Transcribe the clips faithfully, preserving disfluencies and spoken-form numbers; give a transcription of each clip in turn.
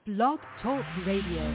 Blog Talk Radio.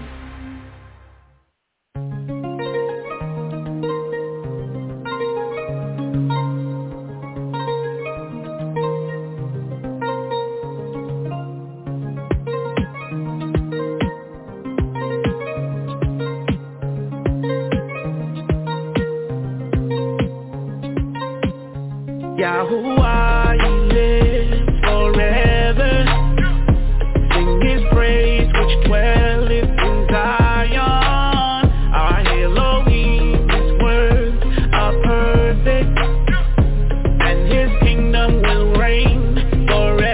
Yahuwah, He lives forever. Sing His praise, which dwelleth in Zion. Our Elohim, His words are perfect, and His kingdom will reign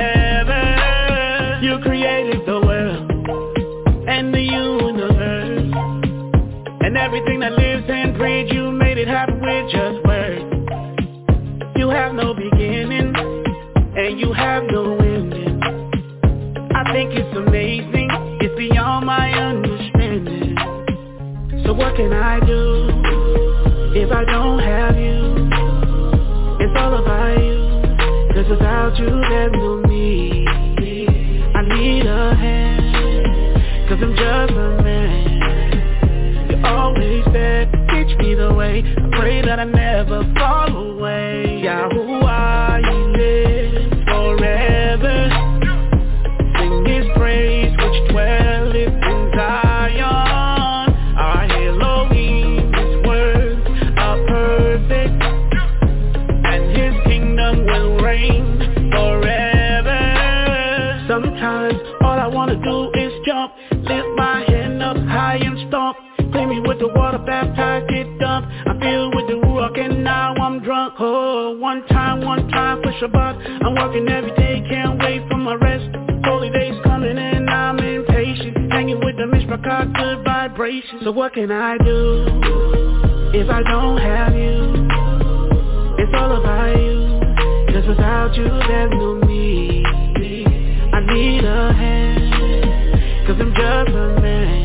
forever. You created the world and the universe, and everything that lives and breathes. You made it happen with just words. You have no beginning, and you have no ending. I think it's amazing, it's beyond my understanding. So what can I do if I don't have you? It's all about you, 'cause without you there's no me. I need a hand, 'cause I'm just a man. You're always there to teach me the way. I pray that I never fall away. Yahuwah, He lives forever. Sing His praise, which dwelleth in Zion. Our Elohim, His words are perfect, and His kingdom will reign forever. Sometimes all I wanna do is jump, lift my hand up high and stomp. Clean me with the water, baptize, get dumped. I feel with the Ruach and now I'm drunk. Oh, one time, one time for Shabbat. I'm working every day, can't wait for my rest. Holy days coming and I'm impatient. Hanging with the Mishpachah, good vibrations. So what can I do if I don't have you? It's all about you, 'cause without you there's no me. I need a hand, 'cause I'm just a man.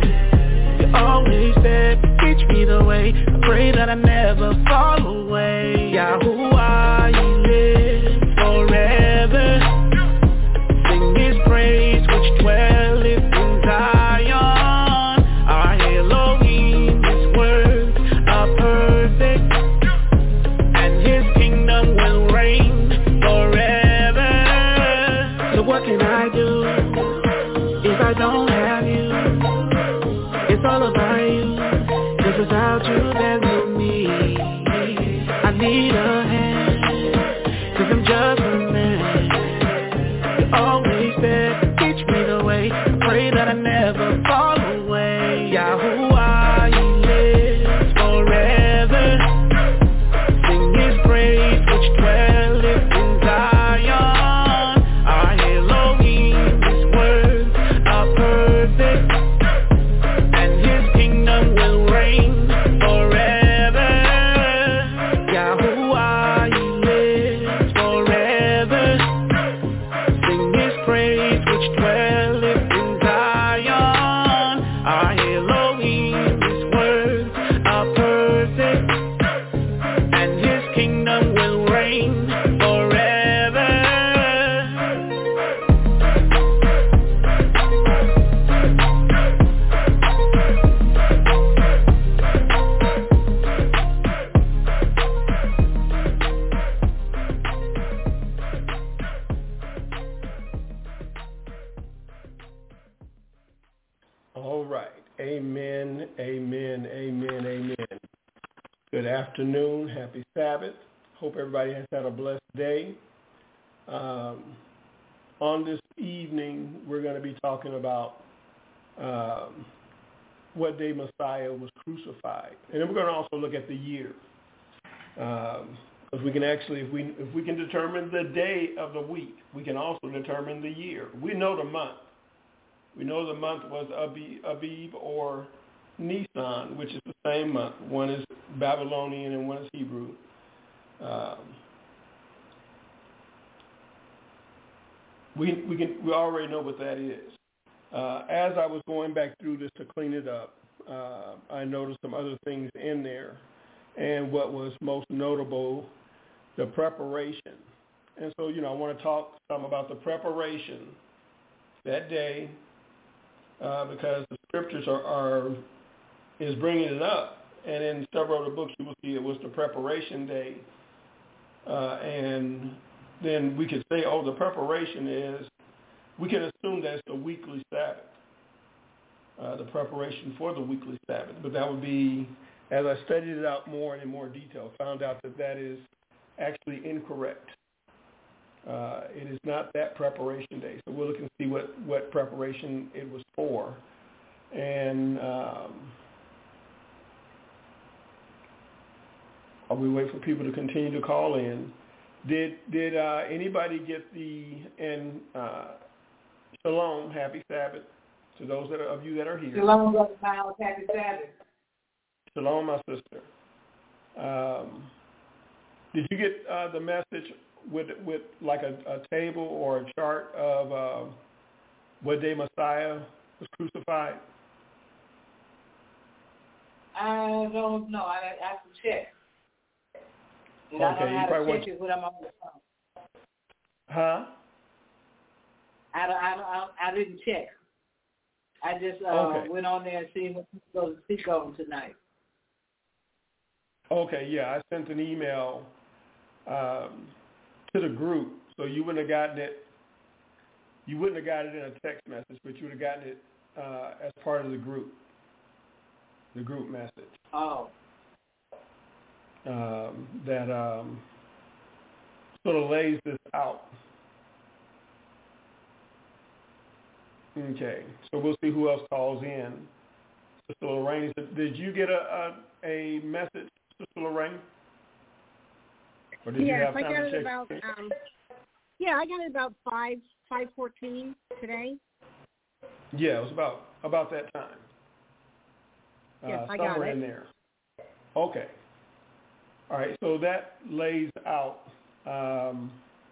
Always there to teach me the way. I pray that I never fall away. Yahuwah, He lives forever. Sing His praise, which dwelleth in Zion. Our Elohim, His words are perfect, and His kingdom will reign forever. So what can I do if I don't have you? It's all about you, 'cause without you there's no me. I need a hand, 'cause I'm just a man. You're always there to teach me the way. I pray that I never fall away. Yahuwah, He lives forever. Sing His praise, which dwelleth in Zion. Our Elohim, His words are perfect, will reign forever. Yahuwah, He lives forever. Sing His praise, which dwelleth in Zion. Our Elohim, His words are perfect, and His kingdom will reign forever. All right. Amen, amen, amen, amen. Good afternoon. Happy Sabbath. Hope everybody has had a blessed day. Um, on this evening, we're going to be talking about um, what day Messiah was crucified. And then we're going to also look at the year. Um, because we can actually, if we, if we can determine the day of the week, we can also determine the year. We know the month. We know the month was Abib, Abib or Nisan, which is the same month. One is Babylonian and one is Hebrew. Um, we we can we already know what that is. Uh, as I was going back through this to clean it up, uh, I noticed some other things in there, and what was most notable, the preparation. And so, you know, I want to talk some about the preparation that day uh, because the scriptures are, are is bringing it up. And in several of the books, you will see it was the preparation day. Uh, and then we could say, oh, the preparation is, we can assume that it's the weekly Sabbath, uh, the preparation for the weekly Sabbath. But that would be, as I studied it out more and in more detail, found out that that is actually incorrect. Uh, it is not that preparation day. So we'll look and see what, what preparation it was for. And um, we wait for people to continue to call in. Did did uh, anybody get the, and uh, Shalom, happy Sabbath to those that are, of you that are here. Shalom, Brother Miles, happy Sabbath. Shalom, my sister. Um, did you get uh, the message with with like a, a table or a chart of uh, what day Messiah was crucified? I don't know. I, I have to check. And okay, I don't know how to check want... it when I'm on the phone. Huh? I, don't, I, don't, I didn't check. I just uh, okay. went on there and seen what people going to speak on tonight. Okay, yeah, I sent an email um, to the group, so you wouldn't have gotten it. You wouldn't have gotten it in a text message, but you would have gotten it uh, as part of the group, the group message. Oh. Um, that um, sort of lays this out. Okay, so we'll see who else calls in. Sister Lorraine, did you get a a, a message, Sister Lorraine? Or did yes, you have I time got to it check? about. Um, yeah, I got it about five five fourteen today. Yeah, it was about about that time. Yes, uh, I got somewhere it. in there. Okay. All right, so that lays out um,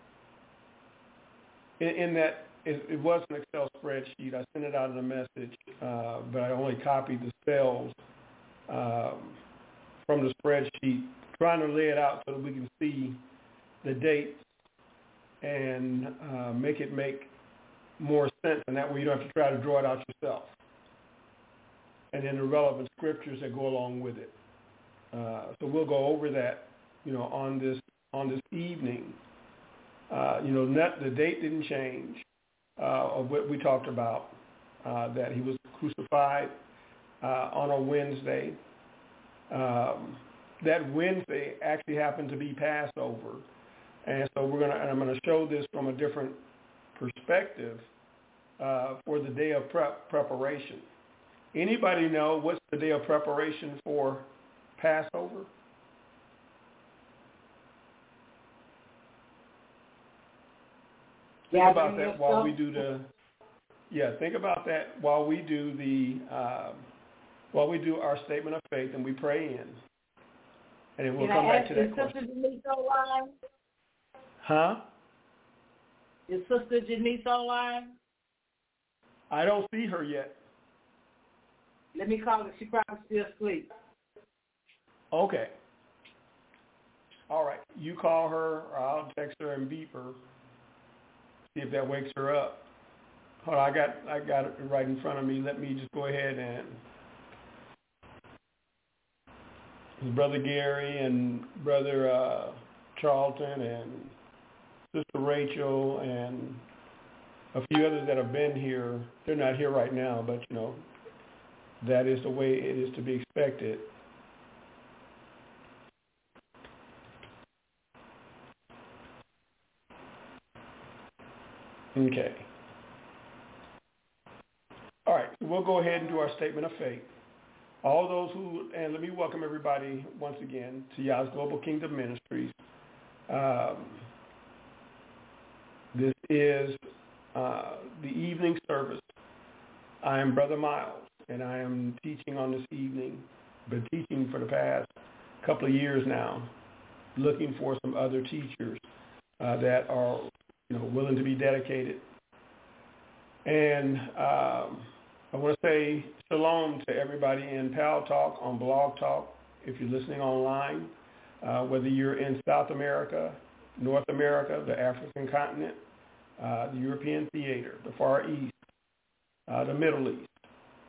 in, in that it, it was an Excel spreadsheet. I sent it out in a message, uh, but I only copied the cells um, from the spreadsheet, trying to lay it out so that we can see the dates and uh, make it make more sense, and that way you don't have to try to draw it out yourself. And then the relevant scriptures that go along with it. Uh, so we'll go over that, you know, on this on this evening. Uh, you know, not, the date didn't change uh, of what we talked about, uh, that he was crucified uh, on a Wednesday. Um, that Wednesday actually happened to be Passover, and so we're gonna. And I'm gonna show this from a different perspective uh, for the day of prep, preparation. Anybody know what's the day of preparation for Passover? Think Yeah, about that while we do the. Yeah, think about that while we do the uh, while we do our statement of faith and we pray in, and then we'll Can come I back ask to your that question. sister Janice online? Huh? Your sister Janice online? I don't see her yet. Let me call her. She probably still asleep. Okay. All right. You call her, or I'll text her and beep her. See if that wakes her up. Hold on, I got I got it right in front of me. Let me just go ahead and Brother Gary and Brother uh, Charlton and Sister Rachel and a few others that have been here. They're not here right now, but you know, that is the way it is to be expected. Okay. All right, so we'll go ahead and do our statement of faith. All those who, and let me welcome everybody once again to Yah's Global Kingdom Ministries. Um, this is uh, the evening service. I am Brother Miles, and I am teaching on this evening. Been teaching for the past couple of years now, looking for some other teachers uh, that are, you know, willing to be dedicated. And um, I want to say shalom to everybody in Pal Talk, on Blog Talk, if you're listening online, uh, whether you're in South America, North America, the African continent, uh, the European theater, the Far East, uh, the Middle East,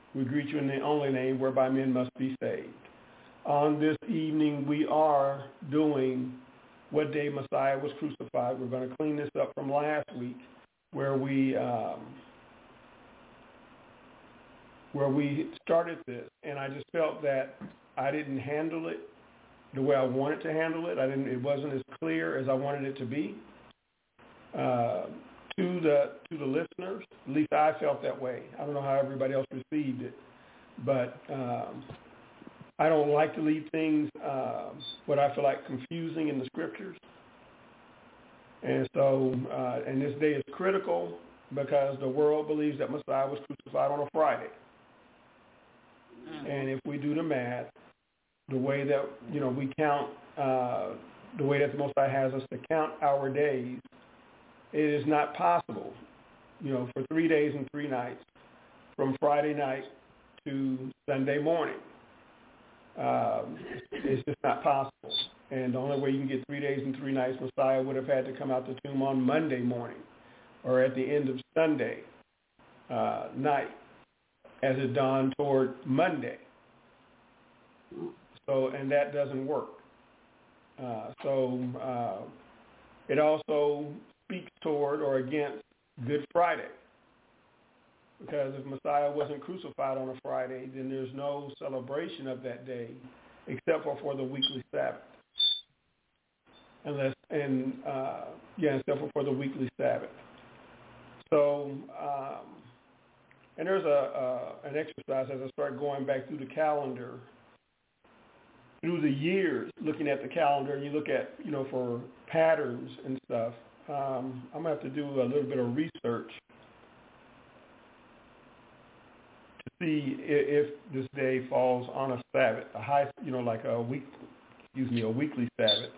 We greet you in the only name whereby men must be saved. On this evening, we are doing what day Messiah was crucified. We're going to clean this up from last week where we um, where we started this, and I just felt that I didn't handle it the way I wanted to handle it. I didn't. It wasn't as clear as I wanted it to be uh, to the to the listeners. At least I felt that way. I don't know how everybody else received it, but um, I don't like to leave things uh, what I feel like confusing in the scriptures. And so, uh, and this day is critical because the world believes that Messiah was crucified on a Friday. And if we do the math, the way that, you know, we count, uh, the way that the Most High has us to count our days, it is not possible, you know, for three days and three nights, from Friday night to Sunday morning. Um, it's just not possible. And the only way you can get three days and three nights, Messiah would have had to come out the tomb on Monday morning or at the end of Sunday uh, night as it dawned toward Monday. So, and that doesn't work. Uh, so uh, it also speaks toward or against Good Friday. Because if Messiah wasn't crucified on a Friday, then there's no celebration of that day except for, for the weekly Sabbath. Unless, and uh, yeah, except for, for the weekly Sabbath. So, um, and there's a, a an exercise as I start going back through the calendar, through the years, looking at the calendar, and you look at, you know, for patterns and stuff. Um, I'm going to have to do a little bit of research to see if this day falls on a Sabbath, a high, you know, like a week, excuse me, a weekly Sabbath,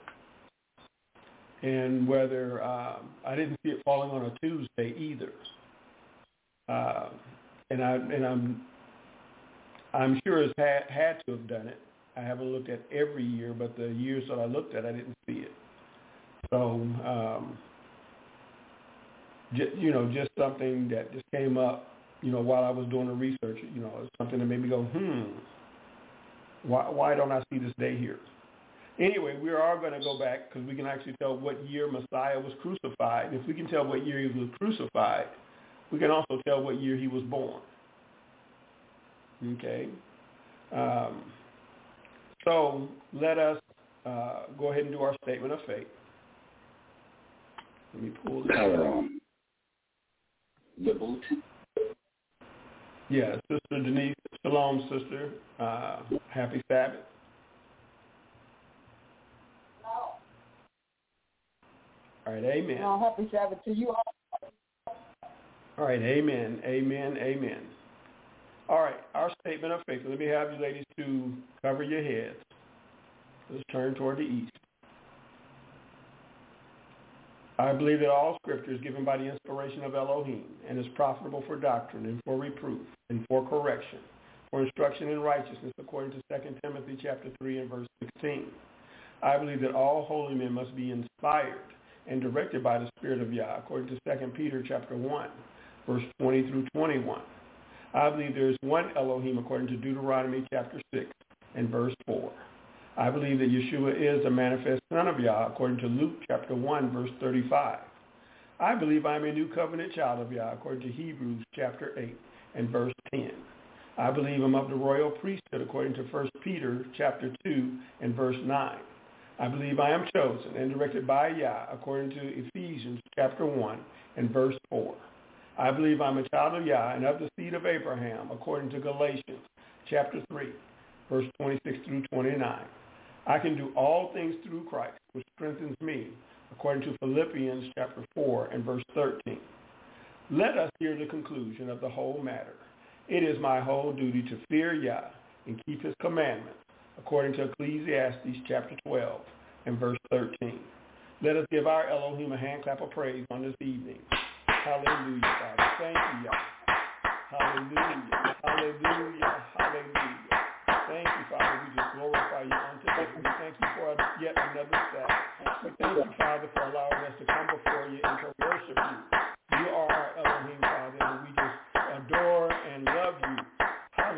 and whether um, I didn't see it falling on a Tuesday either. Uh, and I and I'm I'm sure it's had, had to have done it. I haven't looked at every year, but the years that I looked at, I didn't see it. So, um, just, you know, just something that just came up, you know, while I was doing the research. You know, it's something that made me go, hmm, why why don't I see this day here? Anyway, we are going to go back because we can actually tell what year Messiah was crucified. If we can tell what year he was crucified, we can also tell what year he was born. Okay? Um, so let us uh, go ahead and do our statement of faith. Let me pull this up. The boot. Yeah, Sister Denise, shalom, sister. Uh, happy Sabbath. All right, amen. No, happy Sabbath to you all. All right, amen, amen, amen. All right, our statement of faith. Let me have you ladies to cover your heads. Let's turn toward the east. I believe that all Scripture is given by the inspiration of Elohim and is profitable for doctrine and for reproof and for correction, for instruction in righteousness, according to Second Timothy chapter three and verse sixteen. I believe that all holy men must be inspired and directed by the Spirit of Yah, according to Second Peter chapter one, verse twenty through twenty-one. I believe there is one Elohim, according to Deuteronomy chapter six and verse four. I believe that Yeshua is the manifest Son of Yah, according to Luke chapter one, verse thirty-five. I believe I am a new covenant child of Yah, according to Hebrews chapter eight and verse ten. I believe I'm of the royal priesthood, according to First Peter chapter two and verse nine. I believe I am chosen and directed by Yah, according to Ephesians chapter one and verse four. I believe I'm a child of Yah and of the seed of Abraham, according to Galatians chapter three, verse twenty-six through twenty-nine. I can do all things through Christ, which strengthens me, according to Philippians chapter four and verse thirteen. Let us hear the conclusion of the whole matter. It is my whole duty to fear Yah and keep his commandments, according to Ecclesiastes chapter twelve and verse thirteen. Let us give our Elohim a hand clap of praise on this evening. Hallelujah, Father. Thank you, Yah. Hallelujah. Hallelujah. Hallelujah. Thank you, Father. We just glorify you on today. We thank you for yet another Sabbath. We thank you, Father, for allowing us to come before you and to worship you. You are our Elohim, Father, and we just adore and love you.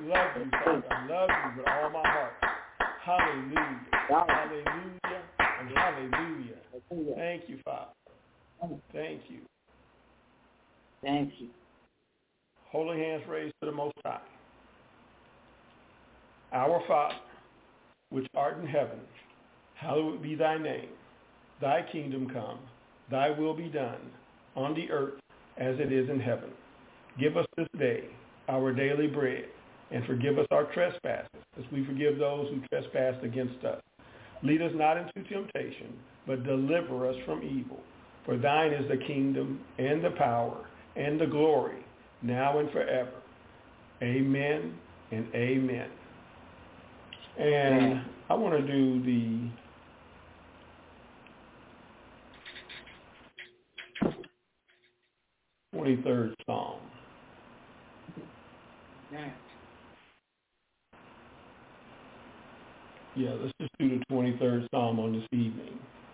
love you, Father. I love you with all my heart. Hallelujah. Hallelujah and hallelujah. Thank you, Father. Thank you. Thank you. Holy hands raised to the Most High. Our Father, which art in heaven, hallowed be thy name. Thy kingdom come, thy will be done, on the earth as it is in heaven. Give us this day our daily bread, and forgive us our trespasses, as we forgive those who trespass against us. Lead us not into temptation, but deliver us from evil. For thine is the kingdom, and the power, and the glory, now and forever. Amen and amen. And I want to do the twenty-third Psalm. Yeah, let's just do the twenty-third Psalm on this evening.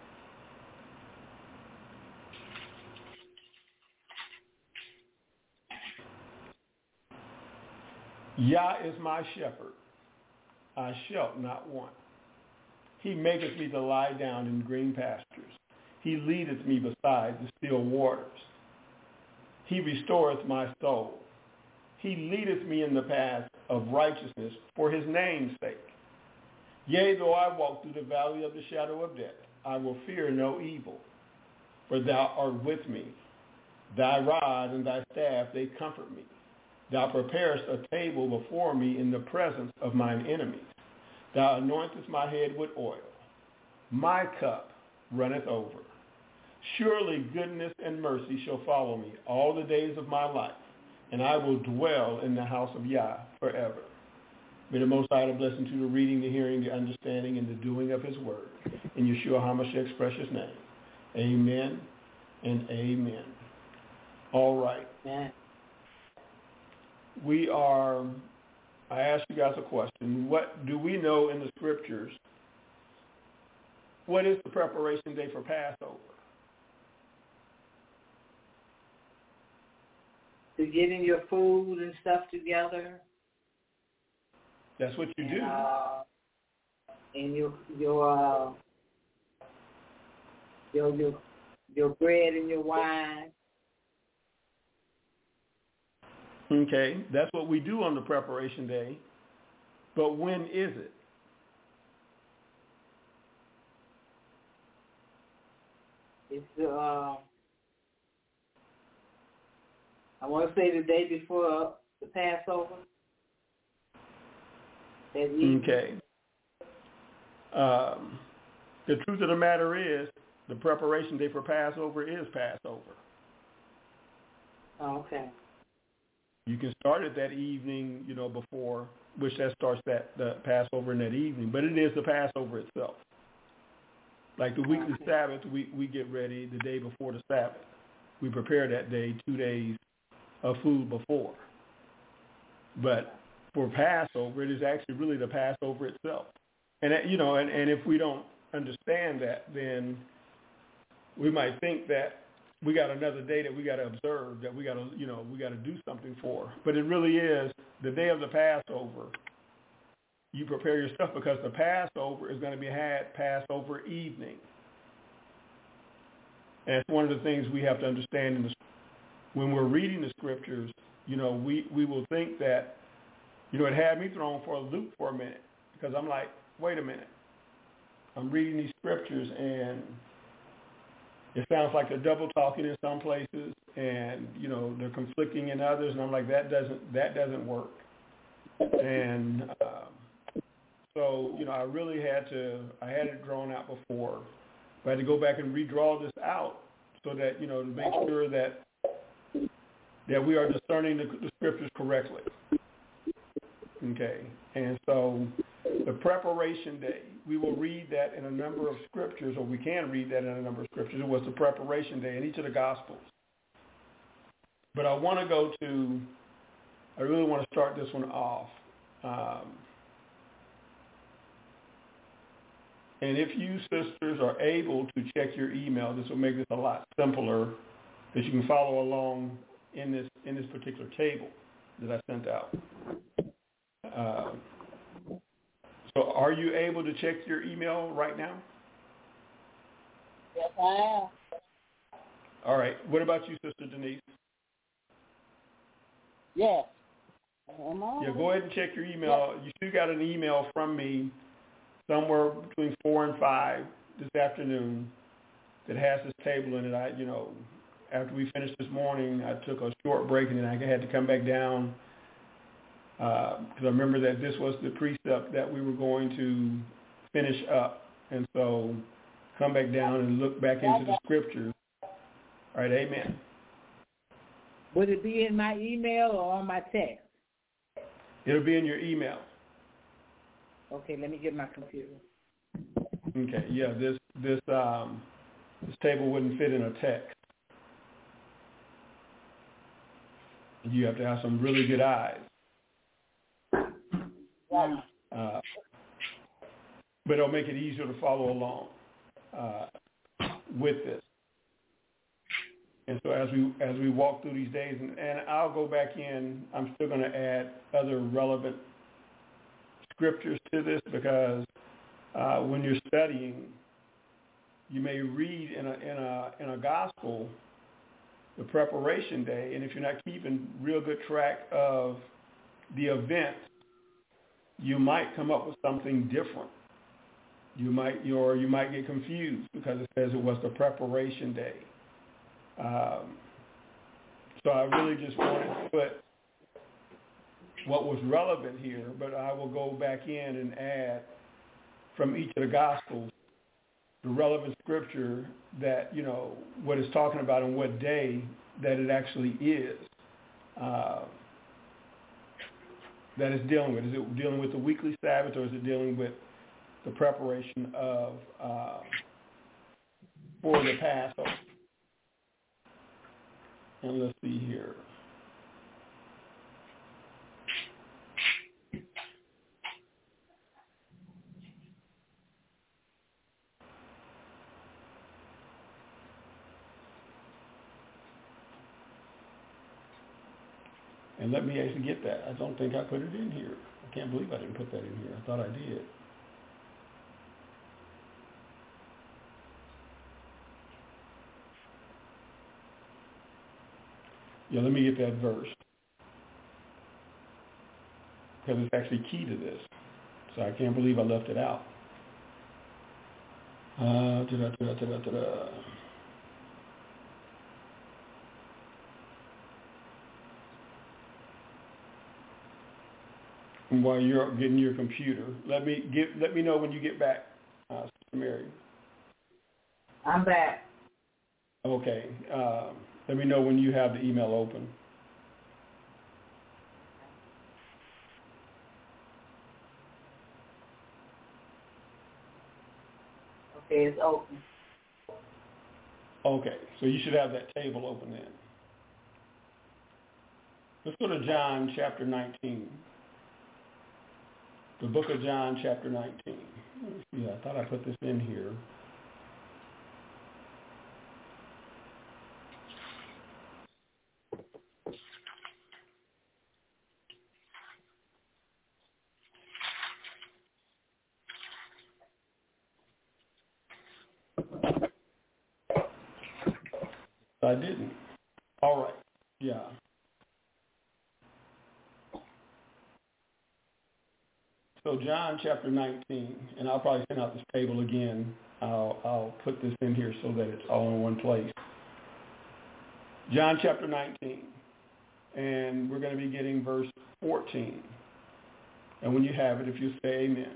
Yah is my shepherd, I shall not want. He maketh me to lie down in green pastures. He leadeth me beside the still waters. He restoreth my soul. He leadeth me in the path of righteousness for his name's sake. Yea, though I walk through the valley of the shadow of death, I will fear no evil, for thou art with me. Thy rod and thy staff, they comfort me. Thou preparest a table before me in the presence of mine enemies. Thou anointest my head with oil. My cup runneth over. Surely goodness and mercy shall follow me all the days of my life, and I will dwell in the house of Yah forever. May the Most High add a blessing to the reading, the hearing, the understanding, and the doing of his word. In Yeshua HaMashiach's precious name. Amen and amen. All right. Amen. We are, I asked you guys a question. What do we know in the scriptures? What is the preparation day for Passover? To getting your food and stuff together. That's what you and, do. Uh, and your your uh, your your your bread and your wine. Okay, that's what we do on the preparation day. But when is it? It's uh, I want to say the day before the Passover. Okay. Um, the truth of the matter is, the preparation day for Passover is Passover. Oh, okay. You can start it that evening, you know, before, which that starts that the Passover in that evening, but it is the Passover itself. Like the weekly okay. Sabbath, we, we get ready the day before the Sabbath. We prepare that day two days of food before. But for Passover, it is actually really the Passover itself. And, you know, and, and if we don't understand that, then we might think that we got another day that we got to observe, that we got to, you know, we got to do something for. But it really is the day of the Passover. You prepare your stuff because the Passover is going to be had Passover evening. And it's one of the things we have to understand in the, when we're reading the scriptures. You know, we, we will think that, you know, it had me thrown for a loop for a minute because I'm like, wait a minute. I'm reading these scriptures and it sounds like they're double talking in some places and, you know, they're conflicting in others. And I'm like, that doesn't, that doesn't work. And um, so, you know, I really had to, I had it drawn out before. I had to go back and redraw this out so that, you know, to make sure that that we are discerning the, the scriptures correctly. Okay. And so the preparation day, we will read that in a number of scriptures, or we can read that in a number of scriptures. It was the preparation day in each of the Gospels. But I want to go to, I really want to start this one off. Um, and if you sisters are able to check your email, this will make this a lot simpler, that you can follow along in this in this particular table that I sent out. Uh, so are you able to check your email right now? Yes, I am. All right. What about you, Sister Denise? Yes. Am I? Yeah, go ahead and check your email. You still got an email from me somewhere between four and five this afternoon that has this table in it. I, you know, after we finished this morning, I took a short break and then I had to come back down because uh, I remember that this was the precept that we were going to finish up. And so come back down and look back into the scriptures. All right, amen. Would it be in my email or on my text? It'll be in your email. Okay, let me get my computer. Okay, yeah, this this um this table wouldn't fit in a text. You have to have some really good eyes. Uh, but it'll make it easier to follow along uh, with this. And so as we as we walk through these days, and, and I'll go back in, I'm still going to add other relevant scriptures to this because uh, when you're studying, you may read in a in a in a gospel the preparation day, and if you're not keeping real good track of the events, you might come up with something different. You might or you might get confused because it says it was the preparation day. Um, so I really just wanted to put what was relevant here, but I will go back in and add from each of the Gospels the relevant scripture that, you know, what it's talking about and what day that it actually is uh, that it's dealing with. Is it dealing with the weekly Sabbath or is it dealing with the preparation of uh, for the Passover? And let's see here. And let me actually get that. I don't think I put it in here. I can't believe I didn't put that in here. I thought I did. Yeah, let me get that verse. Because it's actually key to this. So I can't believe I left it out. Uh, da-da, da-da, da-da, da-da. And while you're getting your computer, let me get let me know when you get back, uh, Sister Mary. I'm back. Okay. Uh, let me know when you have the email open. Okay, it's open. Okay, so you should have that table open then. Let's go to John chapter nineteen. The book of John chapter nineteen. Yeah, I thought I put this in here. I didn't. All right. Yeah. So John chapter nineteen, and I'll probably send out this table again. I'll, I'll put this in here so that it's all in one place. John chapter nineteen, and we're going to be getting verse fourteen. And when you have it, if you say amen.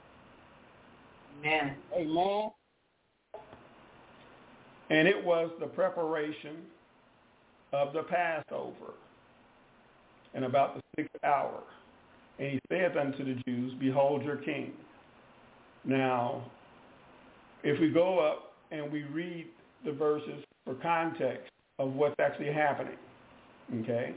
Amen. Amen. And it was the preparation of the Passover, and about the sixth hour. And he saith unto the Jews, Behold your king. Now, if we go up and we read the verses for context of what's actually happening, okay?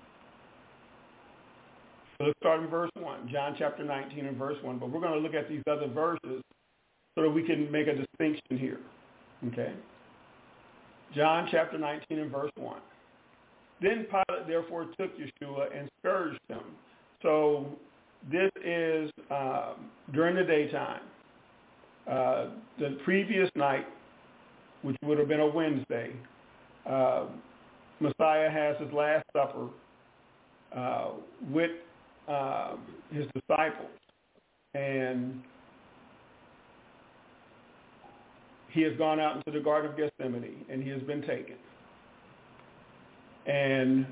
So let's start in verse one, John chapter nineteen and verse one. But we're going to look at these other verses so that we can make a distinction here, okay? John chapter nineteen and verse one. Then Pilate therefore took Yeshua and scourged him. So this is uh, during the daytime. Uh, the previous night, which would have been a Wednesday, uh, Messiah has his Last Supper uh, with uh, his disciples, and he has gone out into the Garden of Gethsemane, and he has been taken. And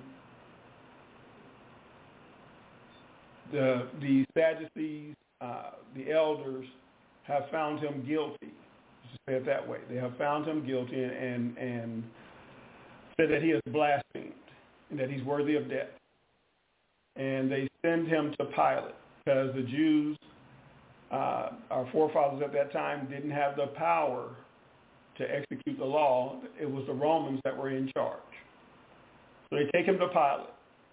the the Sadducees, uh, the elders, have found him guilty. Just say it that way. They have found him guilty and, and, and said that he has blasphemed and that he's worthy of death. And they send him to Pilate because the Jews, uh, our forefathers at that time, didn't have the power to execute the law. It was the Romans that were in charge. So they take him to Pilate.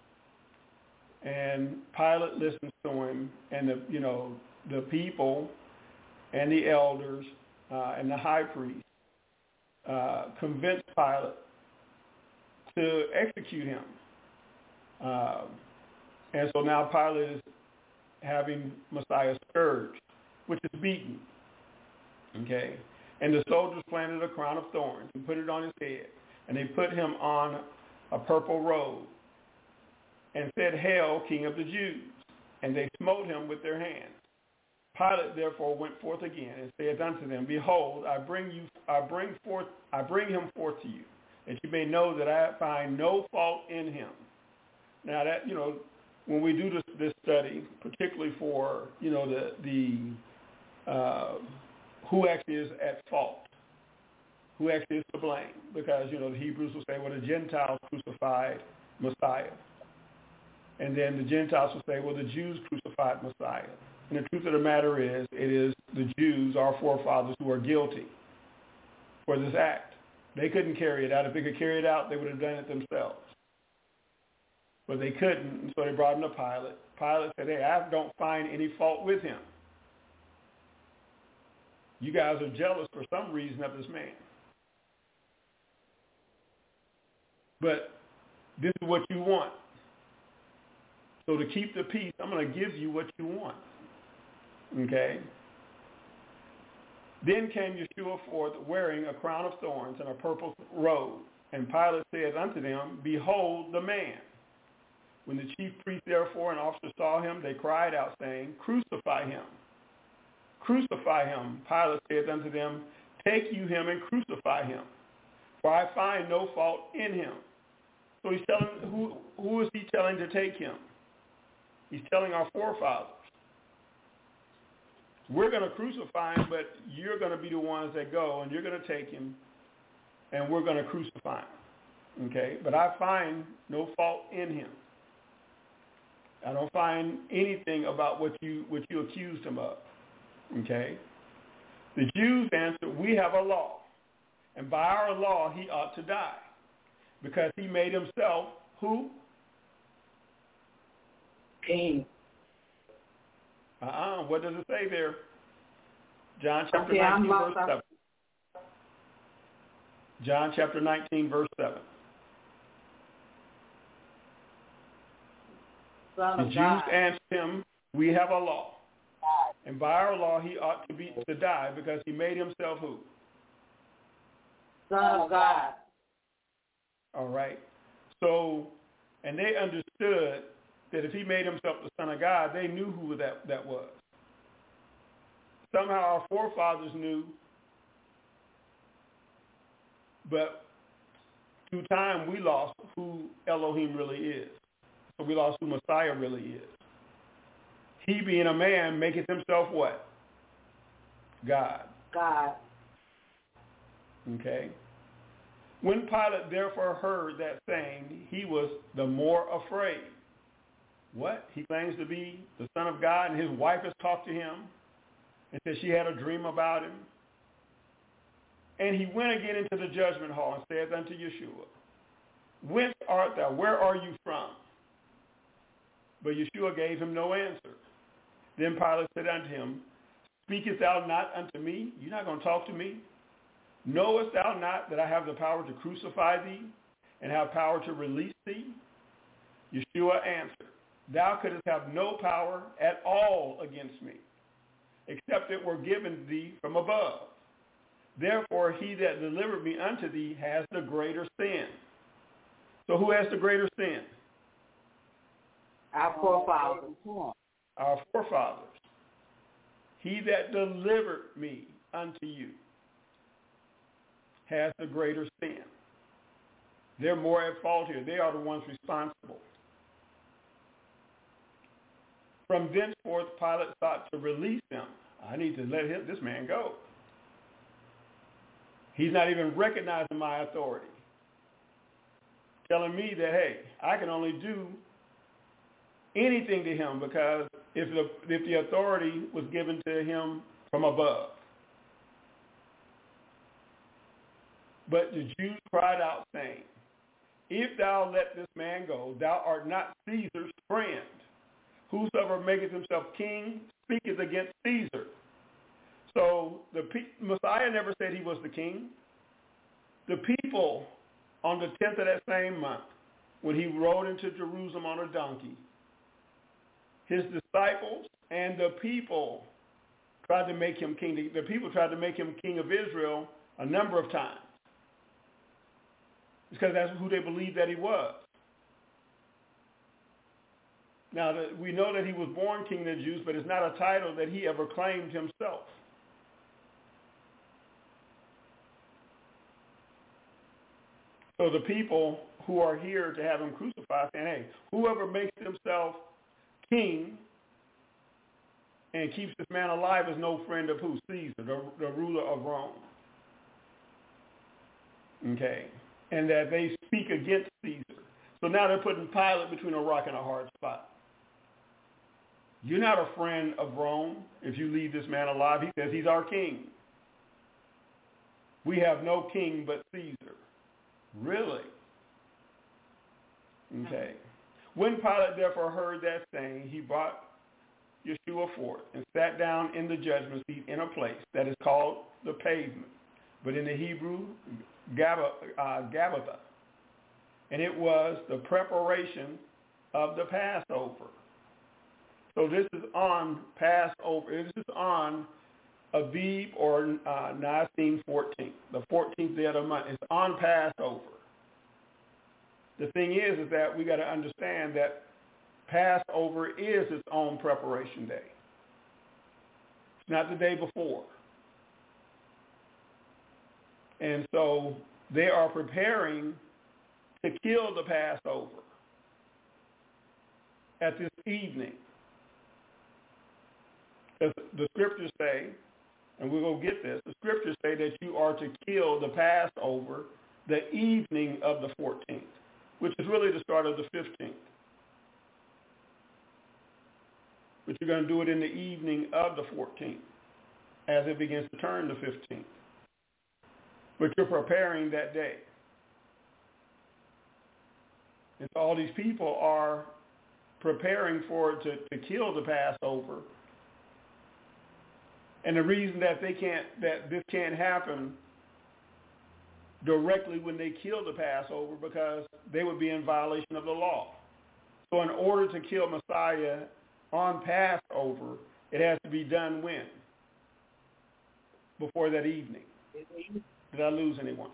And Pilate listens to him, and the you know the people and the elders uh, and the high priest uh, convince Pilate to execute him. Uh, and so now Pilate is having Messiah scourged, which is beaten. Okay, and the soldiers planted a crown of thorns and put it on his head, and they put him on a purple robe and said, "Hail, King of the Jews!" And they smote him with their hands. Pilate therefore went forth again and said unto them, "Behold, I bring you, I bring forth, I bring him forth to you, that you may know that I find no fault in him." Now that you know, when we do this, this study, particularly for you know the the uh, who actually is at fault, who actually is to blame, because you know the Hebrews will say, "Well, the Gentiles crucified Messiah," and then the Gentiles will say, "Well, the Jews crucified Messiah." And the truth of the matter is, it is the Jews, our forefathers, who are guilty for this act. They couldn't carry it out. If they could carry it out, they would have done it themselves. But they couldn't, and so they brought him to Pilate. Pilate said, "Hey, I don't find any fault with him. You guys are jealous for some reason of this man. But this is what you want. So to keep the peace, I'm going to give you what you want." Okay. Then came Yeshua forth wearing a crown of thorns and a purple robe. And Pilate said unto them, "Behold the man." When the chief priests therefore and officers saw him, they cried out, saying, "Crucify him. Crucify him." Pilate said unto them, "Take you him and crucify him, for I find no fault in him." So he's telling, who, who is he telling to take him? He's telling our forefathers. We're going to crucify him, but you're going to be the ones that go, and you're going to take him, and we're going to crucify him. Okay? But I find no fault in him. I don't find anything about what you what you accused him of. Okay? The Jews answered, "We have a law, and by our law he ought to die, because he made himself," who? King. Uh-uh. What does it say there? John chapter Okay, nineteen, I'm verse seven. John chapter nineteen, verse seven. Son The of Jews God. answered him, "We have a law, and by our law he ought to be to die, because he made himself" who? Son of God. All right. So, and they understood that if he made himself the Son of God, they knew who that, that was. Somehow our forefathers knew, but through time we lost who Elohim really is. So we lost who Messiah really is. He, being a man, maketh himself what? God. God. Okay. When Pilate therefore heard that saying, he was the more afraid. What? He claims to be the Son of God, and his wife has talked to him and said she had a dream about him. And he went again into the judgment hall and said unto Yeshua, "Whence art thou? Where are you from?" But Yeshua gave him no answer. Then Pilate said unto him, "Speakest thou not unto me?" You're not going to talk to me? "Knowest thou not that I have the power to crucify thee and have power to release thee?" Yeshua answered, thou couldst have no power at all against me, except it were given thee from above. Therefore he that delivered me unto thee has the greater sin. So who has the greater sin? Our forefathers. Our forefathers. He that delivered me unto you has the greater sin. They're more at fault here. They are the ones responsible. From thenceforth Pilate sought to release him. I need to let him, this man go. He's not even recognizing my authority. Telling me that, hey, I can only do anything to him because if the, if the authority was given to him from above. But the Jews cried out, saying, if thou let this man go, thou art not Caesar's friend. Whosoever maketh himself king speaketh against Caesar. So the Messiah never said he was the king. The people on the tenth of that same month, when he rode into Jerusalem on a donkey, his disciples and the people tried to make him king. The people tried to make him king of Israel a number of times because that's who they believed that he was. Now, we know that he was born king of the Jews, but it's not a title that he ever claimed himself. So the people who are here to have him crucified saying, hey, whoever makes himself king and keeps this man alive is no friend of who? Caesar, the, the ruler of Rome. Okay. And that they speak against Caesar. So now they're putting Pilate between a rock and a hard spot. You're not a friend of Rome if you leave this man alive. He says he's our king. We have no king but Caesar. Really? Okay. When Pilate therefore heard that saying, he brought Yeshua forth and sat down in the judgment seat in a place that is called the pavement, but in the Hebrew, Gabba, uh, Gabbatha. And it was the preparation of the Passover. So this is on Passover. This is on Aviv or uh, Nisan fourteenth, the fourteenth day of the month. It's on Passover. The thing is, is that we got to understand that Passover is its own preparation day. It's not the day before. And so they are preparing to kill the Passover at this evening. As the scriptures say, and we're going to get this, the scriptures say that you are to kill the Passover the evening of the fourteenth, which is really the start of the fifteenth. But you're going to do it in the evening of the fourteenth as it begins to turn the fifteenth. But you're preparing that day. And so all these people are preparing for it to, to kill the Passover. And the reason that they can't, that this can't happen directly when they kill the Passover, because they would be in violation of the law. So in order to kill Messiah on Passover, it has to be done when? Before that evening. Did I lose anyone?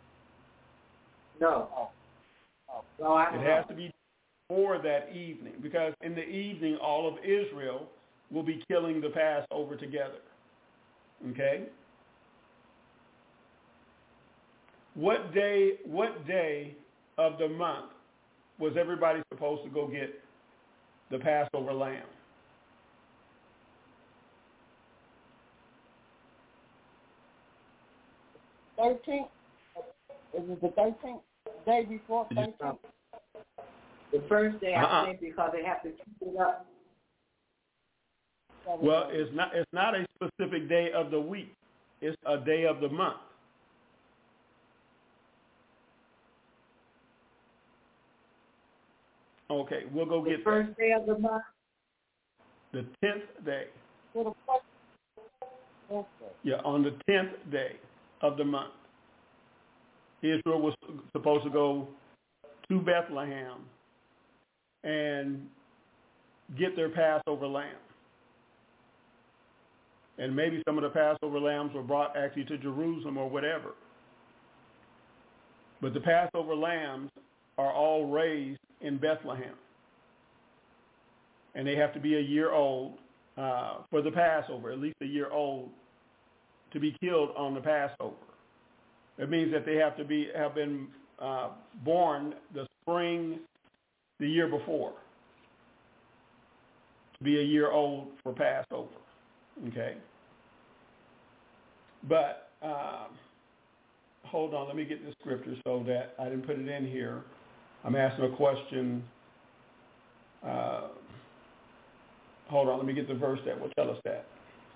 No. No, I don't It has to be before that evening, because in the evening, all of Israel will be killing the Passover together. Okay? What day, what day of the month was everybody supposed to go get the Passover lamb? thirteenth? Is it the thirteenth? Day before thirteenth? The first day, uh-uh. I think, because they have to keep it up. Well, it's not, it's not a specific day of the week. It's a day of the month. Okay, we'll go the get first that. day of the month. The tenth day. For the first day. Yeah, on the tenth day of the month, Israel was supposed to go to Bethlehem and get their Passover lamb. And maybe some of the Passover lambs were brought actually to Jerusalem or whatever. But the Passover lambs are all raised in Bethlehem. And they have to be a year old uh, for the Passover, at least a year old, to be killed on the Passover. It means that they have to be have been uh, born the spring the year before to be a year old for Passover. Okay? But um, hold on, let me get the scripture so that I didn't put it in here. I'm asking a question. Uh, hold on, let me get the verse that will tell us that.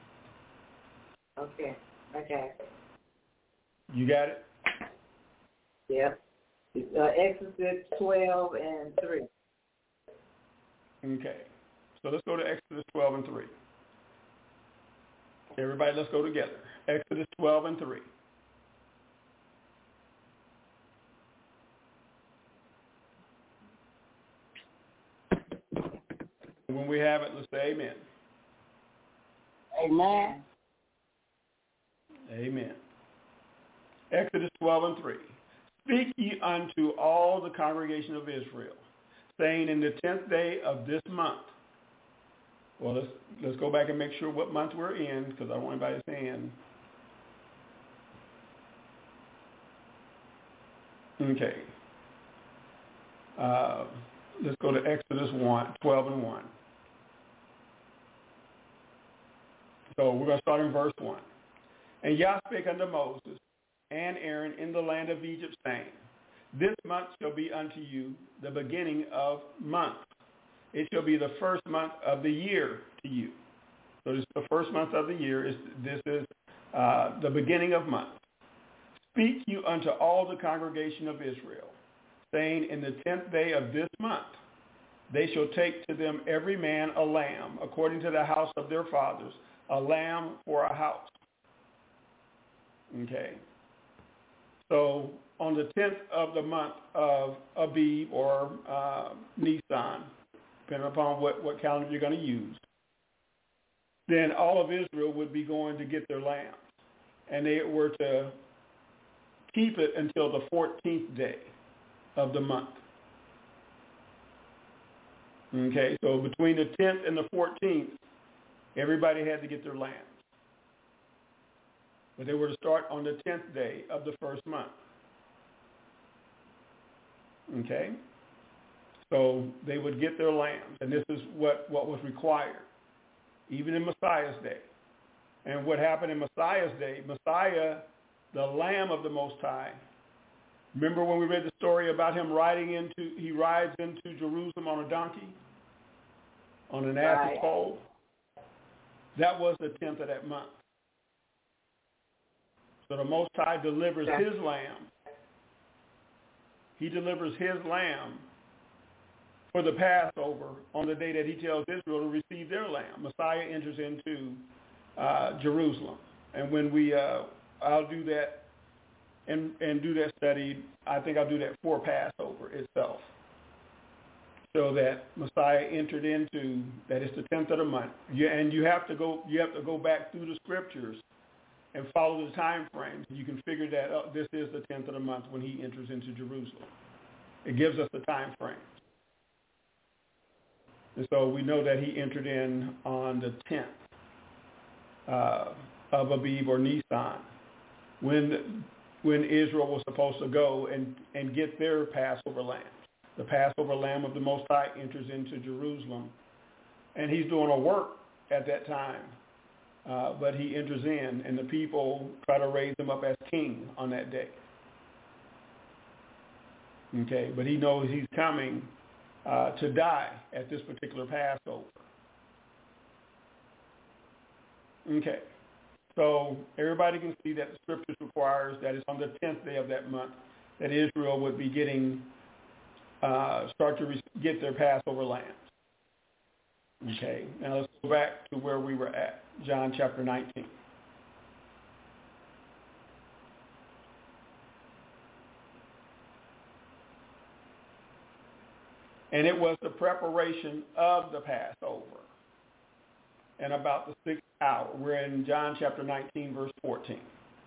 Okay. Okay. You got it? Yep. Uh, Exodus twelve and three. Okay. So let's go to Exodus twelve and three. Everybody, let's go together. Exodus twelve and three. When we have it, let's say amen. Amen. Amen. Exodus twelve and three. Speak ye unto all the congregation of Israel, saying, in the tenth day of this month. Well, let's let's go back and make sure what month we're in, because I don't want anybody saying. Okay. Uh, let's go to Exodus one, twelve and one. So we're going to start in verse one. And Yah spake unto Moses and Aaron in the land of Egypt, saying, this month shall be unto you the beginning of months. It shall be the first month of the year to you. So this is the first month of the year. Is This is uh, the beginning of months. Speak you unto all the congregation of Israel, saying, in the tenth day of this month they shall take to them every man a lamb, according to the house of their fathers, a lamb for a house. Okay. So on the tenth of the month of Abib or uh, Nisan, depending upon what, what calendar you're going to use, then all of Israel would be going to get their lambs. And they were to keep it until the fourteenth day of the month. Okay, so between the tenth and the fourteenth, everybody had to get their lambs. But they were to start on the tenth day of the first month. Okay? So they would get their lambs, and this is what, what was required, even in Messiah's day. And what happened in Messiah's day, Messiah, the Lamb of the Most High, remember when we read the story about him riding into, he rides into Jerusalem on a donkey, on an ass's Right. foal? That was the tenth of that month. So the Most High delivers his lamb. He delivers his lamb for the Passover on the day that he tells Israel to receive their lamb. Messiah enters into uh, Jerusalem. And when we, uh, I'll do that and, and do that study, I think I'll do that for Passover itself. So that Messiah entered into, that it's the tenth of the month. You, and you have to go, you have to go back through the scriptures and follow the time frames. You can figure that out. This is the tenth of the month when he enters into Jerusalem. It gives us the time frame. And so we know that he entered in on the tenth uh, of Abib or Nisan, when when Israel was supposed to go and, and get their Passover lamb. The Passover lamb of the Most High enters into Jerusalem, and he's doing a work at that time. Uh, but he enters in, and the people try to raise him up as king on that day. Okay, but he knows he's coming uh, to die at this particular Passover. Okay, so everybody can see that the scriptures requires that it's on the tenth day of that month that Israel would be getting, uh, start to re- get their Passover lambs. Okay, now let's go back to where we were at, John chapter nineteen. And it was the preparation of the Passover. And about the sixth hour. We're in John chapter nineteen, verse fourteen.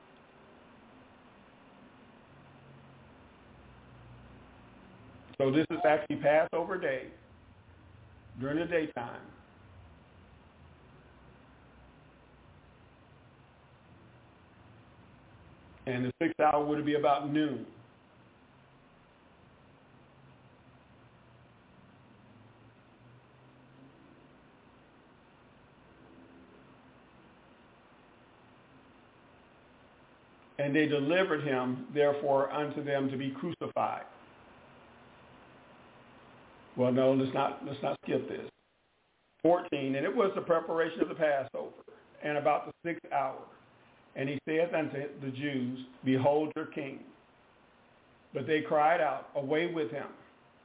So this is actually Passover day during the daytime. And the sixth hour would be about noon. And they delivered him, therefore, unto them to be crucified. Well, no, let's not let's not skip this. fourteen, and it was the preparation of the Passover, and about the sixth hour. And he saith unto the Jews, Behold your king. But they cried out, Away with him.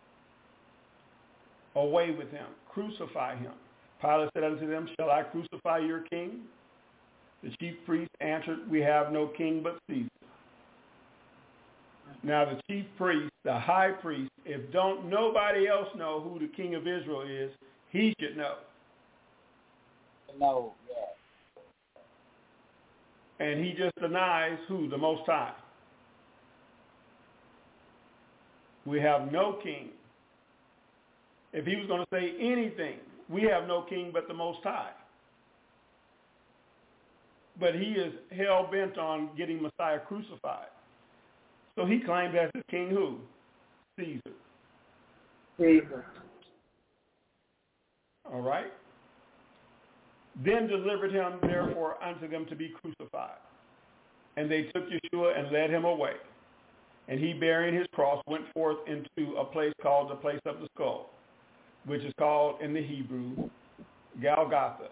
Away with him. Crucify him. Pilate said unto them, Shall I crucify your king? The chief priest answered, We have no king but Caesar. Now the chief priest, the high priest, if don't nobody else know who the king of Israel is, he should know. No, yeah. And he just denies who? The Most High. We have no king. If he was going to say anything, we have no king but the Most High. But he is hell-bent on getting Messiah crucified. So he claimed as his king who? Caesar. Caesar. All right. Then delivered him, therefore, unto them to be crucified. And they took Yeshua and led him away. And he, bearing his cross, went forth into a place called the place of the skull, which is called in the Hebrew Golgotha,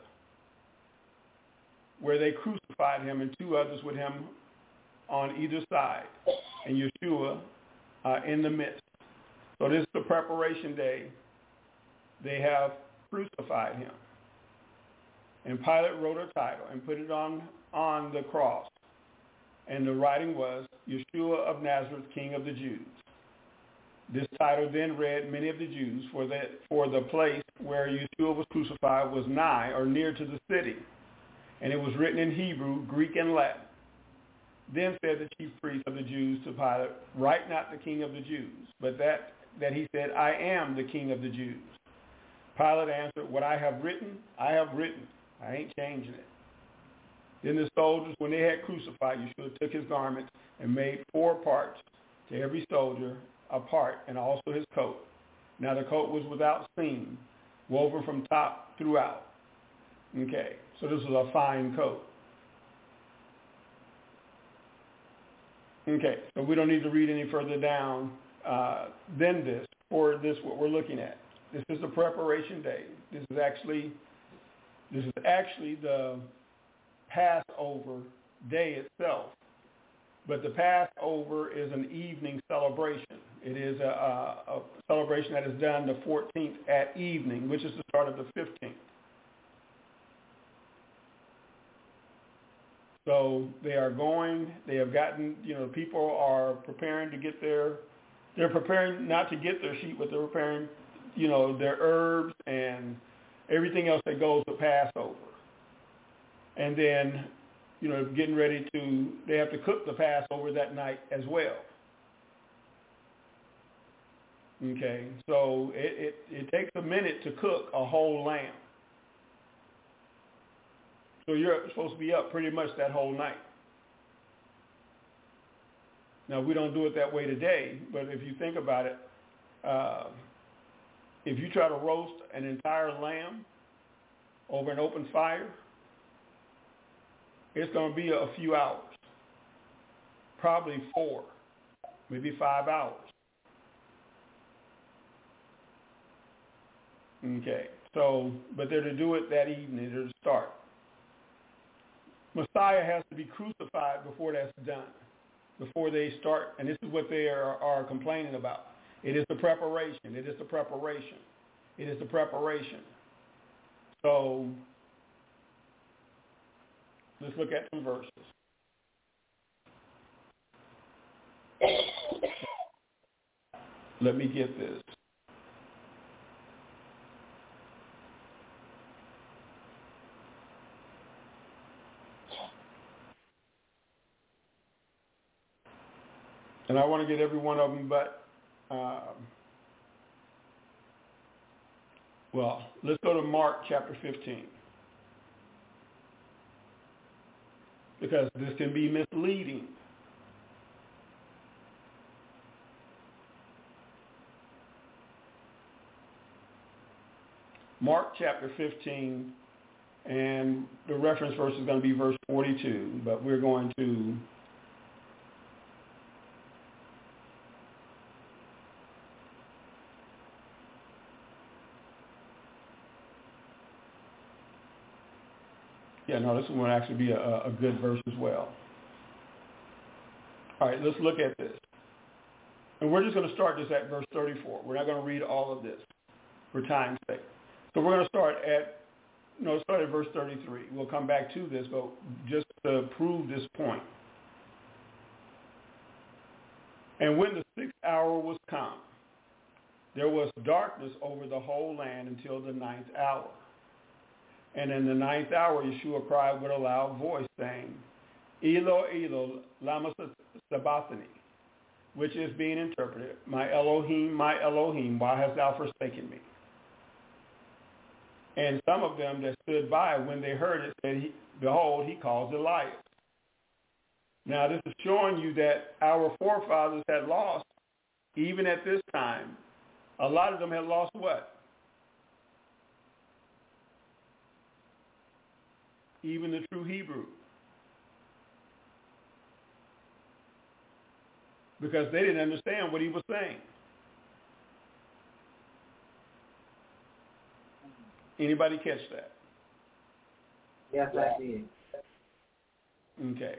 where they crucified him and two others with him on either side, and Yeshua uh, in the midst. So this is the preparation day. They have crucified him. And Pilate wrote a title and put it on, on the cross. And the writing was, Yeshua of Nazareth, King of the Jews. This title then read many of the Jews, for, that, for the place where Yeshua was crucified was nigh or near to the city. And it was written in Hebrew, Greek, and Latin. Then said the chief priest of the Jews to Pilate, Write not the King of the Jews, but that, that he said, I am the King of the Jews. Pilate answered, What I have written, I have written. I ain't changing it. Then the soldiers, when they had crucified Yeshua, took his garments and made four parts, to every soldier a part, and also his coat. Now the coat was without seam, woven from top throughout. Okay, so this was a fine coat. Okay, so we don't need to read any further down uh, than this, or this what we're looking at. This is the preparation day. This is actually, this is actually the Passover day itself. But the Passover is an evening celebration. It is a, a, a celebration that is done the fourteenth at evening, which is the start of the fifteenth. So they are going, they have gotten, you know, people are preparing to get their, they're preparing not to get their sheep, but they're preparing, you know, their herbs and everything else that goes with Passover. And then, you know, getting ready to, they have to cook the Passover that night as well. Okay, so it, it, it takes a minute to cook a whole lamb. So you're supposed to be up pretty much that whole night. Now, we don't do it that way today, but if you think about it, uh, if you try to roast an entire lamb over an open fire, it's going to be a few hours, probably four, maybe five hours. Okay, so, but they're to do it that evening, they're to start. Messiah has to be crucified before that's done, before they start, and this is what they are, are complaining about. It is the preparation. It is the preparation. It is the preparation. So let's look at some verses. Let me get this. And I want to get every one of them, but, um, well, let's go to Mark chapter fifteen. Because this can be misleading. Mark chapter fifteen, and the reference verse is going to be verse forty-two, but we're going to Yeah, no, this one will actually be a, a good verse as well. All right, let's look at this. And we're just going to start this at verse thirty-four. We're not going to read all of this for time's sake. So we're going to start at, no, start at verse thirty-three. We'll come back to this, but just to prove this point. And when the sixth hour was come, there was darkness over the whole land until the ninth hour. And in the ninth hour, Yeshua cried with a loud voice, saying, Elo, Elo, lama sabachthani, which is being interpreted, my Elohim, my Elohim, why hast thou forsaken me? And some of them that stood by, when they heard it, said, he, behold, he calls Elias. Now, this is showing you that our forefathers had lost, even at this time, a lot of them had lost what? Even the true Hebrew. Because they didn't understand what he was saying. Anybody catch that? Yes, I did. Okay.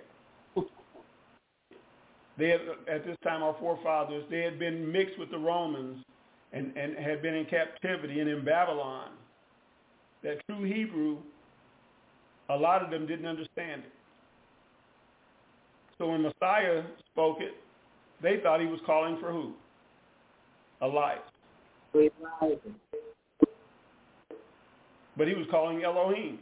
They had, at this time, our forefathers, they had been mixed with the Romans and, and had been in captivity and in Babylon. That true Hebrew, a lot of them didn't understand it. So when Messiah spoke it, they thought he was calling for who? Elias. But he was calling Elohim.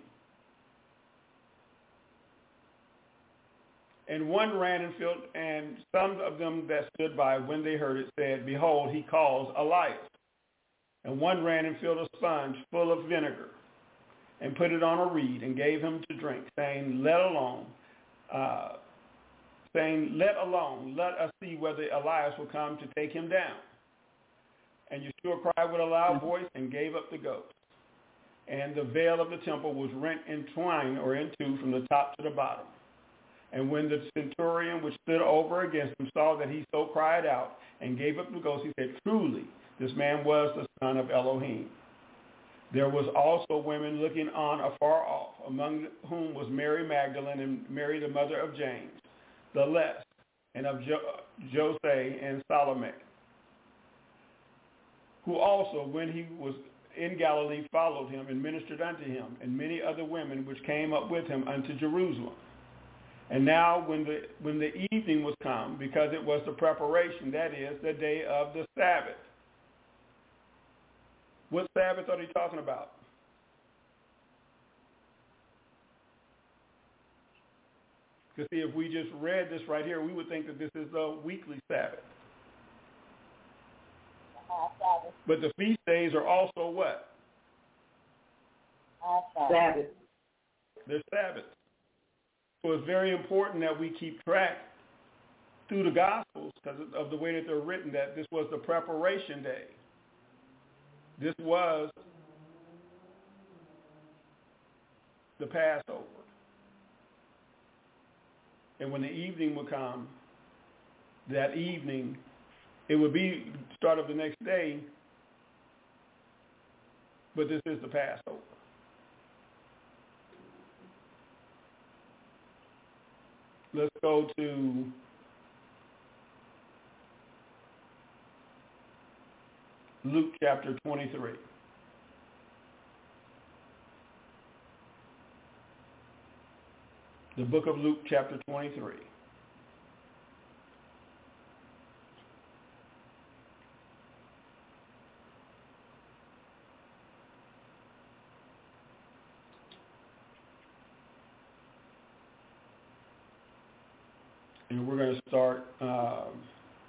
And one ran and filled, and some of them that stood by, when they heard it, said, behold, he calls Elias. And one ran and filled a sponge full of vinegar, and put it on a reed, and gave him to drink, saying, let alone, uh, saying, let alone, let us see whether Elias will come to take him down. And Yeshua cried with a loud voice and gave up the ghost. And the veil of the temple was rent in twain or in two from the top to the bottom. And when the centurion which stood over against him saw that he so cried out and gave up the ghost, he said, truly, this man was the son of Elohim. There was also women looking on afar off, among whom was Mary Magdalene and Mary the mother of James, the less, and of jo- Jose and Salome, who also, when he was in Galilee, followed him and ministered unto him, and many other women which came up with him unto Jerusalem. And now when the when the evening was come, because it was the preparation, that is, the day of the Sabbath. What Sabbath are they talking about? Because see, if we just read this right here, we would think that this is the weekly Sabbath. But the feast days are also what? Sabbath. They're Sabbath. So it's very important that we keep track through the Gospels, because of the way that they're written, that this was the preparation day. This was the Passover. And when the evening would come, that evening, it would be start of the next day, but this is the Passover. Let's go to Luke chapter twenty-three. The book of Luke chapter twenty-three. And we're going to start um,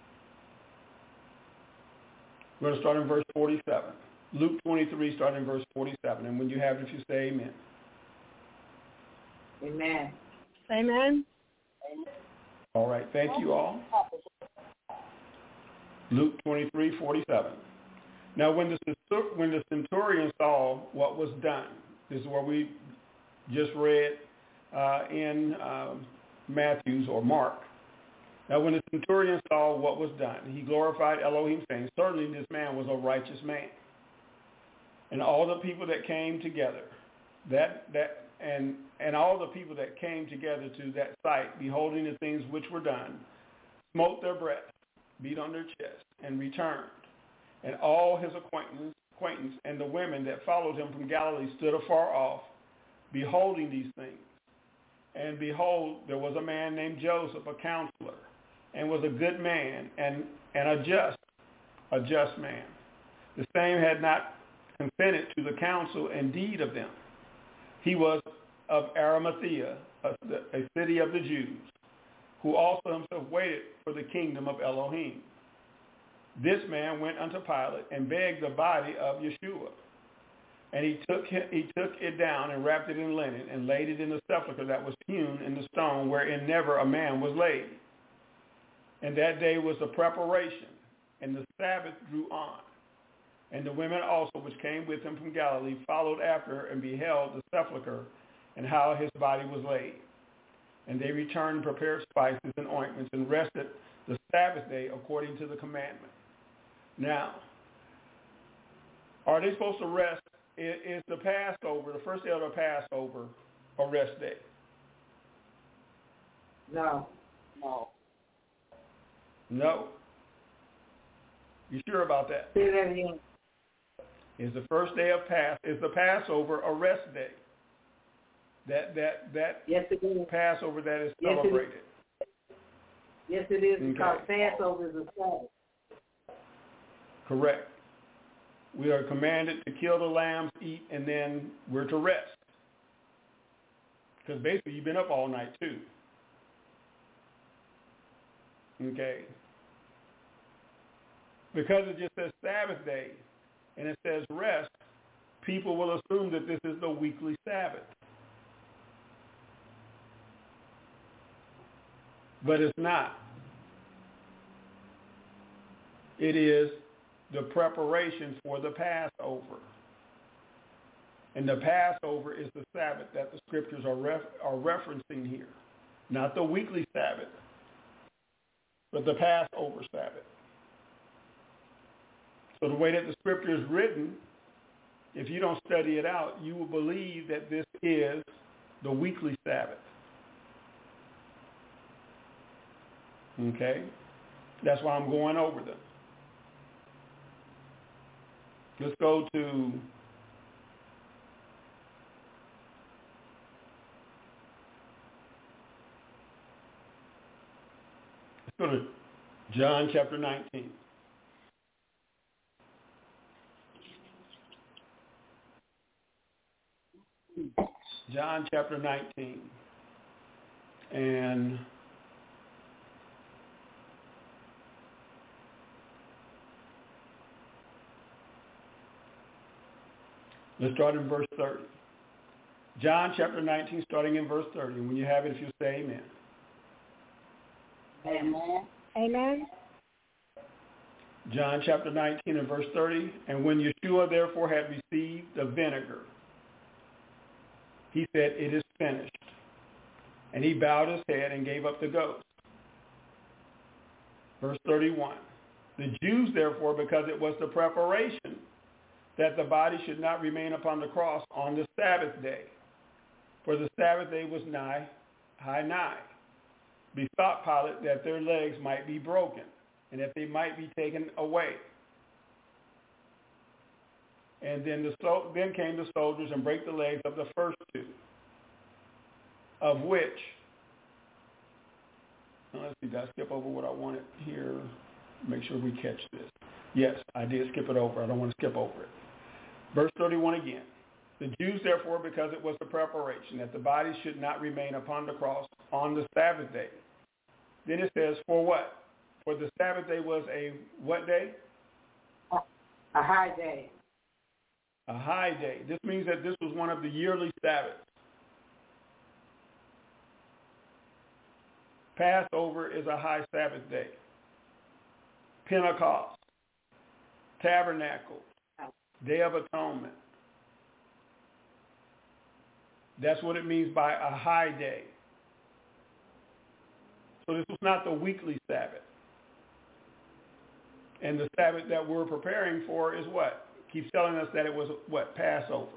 We're going to start in verse forty-seven. Luke twenty-three, starting in verse forty-seven. And when you have it, if you say amen. Amen. Amen. All right. Thank you all. Luke twenty-three, forty-seven. Now, when the, when the centurion saw what was done, this is what we just read uh, in um, Matthew's or Mark. Now, when the centurion saw what was done, he glorified Elohim, saying, certainly this man was a righteous man. And all the people that came together, that that and and all the people that came together to that sight, beholding the things which were done, smote their breasts, beat on their chest, and returned. And all his acquaintance, acquaintance and the women that followed him from Galilee stood afar off, beholding these things. And behold, there was a man named Joseph, a counselor, and was a good man and, and a just, a just man. The same had not consented to the counsel and deed of them. He was of Arimathea, a, a city of the Jews, who also himself waited for the kingdom of Elohim. This man went unto Pilate and begged the body of Yeshua. And he took him, he took it down and wrapped it in linen and laid it in the sepulchre that was hewn in the stone wherein never a man was laid. And that day was the preparation, and the Sabbath drew on. And the women also which came with him from Galilee followed after and beheld the sepulchre and how his body was laid. And they returned and prepared spices and ointments and rested the Sabbath day according to the commandment. Now, are they supposed to rest? Is the Passover, the first day of the Passover, a rest day? No. No. No. You sure about that? Say that again. Is the first day of Pass is the Passover a rest day? That that that yes, it is. Passover that is yes, celebrated. It is. Yes, it is, okay. Because Passover is a Sabbath. Correct. We are commanded to kill the lambs, eat, and then we're to rest. Because basically you've been up all night too. Okay. Because it just says Sabbath day and it says rest, people will assume that this is the weekly Sabbath. But it's not. It is the preparation for the Passover. And the Passover is the Sabbath that the scriptures are ref- are referencing here. Not the weekly Sabbath, but the Passover Sabbath. So the way that the scripture is written, if you don't study it out, you will believe that this is the weekly Sabbath. Okay? That's why I'm going over them. Let's go to let's go to John chapter nineteen. John chapter nineteen. And let's start in verse thirty. John chapter nineteen, starting in verse thirty. And when you have it, if you say amen. Amen. Amen. John chapter nineteen and verse thirty. And when Yeshua therefore had received the vinegar, he said, it is finished. And he bowed his head and gave up the ghost. Verse thirty-one. The Jews therefore, because it was the preparation that the body should not remain upon the cross on the Sabbath day, for the Sabbath day was nigh, high nigh, besought Pilate that their legs might be broken, and that they might be taken away. And then the so, then came the soldiers and brake the legs of the first two, of which, now let's see, did I skip over what I wanted here? Make sure we catch this. Yes, I did skip it over. I don't want to skip over it. Verse thirty-one again. The Jews, therefore, because it was the preparation that the body should not remain upon the cross on the Sabbath day. Then it says, for what? For the Sabbath day was a what day? A high day. A high day. This means that this was one of the yearly Sabbaths. Passover is a high Sabbath day. Pentecost, Tabernacle, Day of Atonement. That's what it means by a high day. So this was not the weekly Sabbath. And the Sabbath that we're preparing for is what? Keeps telling us that it was what? Passover.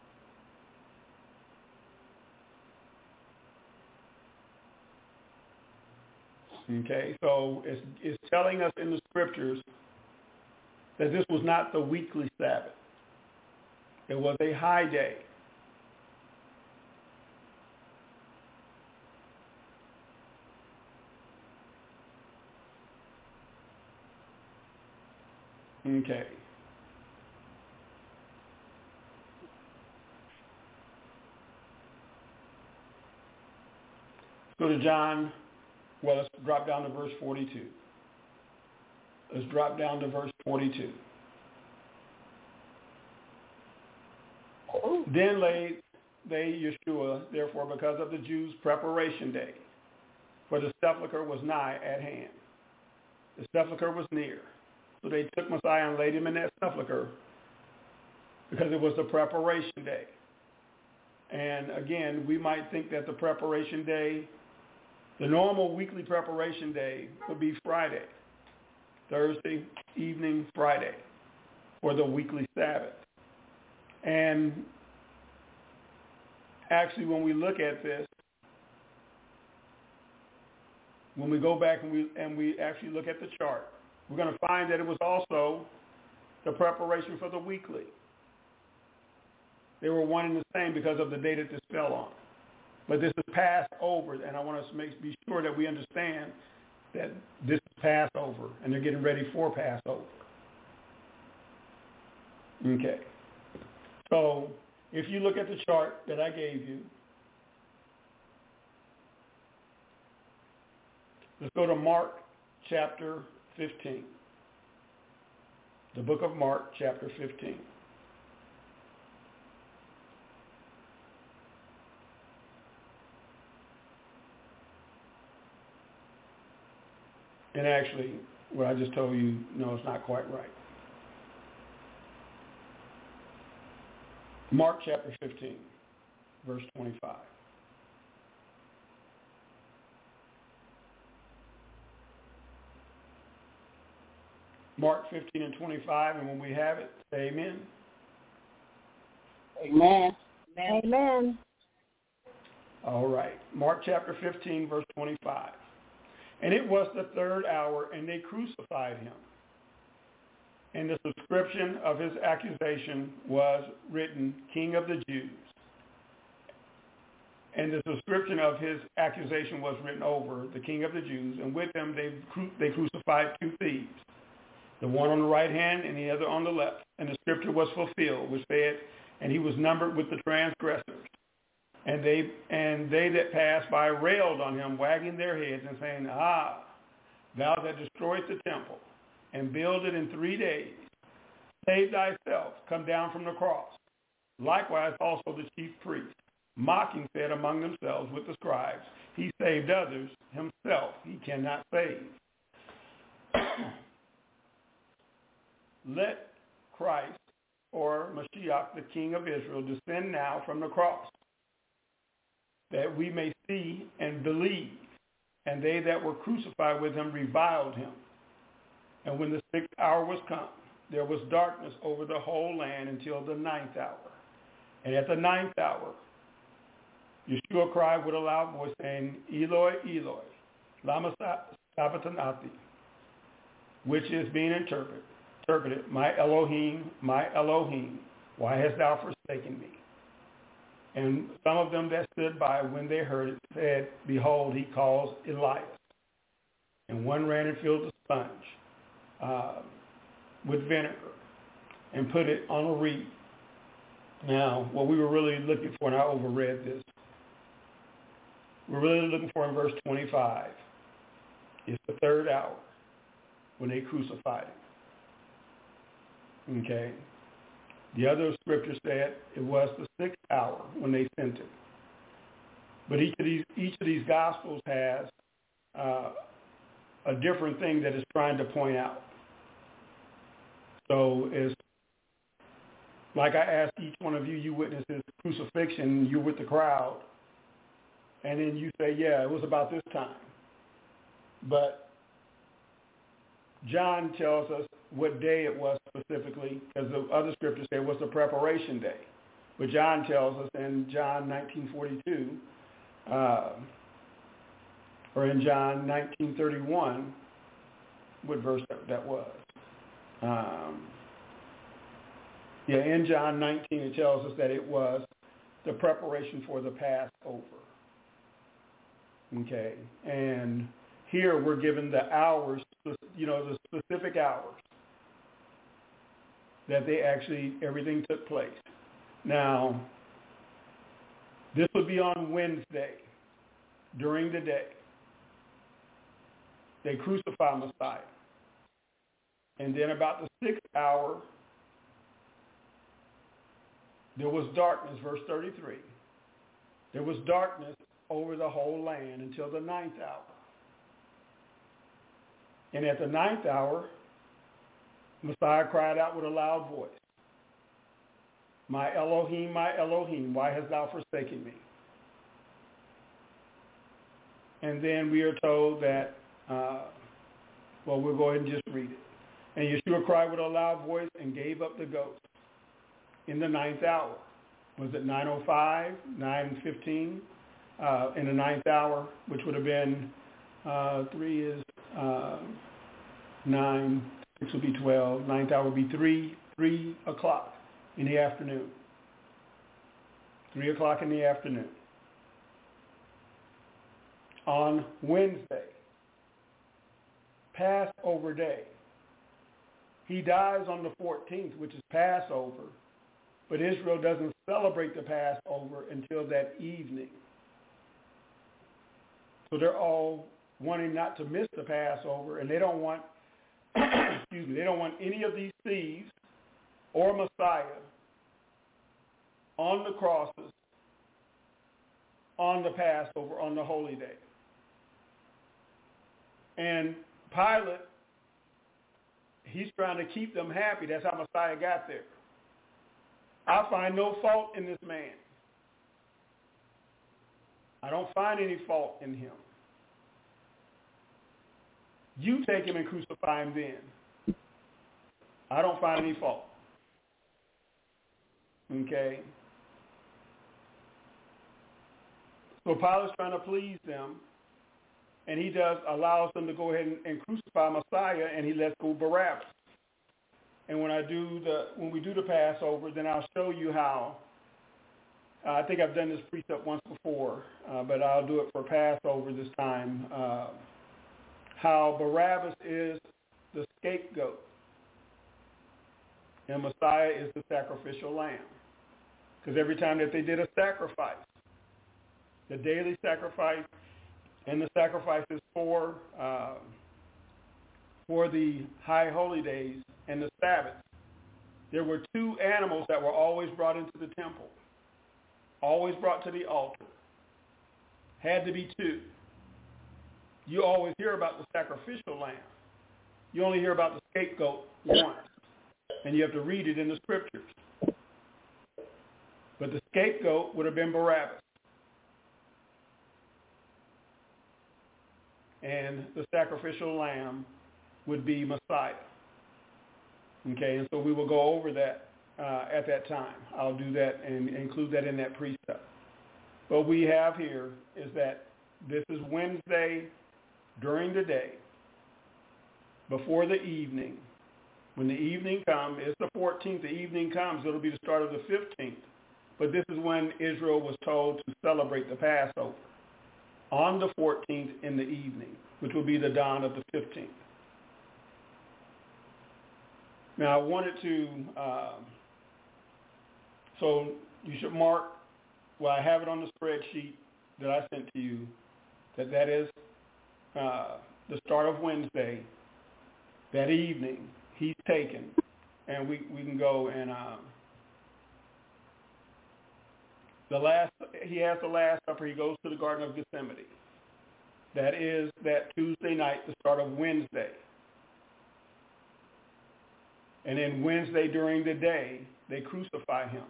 Okay, so it's, it's telling us in the scriptures that this was not the weekly Sabbath. It was a high day. Okay. Let's go to John. Well, let's drop down to verse forty-two. Let's drop down to verse forty-two. Then laid they Yeshua, therefore, because of the Jews' preparation day, for the sepulchre was nigh at hand. The sepulchre was near. So they took Messiah and laid him in that sepulchre because it was the preparation day. And again, we might think that the preparation day, the normal weekly preparation day would be Friday, Thursday evening, Friday, for the weekly Sabbath. And actually, when we look at this, when we go back and we and we actually look at the chart, we're going to find that it was also the preparation for the weekly. They were one and the same because of the day that this fell on. But this is Passover, and I want us to make, be sure that we understand that this is Passover, and they're getting ready for Passover. Okay. So if you look at the chart that I gave you, let's go to Mark chapter fifteen. The book of Mark chapter fifteen. And actually, what I just told you, no, it's not quite right. Mark chapter fifteen, verse twenty-five. Mark fifteen and twenty-five, and when we have it, say amen. Amen. Amen. All right. Mark chapter fifteen, verse twenty-five. And it was the third hour, and they crucified him. And the subscription of his accusation was written, King of the Jews. And the subscription of his accusation was written over the King of the Jews. And with him they, cru- they crucified two thieves, the one on the right hand and the other on the left. And the scripture was fulfilled, which said, and he was numbered with the transgressors. And they and they that passed by railed on him, wagging their heads and saying, Ah, thou that destroyest the temple and build it in three days, save thyself, come down from the cross. Likewise also the chief priests, mocking, said among themselves with the scribes, he saved others, himself he cannot save. Let Christ, or Mashiach, the King of Israel, descend now from the cross, that we may see and believe. And they that were crucified with him reviled him. And when the sixth hour was come, there was darkness over the whole land until the ninth hour. And at the ninth hour, Yeshua cried with a loud voice, saying, Eloi, Eloi, lama sabachthani, which is being interpreted, interpreted, my Elohim, my Elohim, why hast thou forsaken me? And some of them that stood by, when they heard it, said, Behold, he calls Elias. And one ran and filled a sponge uh, with vinegar and put it on a reed. Now, what we were really looking for, and I overread this, we're really looking for in verse twenty-five, is the third hour when they crucified him. Okay. The other scripture said it was the sixth hour when they sent it. But each of these each of these gospels has uh, a different thing that it's trying to point out. So it's like I asked each one of you, you witnessed his crucifixion, you're with the crowd, and then you say, yeah, it was about this time. But John tells us what day it was specifically, because the other scriptures say it was the preparation day. But John tells us in John nineteen forty-two, uh, or in John nineteen thirty-one, what verse that, that was. Um, yeah, in John nineteen it tells us that it was the preparation for the Passover. Okay, and here we're given the hours, you know, the specific hours that they actually, everything took place. Now, this would be on Wednesday, during the day. They crucify Messiah. And then about the sixth hour, there was darkness, verse thirty-three. There was darkness over the whole land until the ninth hour. And at the ninth hour, Messiah cried out with a loud voice, "My Elohim, my Elohim, why hast thou forsaken me?" And then we are told that, uh, well, we'll go ahead and just read it. And Yeshua cried with a loud voice and gave up the ghost in the ninth hour. Was it nine oh five, nine fifteen? Uh, in the ninth hour, which would have been, uh, three is uh, nine, six would be twelve, ninth hour would be three, three o'clock in the afternoon. Three o'clock in the afternoon. On Wednesday, Passover day. He dies on the fourteenth, which is Passover, but Israel doesn't celebrate the Passover until that evening. So they're all wanting not to miss the Passover, and they don't want, excuse me, they don't want any of these thieves or Messiah on the crosses on the Passover, on the holy day. And Pilate, he's trying to keep them happy. That's how Messiah got there. I find no fault in this man. I don't find any fault in him. You take him and crucify him then. I don't find any fault. Okay? So Pilate's trying to please them, and he does allows them to go ahead and, and crucify Messiah, and he lets go Barabbas. And when I do the when we do the Passover, then I'll show you how. Uh, I think I've done this precept once before, uh, but I'll do it for Passover this time. Uh, how Barabbas is the scapegoat, and Messiah is the sacrificial lamb. Because every time that they did a sacrifice, the daily sacrifice and the sacrifices for uh, for the high holy days and the Sabbath, there were two animals that were always brought into the temple. Always brought to the altar. Had to be two. You always hear about the sacrificial lamb. You only hear about the scapegoat once. And you have to read it in the scriptures. But the scapegoat would have been Barabbas. And the sacrificial lamb would be Messiah. Okay, and so we will go over that Uh, at that time. I'll do that and include that in that precept. What we have here is that this is Wednesday during the day, before the evening. When the evening comes, it's the fourteenth, the evening comes, it'll be the start of the fifteenth. But this is when Israel was told to celebrate the Passover, on the fourteenth in the evening, which will be the dawn of the fifteenth. Now, I wanted to... Uh, So you should mark, well, I have it on the spreadsheet that I sent to you, that that is uh, the start of Wednesday. That evening, he's taken, and we, we can go and um, the last, he has the Last Supper. He goes to the Garden of Gethsemane. That is that Tuesday night, the start of Wednesday. And then Wednesday during the day, they crucify him.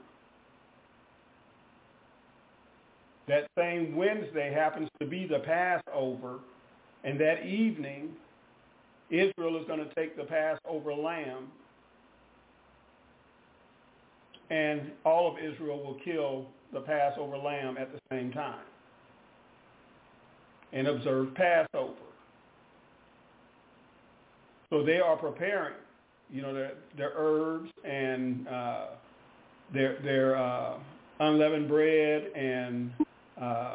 That same Wednesday happens to be the Passover, and that evening, Israel is going to take the Passover lamb, and all of Israel will kill the Passover lamb at the same time and observe Passover. So they are preparing, you know, their, their herbs and uh, their, their uh, unleavened bread and uh,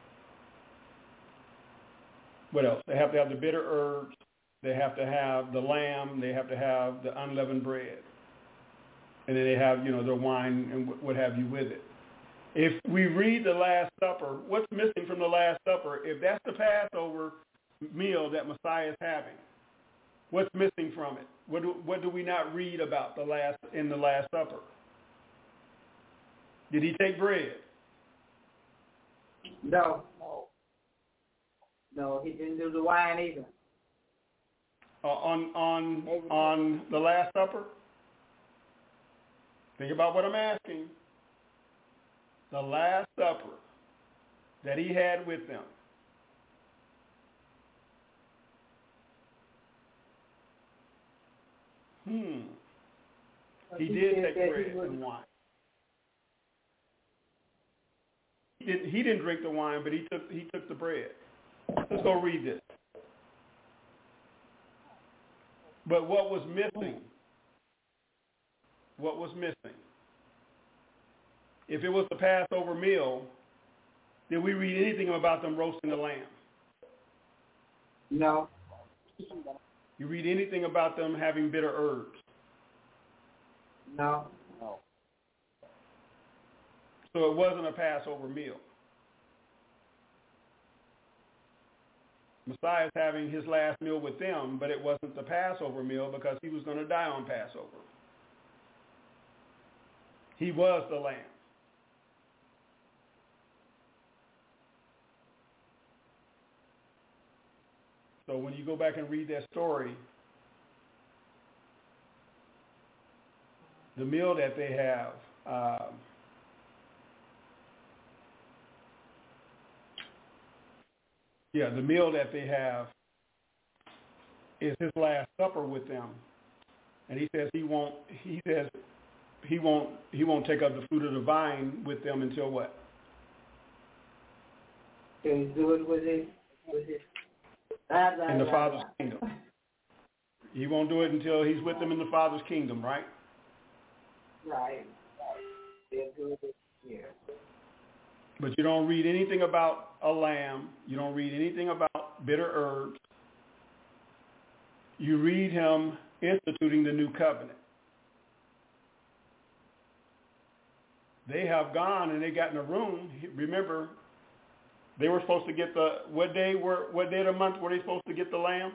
what else? They have to have the bitter herbs. They have to have the lamb. They have to have the unleavened bread. And then they have, you know, their wine and what have you with it. If we read the Last Supper, what's missing from the Last Supper? If that's the Passover meal that Messiah is having, what's missing from it? What do, what do we not read about the last in the Last Supper? Did he take bread? No. No. No, he didn't do the wine either. Uh, on on on the Last Supper? Think about what I'm asking. The Last Supper that he had with them. Hmm. He, he did take bread and wine. He didn't, he didn't drink the wine, but he took he took the bread. Let's go read this. But what was missing? What was missing? If it was the Passover meal, did we read anything about them roasting the lamb? No. You read anything about them having bitter herbs? No. No. So it wasn't a Passover meal. Messiah is having his last meal with them, but it wasn't the Passover meal because he was going to die on Passover. He was the lamb. So when you go back and read that story, the meal that they have, um, yeah, the meal that they have is his Last Supper with them, and he says he won't. He says he won't. He won't take up the fruit of the vine with them until what? Can he do it with his with his in the Father's kingdom? He won't do it until he's with them in the Father's kingdom, right? Right. They'll do it here. But you don't read anything about a lamb. You don't read anything about bitter herbs. You read him instituting the new covenant. They have gone and they got in a room. Remember, they were supposed to get the, what day were, what day of the month were they supposed to get the lamb?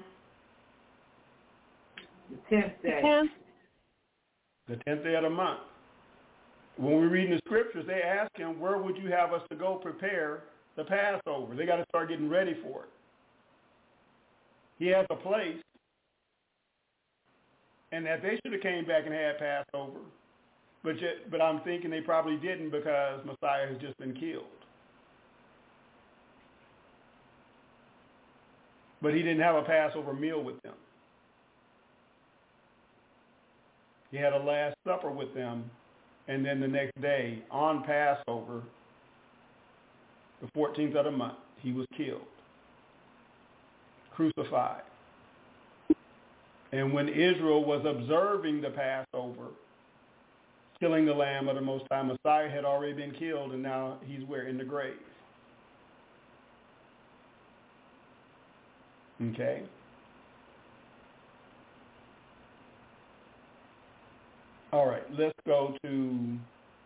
The tenth day. The tenth. The tenth day of the month. When we read in the scriptures, they ask him, where would you have us to go prepare the Passover? They got to start getting ready for it. He has a place, and that they should have came back and had Passover. But, yet, but I'm thinking they probably didn't because Messiah has just been killed. But he didn't have a Passover meal with them. He had a Last Supper with them, and then the next day, on Passover, the fourteenth of the month, he was killed, crucified. And when Israel was observing the Passover, killing the Lamb of the Most High, Messiah had already been killed, and now he's where? In the grave. Okay? All right, let's go to,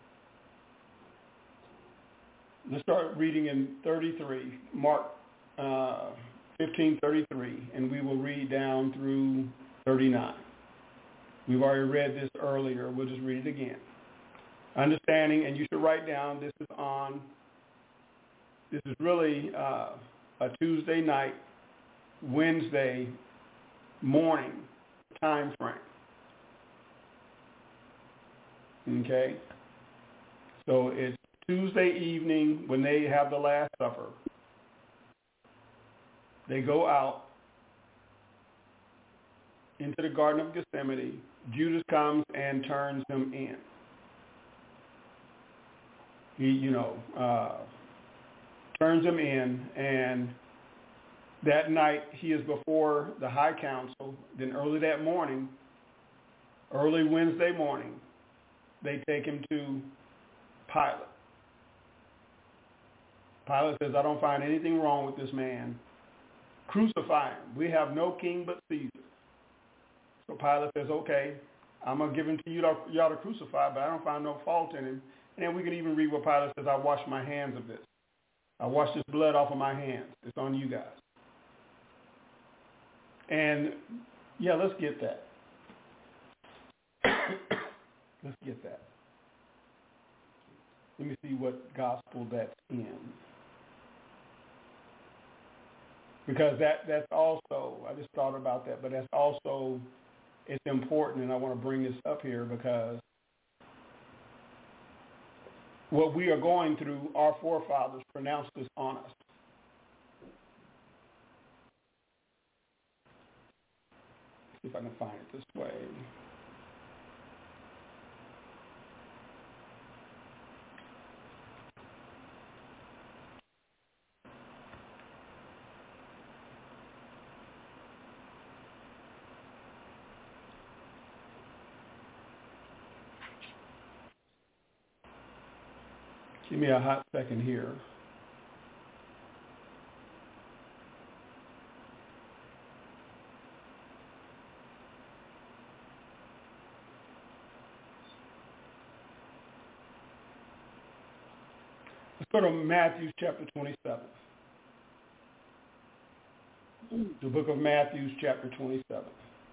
let's start reading in thirty-three, Mark uh, fifteen thirty-three, and we will read down through thirty-nine. We've already read this earlier. We'll just read it again. Understanding, and you should write down, this is on, this is really uh, a Tuesday night, Wednesday morning time frame. Okay? So it's Tuesday evening when they have the Last Supper. They go out into the Garden of Gethsemane. Judas comes and turns them in. He, you know, uh, turns them in, and that night he is before the high council. Then early that morning, early Wednesday morning, they take him to Pilate. Pilate says, I don't find anything wrong with this man. Crucify him. We have no king but Caesar. So Pilate says, okay, I'm going to give him to you, y'all to crucify, but I don't find no fault in him. And then we can even read what Pilate says, I wash my hands of this. I wash this blood off of my hands. It's on you guys. And, yeah, let's get that. Let's get that. Let me see what gospel that's in. Because that, that's also, I just thought about that, but that's also, it's important, and I want to bring this up here because what we are going through, our forefathers pronounced this on us. See if I can find it this way. Give me a hot second here. Let's go to Matthew chapter twenty-seven. The book of Matthew chapter twenty-seven.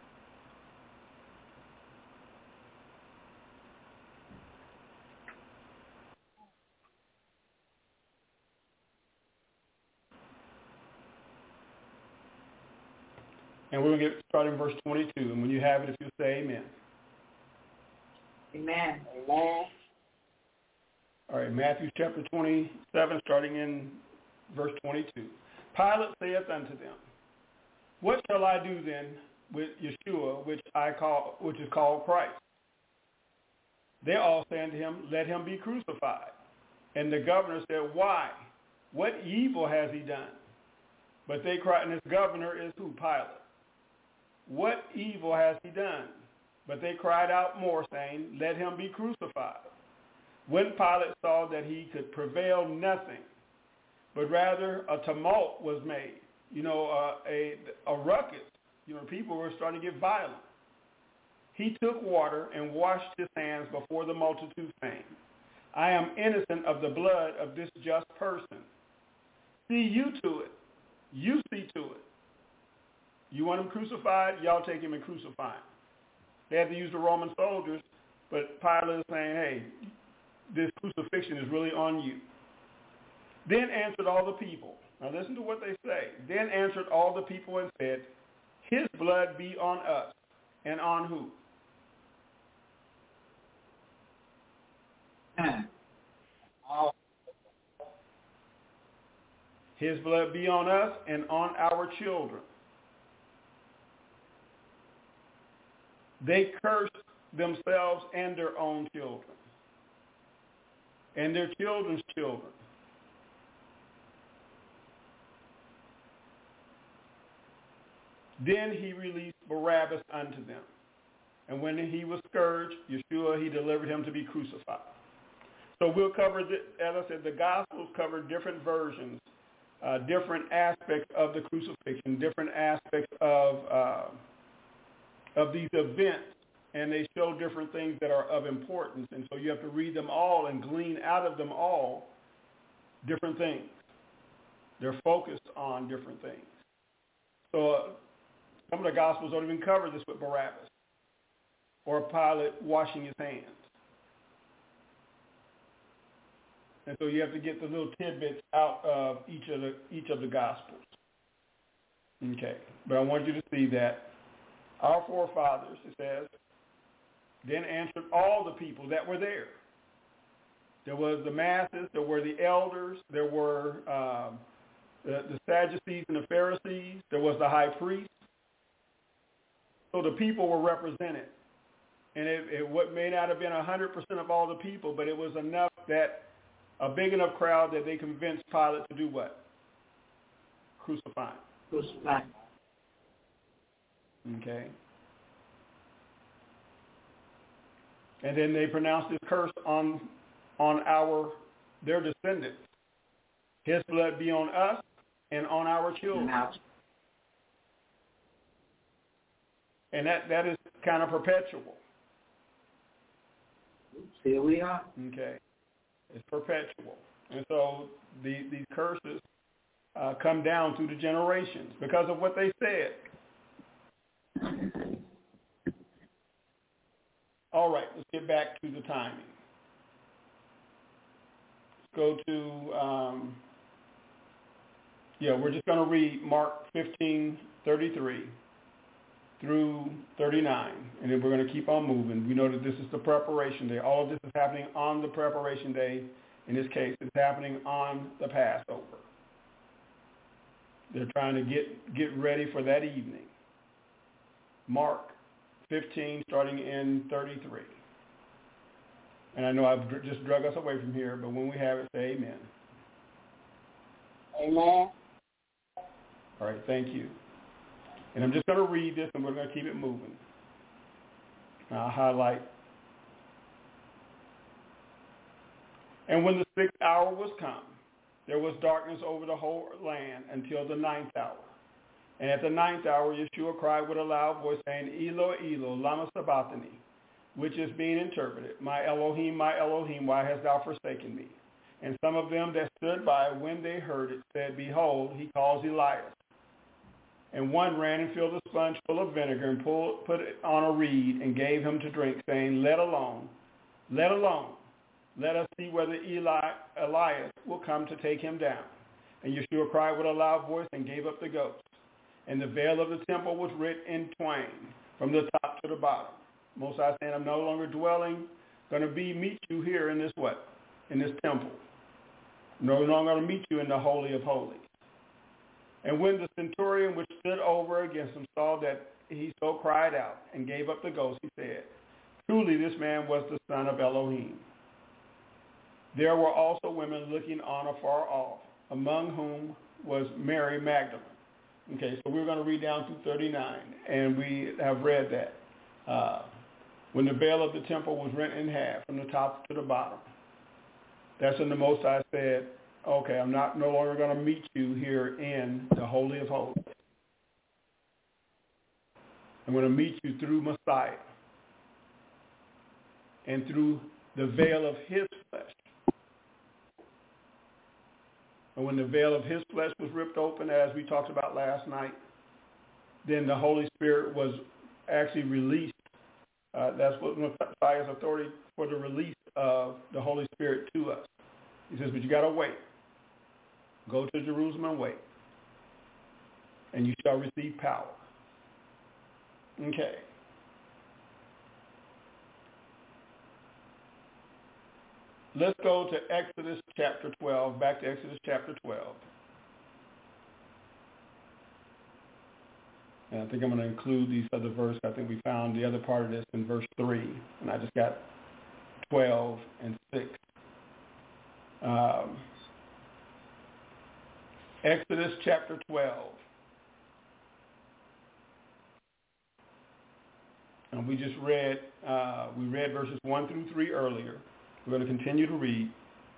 And we're going to get started in verse twenty-two. And when you have it, if you'll say amen. Amen. Amen. All right, Matthew chapter twenty-seven, starting in verse twenty-two. Pilate saith unto them, what shall I do then with Yeshua, which I call, which is called Christ? They all say unto him, let him be crucified. And the governor said, why? What evil has he done? But they cried, and this governor is who? Pilate. What evil has he done? But they cried out more, saying, let him be crucified. When Pilate saw that he could prevail nothing, but rather a tumult was made, you know, uh, a, a ruckus, you know, people were starting to get violent. He took water and washed his hands before the multitude, saying, I am innocent of the blood of this just person. See you to it. You see to it. You want him crucified? Y'all take him and crucify him. They had to use the Roman soldiers, but Pilate is saying, hey, this crucifixion is really on you. Then answered all the people. Now listen to what they say. Then answered all the people and said, his blood be on us, and on who? His blood be on us and on our children. They cursed themselves and their own children, and their children's children. Then he released Barabbas unto them. And when he was scourged, Yeshua, he delivered him to be crucified. So we'll cover, the, as I said, the Gospels cover different versions, uh, different aspects of the crucifixion, different aspects of uh, of these events, and they show different things that are of importance. And so you have to read them all and glean out of them all different things. They're focused on different things. So uh, some of the Gospels don't even cover this with Barabbas. or Pilate washing his hands. And so you have to get the little tidbits out of each of the each of the Gospels. Okay, but I want you to see that our forefathers, it says, then answered all the people that were there. There was the masses, there were the elders, there were um, the, the Sadducees and the Pharisees, there was the high priest. So the people were represented. And it, it what may not have been one hundred percent of all the people, but it was enough that a big enough crowd that they convinced Pilate to do what? Crucify him. Crucify. Okay. And then they pronounced this curse on on our their descendants. His blood be on us and on our children. And that, that is kind of perpetual. Here we are. Okay. It's perpetual. And so the, these curses uh, come down through the generations because of what they said. All right, let's get back to the timing. Let's go to, um, yeah, we're just going to read Mark fifteen thirty-three through thirty-nine, and then we're going to keep on moving. We know that this is the preparation day. All of this is happening on the preparation day. In this case, it's happening on the Passover. They're trying to get, get ready for that evening. Mark fifteen, starting in thirty-three. And I know I've dr- just drug us away from here, but when we have it, say amen. Amen. All right, thank you. And I'm just going to read this, and we're going to keep it moving. I'll highlight. And when the sixth hour was come, there was darkness over the whole land until the ninth hour. And at the ninth hour, Yeshua cried with a loud voice, saying, Eloi, Eloi, lama sabachthani, which is being interpreted, My Elohim, my Elohim, why hast thou forsaken me? And some of them that stood by, when they heard it, said, Behold, he calls Elias. And one ran and filled a sponge full of vinegar and pulled, put it on a reed and gave him to drink, saying, Let alone, let alone, let us see whether Eli, Elias will come to take him down. And Yeshua cried with a loud voice and gave up the ghost. And the veil of the temple was rent in twain from the top to the bottom. Most High saying, I'm no longer dwelling, going to be meet you here in this what? In this temple. I'm no longer going to meet you in the Holy of Holies. And when the centurion which stood over against him saw that he so cried out and gave up the ghost, he said, Truly this man was the son of Elohim. There were also women looking on afar off, among whom was Mary Magdalene. Okay, so we're going to read down through thirty-nine, and we have read that. Uh, when the veil of the temple was rent in half from the top to the bottom, that's when the Most High said, okay, I'm not no longer going to meet you here in the Holy of Holies. I'm going to meet you through Messiah and through the veil of his flesh. And when the veil of his flesh was ripped open, as we talked about last night, then the Holy Spirit was actually released. Uh, that's what Messiah's authority for the release of the Holy Spirit to us. He says, but you got to wait. Go to Jerusalem and wait, and you shall receive power. Okay. Let's go to Exodus chapter twelve, back to Exodus chapter twelve. And I think I'm going to include these other verses. I think we found the other part of this in verse three, and I just got twelve and six. Um, Exodus chapter twelve. And we just read, uh, we read verses one through three earlier. We're going to continue to read.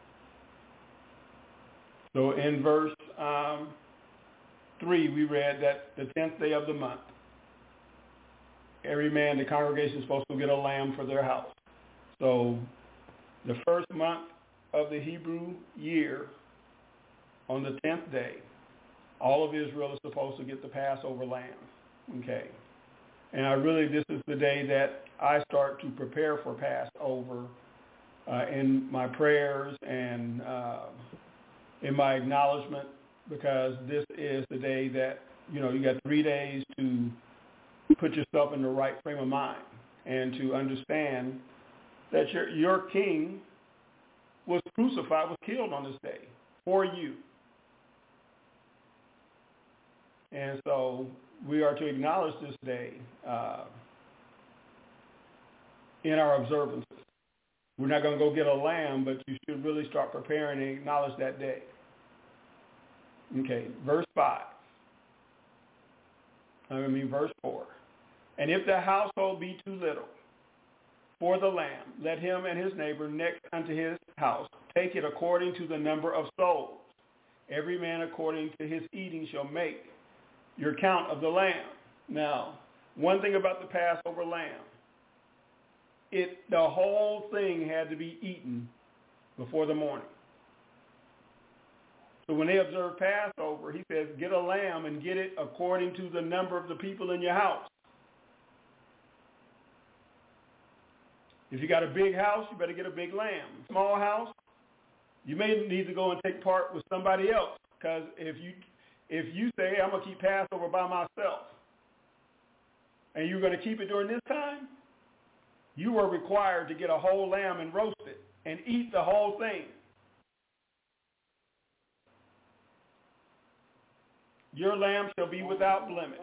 So in verse um, three, we read that the tenth day of the month, every man, the congregation is supposed to get a lamb for their house. So the first month of the Hebrew year, on the tenth day, all of Israel is supposed to get the Passover lamb. Okay. And I really, this is the day that I start to prepare for Passover uh, in my prayers and uh, in my acknowledgement, because this is the day that, you know, you got three days to put yourself in the right frame of mind and to understand that your your king was crucified, was killed on this day for you. And so we are to acknowledge this day uh, in our observances. We're not going to go get a lamb, but you should really start preparing and acknowledge that day. Okay, verse five. I mean, verse four. And if the household be too little for the lamb, let him and his neighbor next unto his house take it according to the number of souls. Every man according to his eating shall make your count of the lamb. Now, one thing about the Passover lamb, it the whole thing had to be eaten before the morning. So when they observe Passover, he says, get a lamb and get it according to the number of the people in your house. If you got a big house, you better get a big lamb. Small house, you may need to go and take part with somebody else, because if you if you say, hey, I'm going to keep Passover by myself, and you're going to keep it during this time, you are required to get a whole lamb and roast it and eat the whole thing. Your lamb shall be without blemish,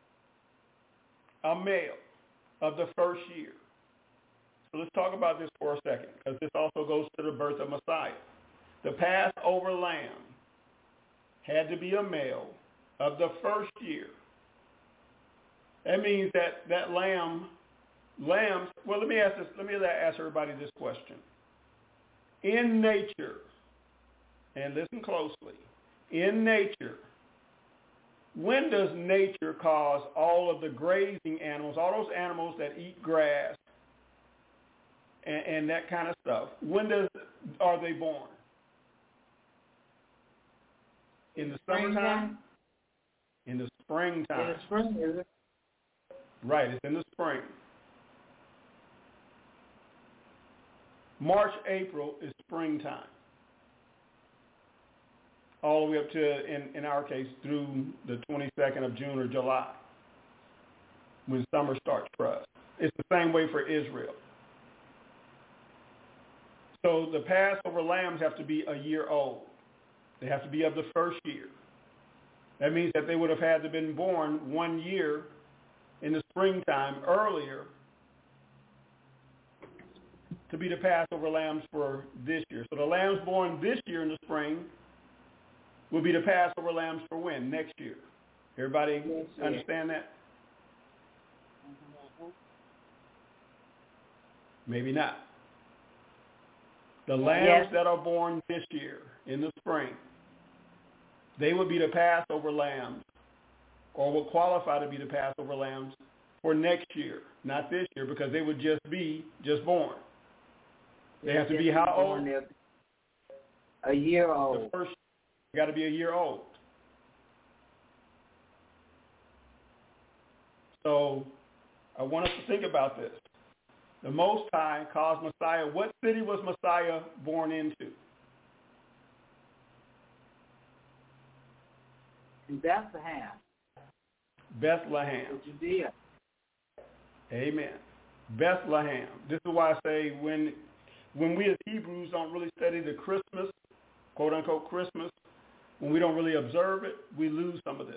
a male of the first year. So let's talk about this for a second, because this also goes to the birth of Messiah. The Passover lamb had to be a male of the first year. That means that that lamb, lambs, well, let me ask this, let me ask everybody this question. In nature, and listen closely, in nature, when does nature cause all of the grazing animals, all those animals that eat grass and, and that kind of stuff, when does are they born? In the summertime? In the springtime. In the spring, is it? Right, it's in the spring. March, April is springtime. All the way up to, in, in our case, through the twenty-second of June or July, when summer starts for us. It's the same way for Israel. So the Passover lambs have to be a year old. They have to be of the first year. That means that they would have had to have been born one year in the springtime earlier to be the Passover lambs for this year. So the lambs born this year in the spring will be the Passover lambs for when? Next year. Everybody yes, understand that? Mm-hmm. Maybe not. The lambs yes. that are born this year in the spring, they would be the Passover lambs, or will qualify to be the Passover lambs for next year, not this year, because they would just be just born. They have to be how old? A year old. The first got to be a year old. So I want us to think about this. The Most High caused Messiah. What city was Messiah born into? In Bethlehem. Bethlehem. Judea. Amen. Bethlehem. This is why I say when when we as Hebrews don't really study the Christmas, quote unquote Christmas, when we don't really observe it, we lose some of this.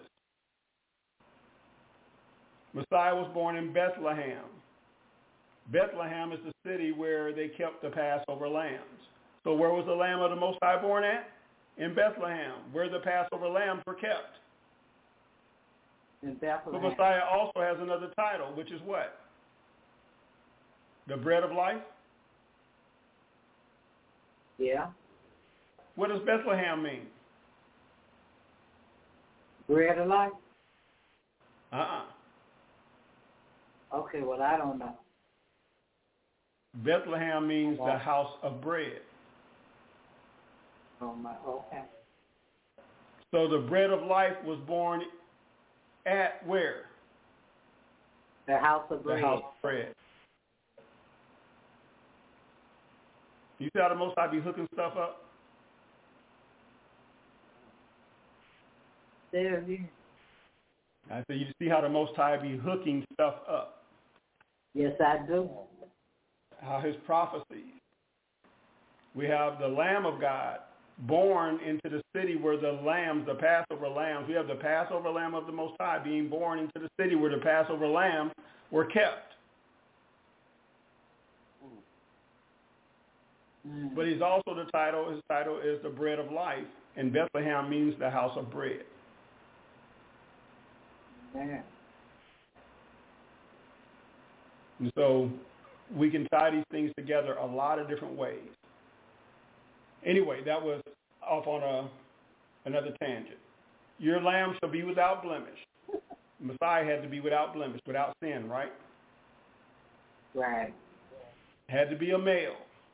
Messiah was born in Bethlehem. Bethlehem is the city where they kept the Passover lambs. So where was the Lamb of the Most High born at? In Bethlehem, where the Passover lambs were kept. In Bethlehem. So Messiah also has another title, which is what? The bread of life? Yeah. What does Bethlehem mean? Bread of life? Uh-uh. Okay, well, I don't know. Bethlehem means the house of bread. Oh, my, okay. So the bread of life was born at where? The house of bread. The house of bread. You see how the Most High be hooking stuff up? There it is. I said, you see how the Most High be hooking stuff up? Yes, I do. How his prophecies. We have the Lamb of God born into the city where the lambs, the Passover lambs, we have the Passover Lamb of the Most High being born into the city where the Passover lambs were kept. Mm. But he's also the title, his title is the bread of life, and Bethlehem means the house of bread. Yeah. And so we can tie these things together a lot of different ways. Anyway, that was off on a another tangent. Your lamb shall be without blemish. Messiah had to be without blemish, without sin, right? Right. Had to be a male.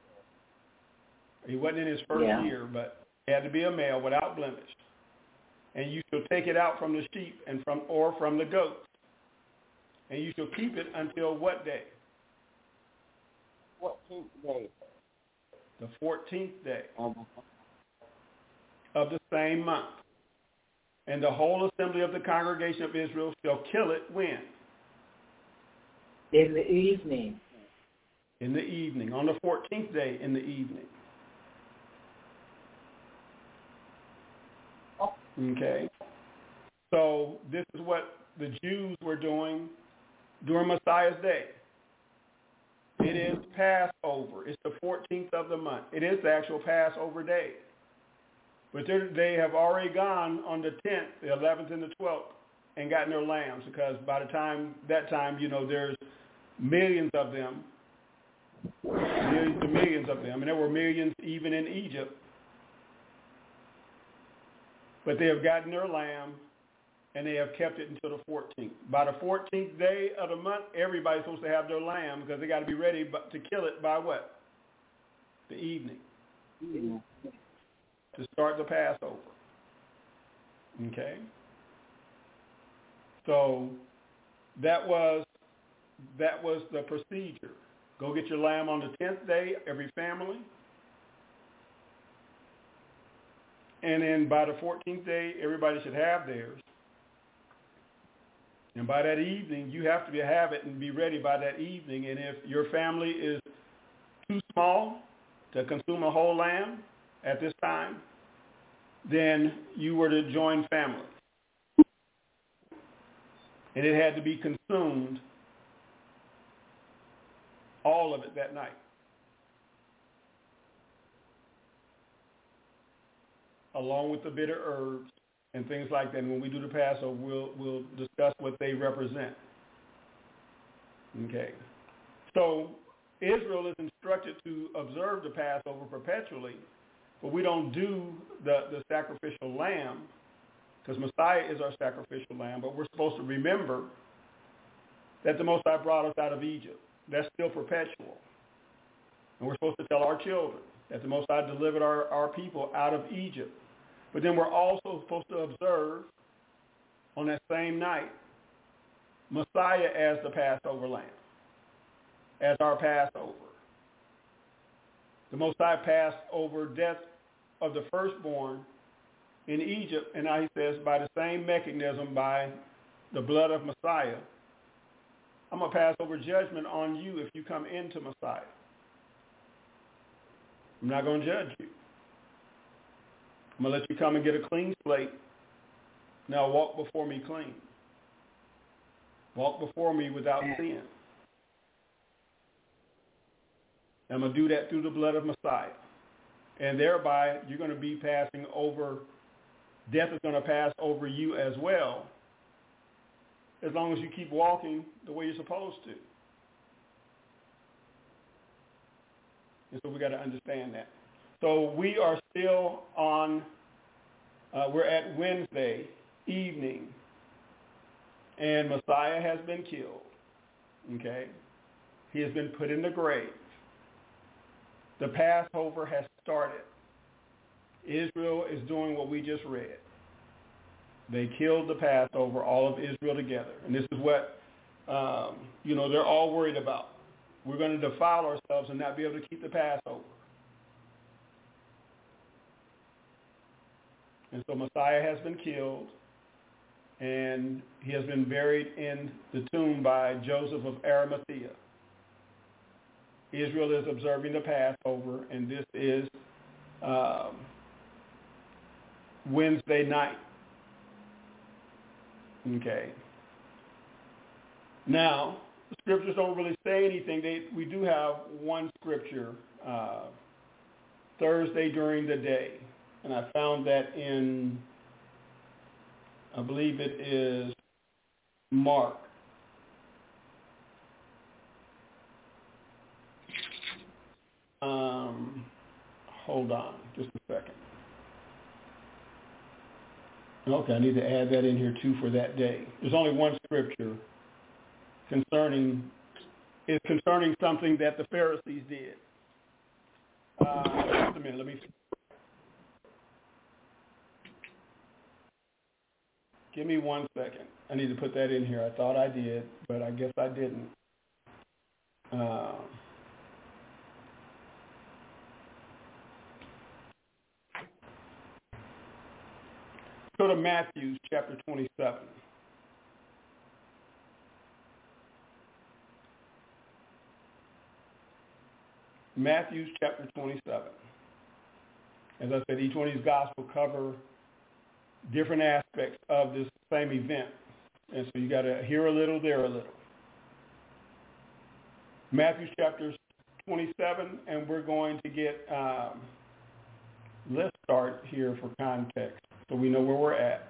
He wasn't in his first Yeah. year, but he had to be a male without blemish. And you shall take it out from the sheep and from or from the goats. And you shall keep it until what day? fourteenth day. The fourteenth day Um, of the same month. And the whole assembly of the congregation of Israel shall kill it when? In the evening. In the evening, on the fourteenth day in the evening. Okay. So this is what the Jews were doing during Messiah's day. It is Passover. It's the fourteenth of the month. It is the actual Passover day. But they have already gone on the tenth, the eleventh, and the twelfth and gotten their lambs, because by the time, that time, you know, there's millions of them, millions and millions of them, and there were millions even in Egypt. But they have gotten their lamb, and they have kept it until the fourteenth. By the fourteenth day of the month, everybody's supposed to have their lamb, because they got to be ready to kill it by what? The evening. yeah. To start the Passover. Okay? So that was that was the procedure. Go get your lamb on the tenth day, every family. And then by the fourteenth day, everybody should have theirs. And by that evening, you have to be, have it and be ready by that evening. And if your family is too small to consume a whole lamb at this time, then you were to join family. And it had to be consumed, all of it, that night. Along with the bitter herbs and things like that. And when we do the Passover, we'll, we'll discuss what they represent. Okay. So Israel is instructed to observe the Passover perpetually, but we don't do the, the sacrificial lamb, because Messiah is our sacrificial lamb, but we're supposed to remember that the Most High brought us out of Egypt. That's still perpetual. And we're supposed to tell our children that the Most High delivered our, our people out of Egypt. But then we're also supposed to observe on that same night Messiah as the Passover lamb, as our Passover. The Most High passed over death of the firstborn in Egypt, and now he says by the same mechanism, by the blood of Messiah, I'm going to pass over judgment on you if you come into Messiah. I'm not going to judge you. I'm going to let you come and get a clean slate. Now walk before me clean. Walk before me without sin. I'm going to do that through the blood of Messiah. And thereby, you're going to be passing over, death is going to pass over you as well, as long as you keep walking the way you're supposed to. And so we got to understand that. So we are still on, uh, we're at Wednesday evening, and Messiah has been killed, okay? He has been put in the grave. The Passover has started. Israel is doing what we just read. They killed the Passover, all of Israel together. And this is what, um, you know, they're all worried about. We're going to defile ourselves and not be able to keep the Passover. And so Messiah has been killed, and he has been buried in the tomb by Joseph of Arimathea. Israel is observing the Passover, and this is um, Wednesday night. Okay. Now, the scriptures don't really say anything. They, we do have one scripture, uh, Thursday during the day, and I found that in, I believe it is Mark. Um, hold on just a second. Okay, I need to add that in here too for that day. There's only one scripture concerning, is concerning something that the Pharisees did. Uh, just a minute, let me, give me one second. I need to put that in here. I thought I did, but I guess I didn't. Uh, Go to Matthew chapter twenty-seven. Matthew chapter twenty-seven. As I said, each one of these gospels cover different aspects of this same event. And so you got to hear a little, there a little. Matthew chapter twenty-seven, and we're going to get, um, let's start here for context, so we know where we're at.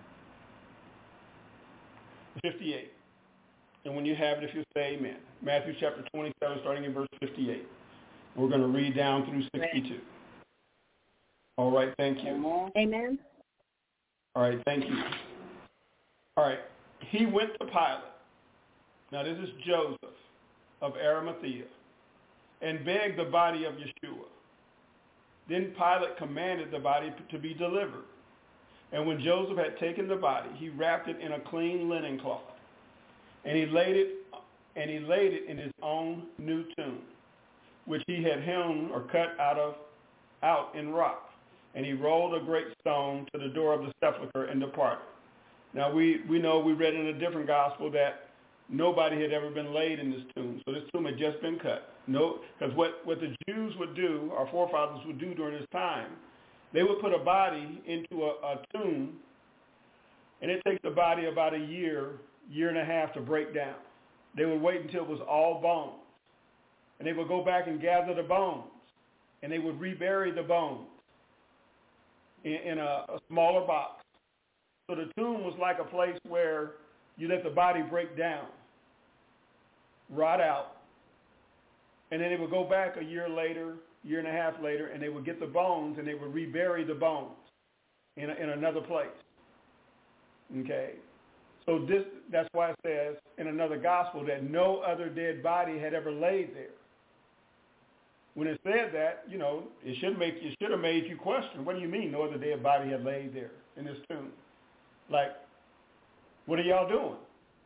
fifty-eight. And when you have it, if you say amen. Matthew chapter twenty-seven, starting in verse fifty-eight. We're going to read down through sixty-two. All right, thank you. Amen. All right, thank you. All right, he went to Pilate. Now this is Joseph of Arimathea, and begged the body of Yeshua. Then Pilate commanded the body to be delivered. And when Joseph had taken the body, he wrapped it in a clean linen cloth, and he laid it, and he laid it in his own new tomb, which he had hewn or cut out of out in rock. And he rolled a great stone to the door of the sepulchre and departed. Now we, we know we read in a different gospel that nobody had ever been laid in this tomb. So this tomb had just been cut. No, because what, what the Jews would do, our forefathers would do during this time, they would put a body into a, a tomb, and it takes the body about a year, year and a half to break down. They would wait until it was all bones. And they would go back and gather the bones, and they would rebury the bones in, in a, a smaller box. So the tomb was like a place where you let the body break down, rot out, and then they would go back a year later, year and a half later, and they would get the bones, and they would rebury the bones in, a, in another place. Okay? So this, that's why it says in another gospel that no other dead body had ever laid there. When it said that, you know, it should make it should have made you question, what do you mean no other dead body had laid there in this tomb? Like, what are y'all doing?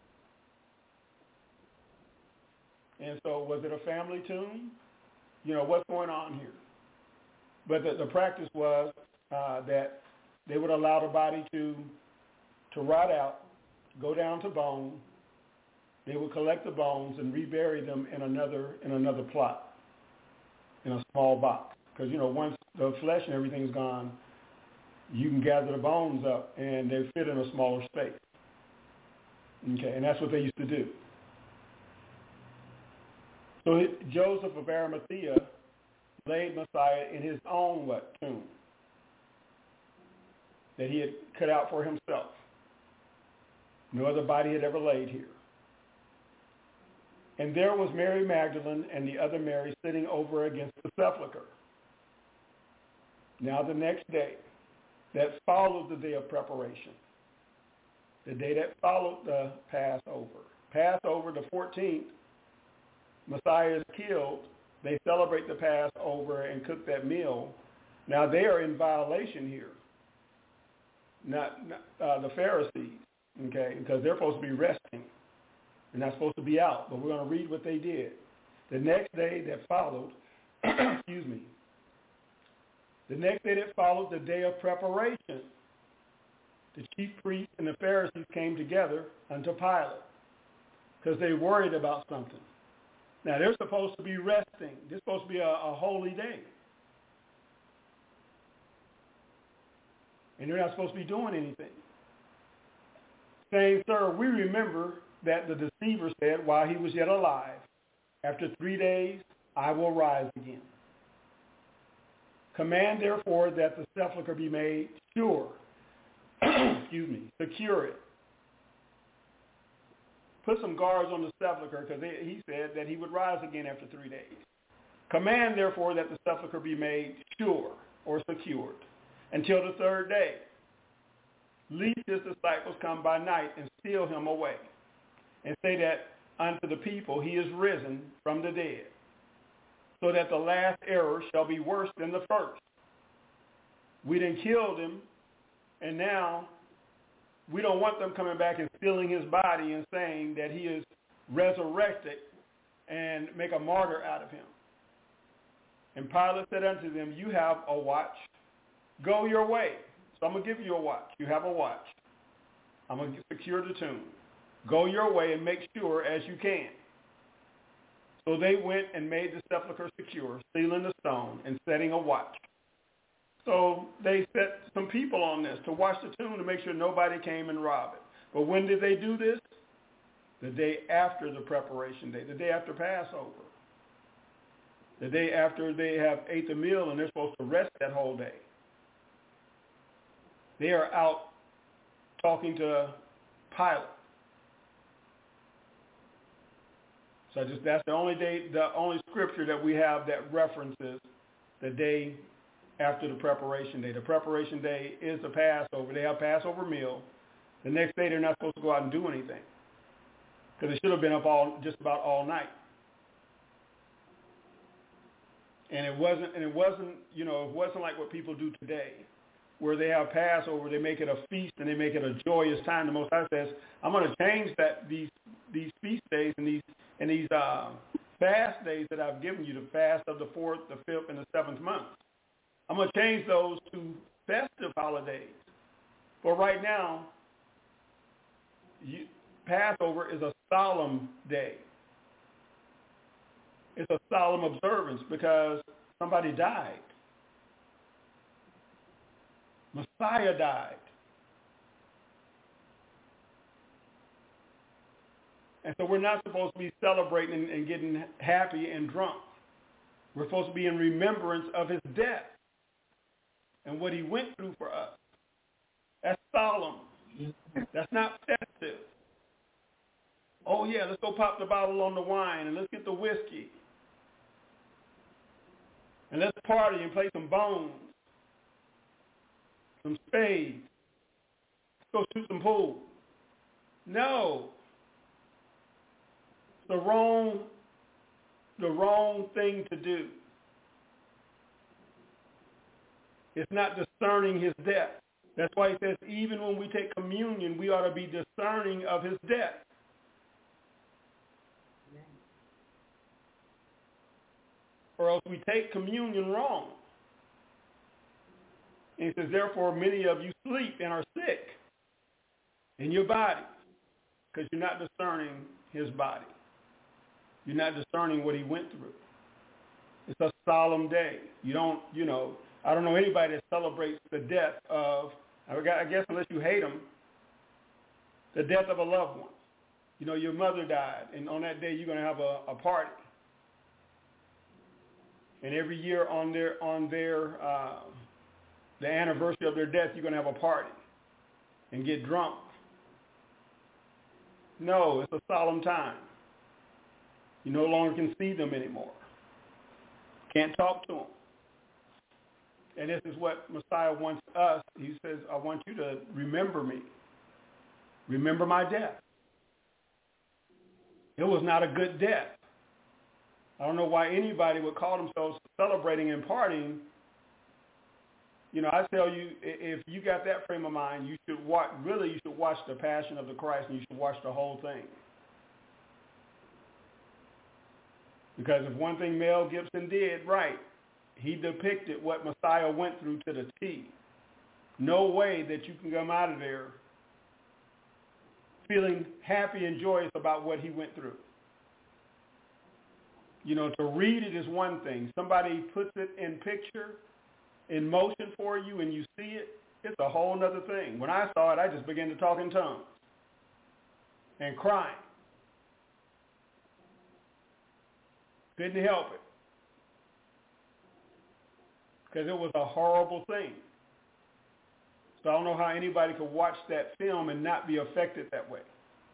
And so was it a family tomb? You know, what's going on here? But the, the practice was uh, that they would allow the body to to rot out, go down to bone. They would collect the bones and rebury them in another in another plot, in a small box. Because, you know, once the flesh and everything is gone, you can gather the bones up and they fit in a smaller space. Okay, and that's what they used to do. So Joseph of Arimathea laid Messiah in his own what tomb that he had cut out for himself. No other body had ever laid here. And there was Mary Magdalene and the other Mary sitting over against the sepulchre. Now the next day, that followed the day of preparation, the day that followed the Passover. Passover, the fourteenth, Messiah is killed. They celebrate the Passover and cook that meal. Now they are in violation here, not, not uh, the Pharisees, okay, because they're supposed to be resting. They're not supposed to be out, but we're going to read what they did. The next day that followed, excuse me, the next day that followed the day of preparation. the chief priests and the Pharisees came together unto Pilate because they worried about something. Now, they're supposed to be resting. This is supposed to be a, a holy day. And they're not supposed to be doing anything. Saying, sir, we remember that the deceiver said while he was yet alive, after three days I will rise again. Command, therefore, that the sepulchre be made sure. Excuse me, secure it. Put some guards on the sepulchre because he said that he would rise again after three days. Command, therefore, that the sepulchre be made sure or secured until the third day. Lest his disciples come by night and steal him away and say that unto the people he is risen from the dead, so that the last error shall be worse than the first. We done killed him, and now we don't want them coming back and stealing his body and saying that he is resurrected and make a martyr out of him. And Pilate said unto them, you have a watch. Go your way. So I'm going to give you a watch. You have a watch. I'm going to secure the tomb. Go your way and make sure as you can. So they went and made the sepulchre secure, sealing the stone and setting a watch. So they set some people on this to watch the tomb to make sure nobody came and robbed it. But when did they do this? The day after the preparation day, the day after Passover. The day after they have ate the meal and they're supposed to rest that whole day. They are out talking to Pilate. So just that's the only day, the only scripture that we have that references the day after the preparation day. The preparation day is the Passover. They have Passover meal. The next day they're not supposed to go out and do anything because they should have been up all just about all night. And it wasn't, and it wasn't, you know, it wasn't like what people do today, where they have Passover, they make it a feast and they make it a joyous time. The Most High says, I'm going to change that these these feast days and these and these uh, fast days that I've given you, the fast of the fourth, the fifth, and the seventh month. I'm going to change those to festive holidays. But right now, you, Passover is a solemn day. It's a solemn observance because somebody died. Messiah died. And so we're not supposed to be celebrating and, and getting happy and drunk. We're supposed to be in remembrance of his death and what he went through for us. That's solemn. That's not festive. Oh, yeah, let's go pop the bottle on the wine and let's get the whiskey. And let's party and play some bones, some spades. Let's go shoot some pool. No. It's the wrong, the wrong thing to do. It's not discerning his death. That's why he says even when we take communion, we ought to be discerning of his death. Or else we take communion wrong. And he says, therefore, many of you sleep and are sick in your body because you're not discerning his body. You're not discerning what he went through. It's a solemn day. You don't, you know, I don't know anybody that celebrates the death of, I guess unless you hate them, the death of a loved one. You know, your mother died, and on that day you're going to have a, a party. And every year on their on their uh, the anniversary of their death, you're going to have a party and get drunk. No, it's a solemn time. You no longer can see them anymore. Can't talk to them. And this is what Messiah wants us. He says, I want you to remember me. Remember my death. It was not a good death. I don't know why anybody would call themselves celebrating and partying. You know, I tell you, if you got that frame of mind, you should watch, really you should watch The Passion of the Christ, and you should watch the whole thing. Because if one thing Mel Gibson did right, he depicted what Messiah went through to the T. no way that you can come out of there feeling happy and joyous about what he went through. You know, to read it is one thing. Somebody puts it in picture, in motion for you, and you see it, it's a whole other thing. When I saw it, I just began to talk in tongues and crying. Couldn't help it. Because it was a horrible thing. So I don't know how anybody could watch that film and not be affected that way.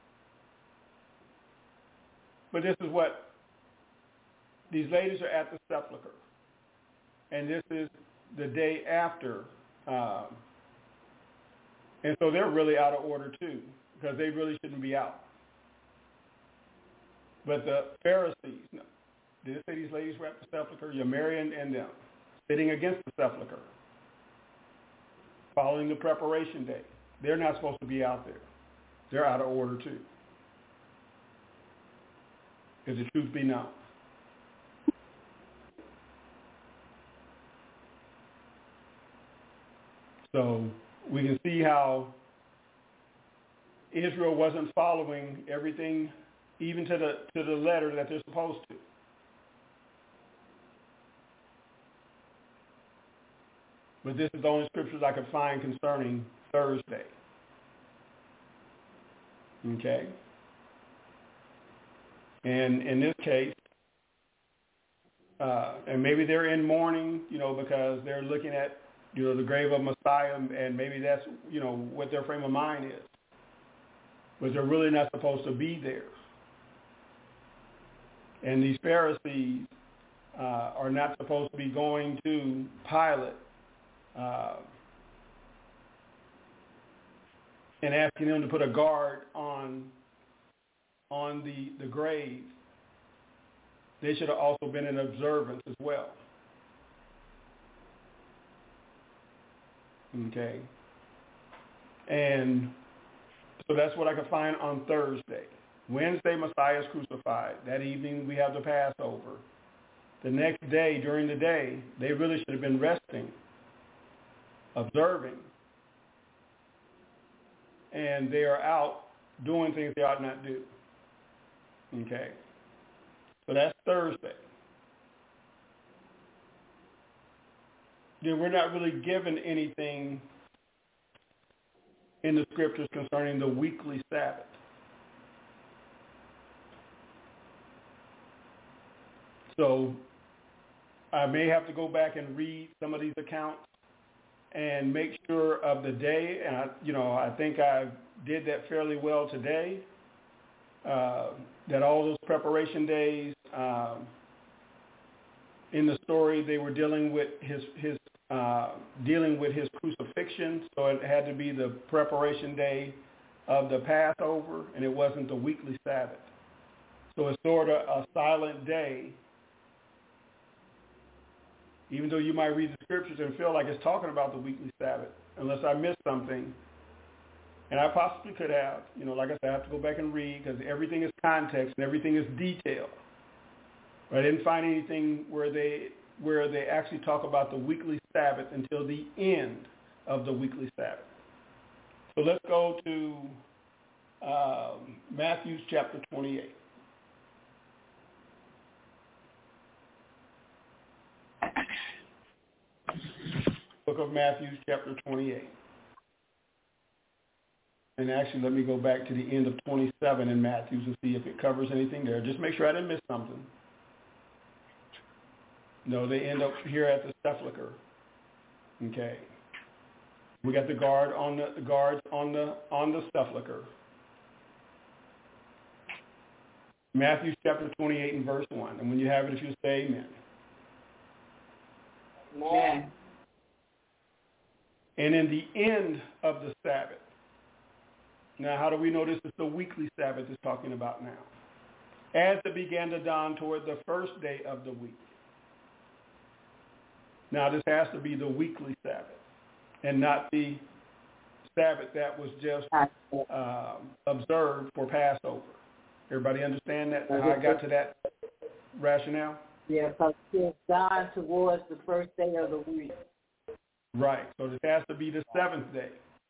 But this is what, these ladies are at the sepulcher. And this is the day after. Um, and so they're really out of order too, because they really shouldn't be out. But the Pharisees, no, did it say these ladies were at the sepulcher? You're Mary and, and them, sitting against the sepulcher, following the preparation day. They're not supposed to be out there. They're out of order too. Because the truth be known. So we can see how Israel wasn't following everything, even to the to the letter that they're supposed to. But this is the only scriptures I could find concerning Thursday. Okay? And in this case, uh, and maybe they're in mourning, you know, because they're looking at, you know, the grave of Messiah, and maybe that's, you know, what their frame of mind is. But they're really not supposed to be there. And these Pharisees uh, are not supposed to be going to Pilate uh, and asking him to put a guard on on the, the grave. They should have also been in observance as well. Okay. And so that's what I could find on Thursday. Wednesday, Messiah is crucified. That evening, we have the Passover. The next day, during the day, they really should have been resting, observing. And they are out doing things they ought not do. Okay. So that's Thursday. Then we're not really given anything in the scriptures concerning the weekly Sabbath. So I may have to go back and read some of these accounts and make sure of the day. And, I, you know, I think I did that fairly well today, uh, that all those preparation days, um, in the story, they were dealing with his, his uh, dealing with his crucifixion. So it had to be the preparation day of the Passover, and it wasn't the weekly Sabbath. So it's sort of a silent day, even though you might read the scriptures and feel like it's talking about the weekly Sabbath, unless I missed something. And I possibly could have, you know, like I said, I have to go back and read, because everything is context and everything is detail. But I didn't find anything where they where they actually talk about the weekly Sabbath until the end of the weekly Sabbath. So let's go to um, Matthew chapter twenty-eight. Book of Matthew chapter twenty-eight. And actually, let me go back to the end of twenty-seven in Matthew and see if it covers anything there. Just make sure I didn't miss something. No, they end up here at the sepulcher. Okay. We got the guard on the, the guards on the on the sepulcher. Matthew chapter twenty-eight and verse one. And when you have it, if you say amen. Amen. And in the end of the Sabbath. Now, how do we know this is the weekly Sabbath it's talking about now? As it began to dawn toward the first day of the week. Now, this has to be the weekly Sabbath and not the Sabbath that was just uh, observed for Passover. Everybody understand that? How I got to that rationale? Yeah, because it's dawn towards the first day of the week. Right. So this has to be the seventh day.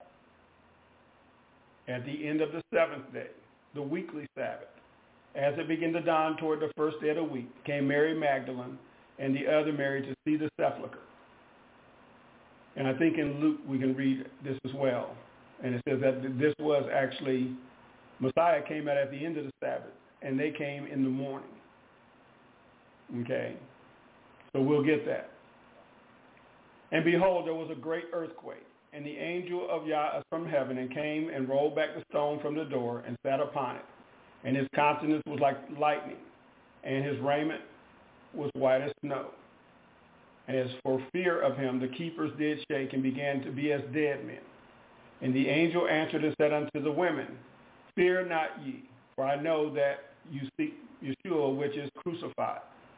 At the end of the seventh day, the weekly Sabbath. As it began to dawn toward the first day of the week, came Mary Magdalene and the other Mary to see the sepulchre. And I think in Luke we can read this as well. And it says that this was actually, Messiah came out at the end of the Sabbath, and they came in the morning. Okay? So we'll get that. And behold, there was a great earthquake, and the angel of Yah from heaven and came and rolled back the stone from the door and sat upon it. And his countenance was like lightning, and his raiment was white as snow. And as for fear of him, the keepers did shake and began to be as dead men. And the angel answered and said unto the women, Fear not ye, for I know that you seek Yeshua, which is crucified.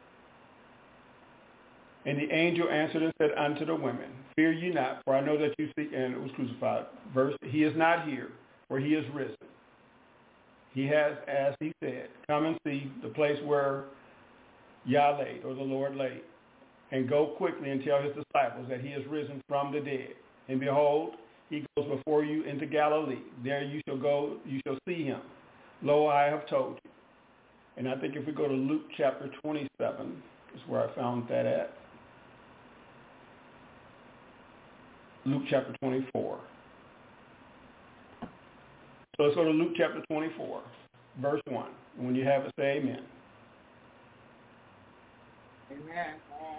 And the angel answered and said unto the women, Fear ye not, for I know that you seek, and it was crucified. Verse, he is not here, for he is risen. He has, as he said, come and see the place where Yah laid, or the Lord laid, and go quickly and tell his disciples that he is risen from the dead. And behold, he goes before you into Galilee. There you shall go, you shall see him. Lo, I have told you. And I think if we go to Luke chapter twenty-seven, is where I found that at. Luke chapter twenty-four. So let's go to Luke chapter twenty-four, verse one. And when you have it, say amen. Amen.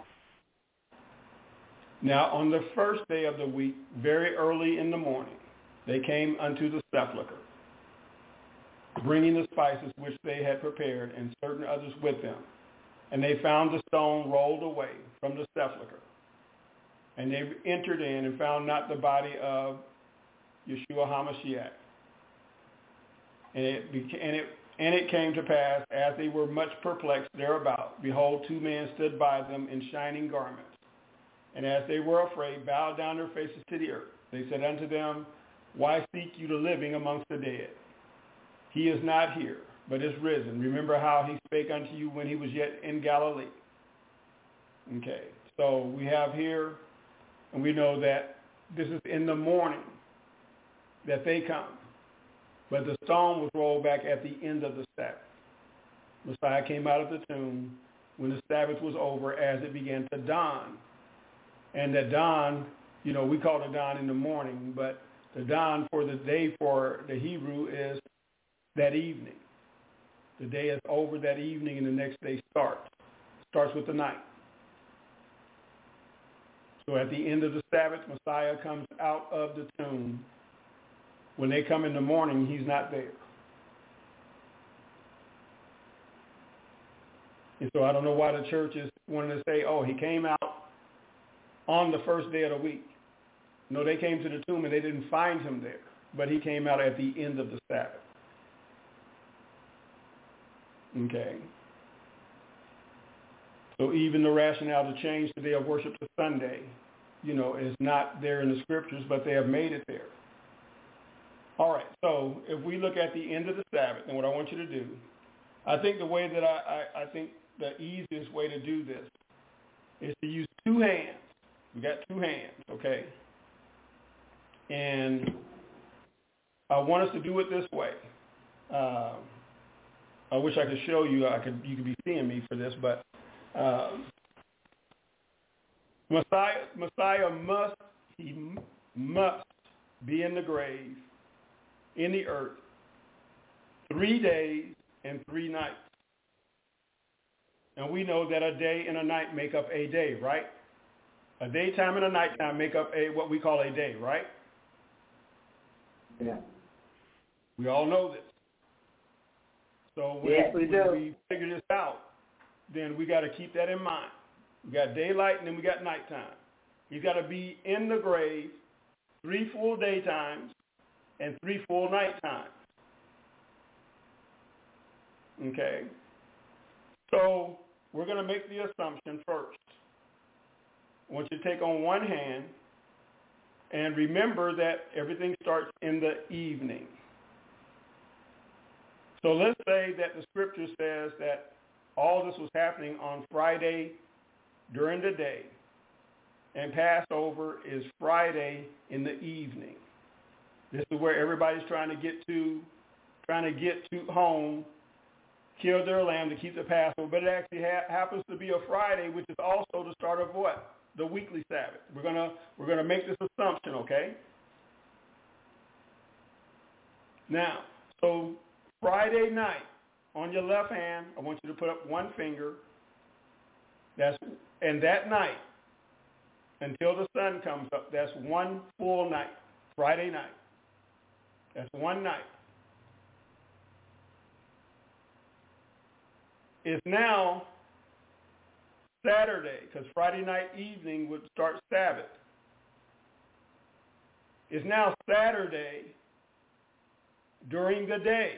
Now on the first day of the week, very early in the morning, they came unto the sepulchre, bringing the spices which they had prepared, and certain others with them. And they found the stone rolled away from the sepulchre. And they entered in and found not the body of Yeshua HaMashiach. And it, beca- and, it, and it came to pass, as they were much perplexed thereabout, behold, two men stood by them in shining garments. And as they were afraid, bowed down their faces to the earth. They said unto them, Why seek you the living amongst the dead? He is not here, but is risen. Remember how he spake unto you when he was yet in Galilee. Okay, so we have here, and we know that this is in the morning that they come. But the stone was rolled back at the end of the Sabbath. Messiah came out of the tomb when the Sabbath was over, as it began to dawn. And the dawn, you know, we call it dawn in the morning, but the dawn for the day for the Hebrew is that evening. The day is over that evening, and the next day starts. Starts with the night. So at the end of the Sabbath, Messiah comes out of the tomb. When they come in the morning, he's not there. And so I don't know why the church is wanting to say, oh, he came out on the first day of the week. No, they came to the tomb and they didn't find him there, but he came out at the end of the Sabbath. Okay. So even the rationale to change the day of worship to Sunday, you know, is not there in the scriptures, but they have made it there. All right, so if we look at the end of the Sabbath, and what I want you to do, I think the way that I, I, I think the easiest way to do this is to use two hands. We got two hands, okay? And I want us to do it this way. Uh, I wish I could show you. I could. You could be seeing me for this, but uh, Messiah, Messiah must he must be in the grave, in the earth, three days and three nights. And we know that a day and a night make up a day, right? A daytime and a nighttime make up a what we call a day, right? Yeah. We all know this. So when, yes, we, when do. we figure this out, then we got to keep that in mind. We got daylight and then we got nighttime. He's got to be in the grave three full daytimes and three full night times. Okay? So we're going to make the assumption first. I want you to take on one hand and remember that everything starts in the evening. So let's say that the scripture says that all this was happening on Friday during the day, and Passover is Friday in the evening. This is where everybody's trying to get to, trying to get to home, kill their lamb to keep the Passover. But it actually ha- happens to be a Friday, which is also the start of what? The weekly Sabbath. We're gonna we're gonna make this assumption, okay? Now, so Friday night, on your left hand, I want you to put up one finger. That's and that night, until the sun comes up, that's one full night. Friday night. That's one night. It's now Saturday, because Friday night evening would start Sabbath. It's now Saturday during the day.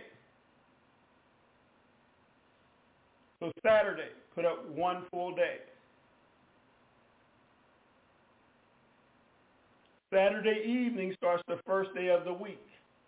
So Saturday, put up one full day. Saturday evening starts the first day of the week.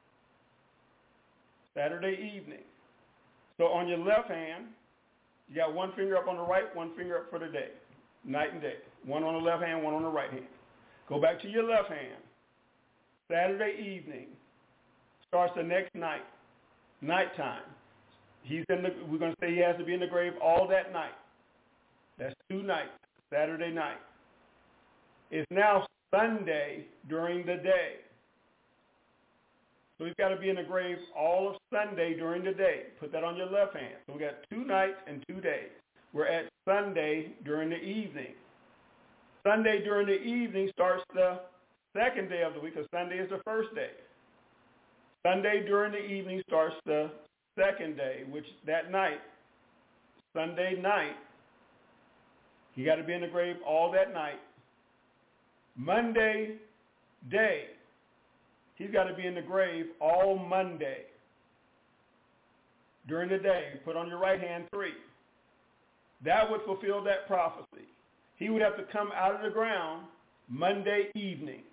Saturday evening. So on your left hand, you got one finger up on the right, one finger up for the day, night and day. One on the left hand, one on the right hand. Go back to your left hand. Saturday evening starts the next night, nighttime. He's in the. We're going to say he has to be in the grave all that night. That's two nights. Saturday night. It's now Sunday during the day. So he's got to be in the grave all of Sunday during the day. Put that on your left hand. So we got two nights and two days. We're at Sunday during the evening. Sunday during the evening starts the second day of the week, because Sunday is the first day. Sunday during the evening starts the second day, which that night, Sunday night, you got to be in the grave all that night. Monday day, he's got to be in the grave all Monday. During the day, put on your right hand three. That would fulfill that prophecy. He would have to come out of the ground Monday evening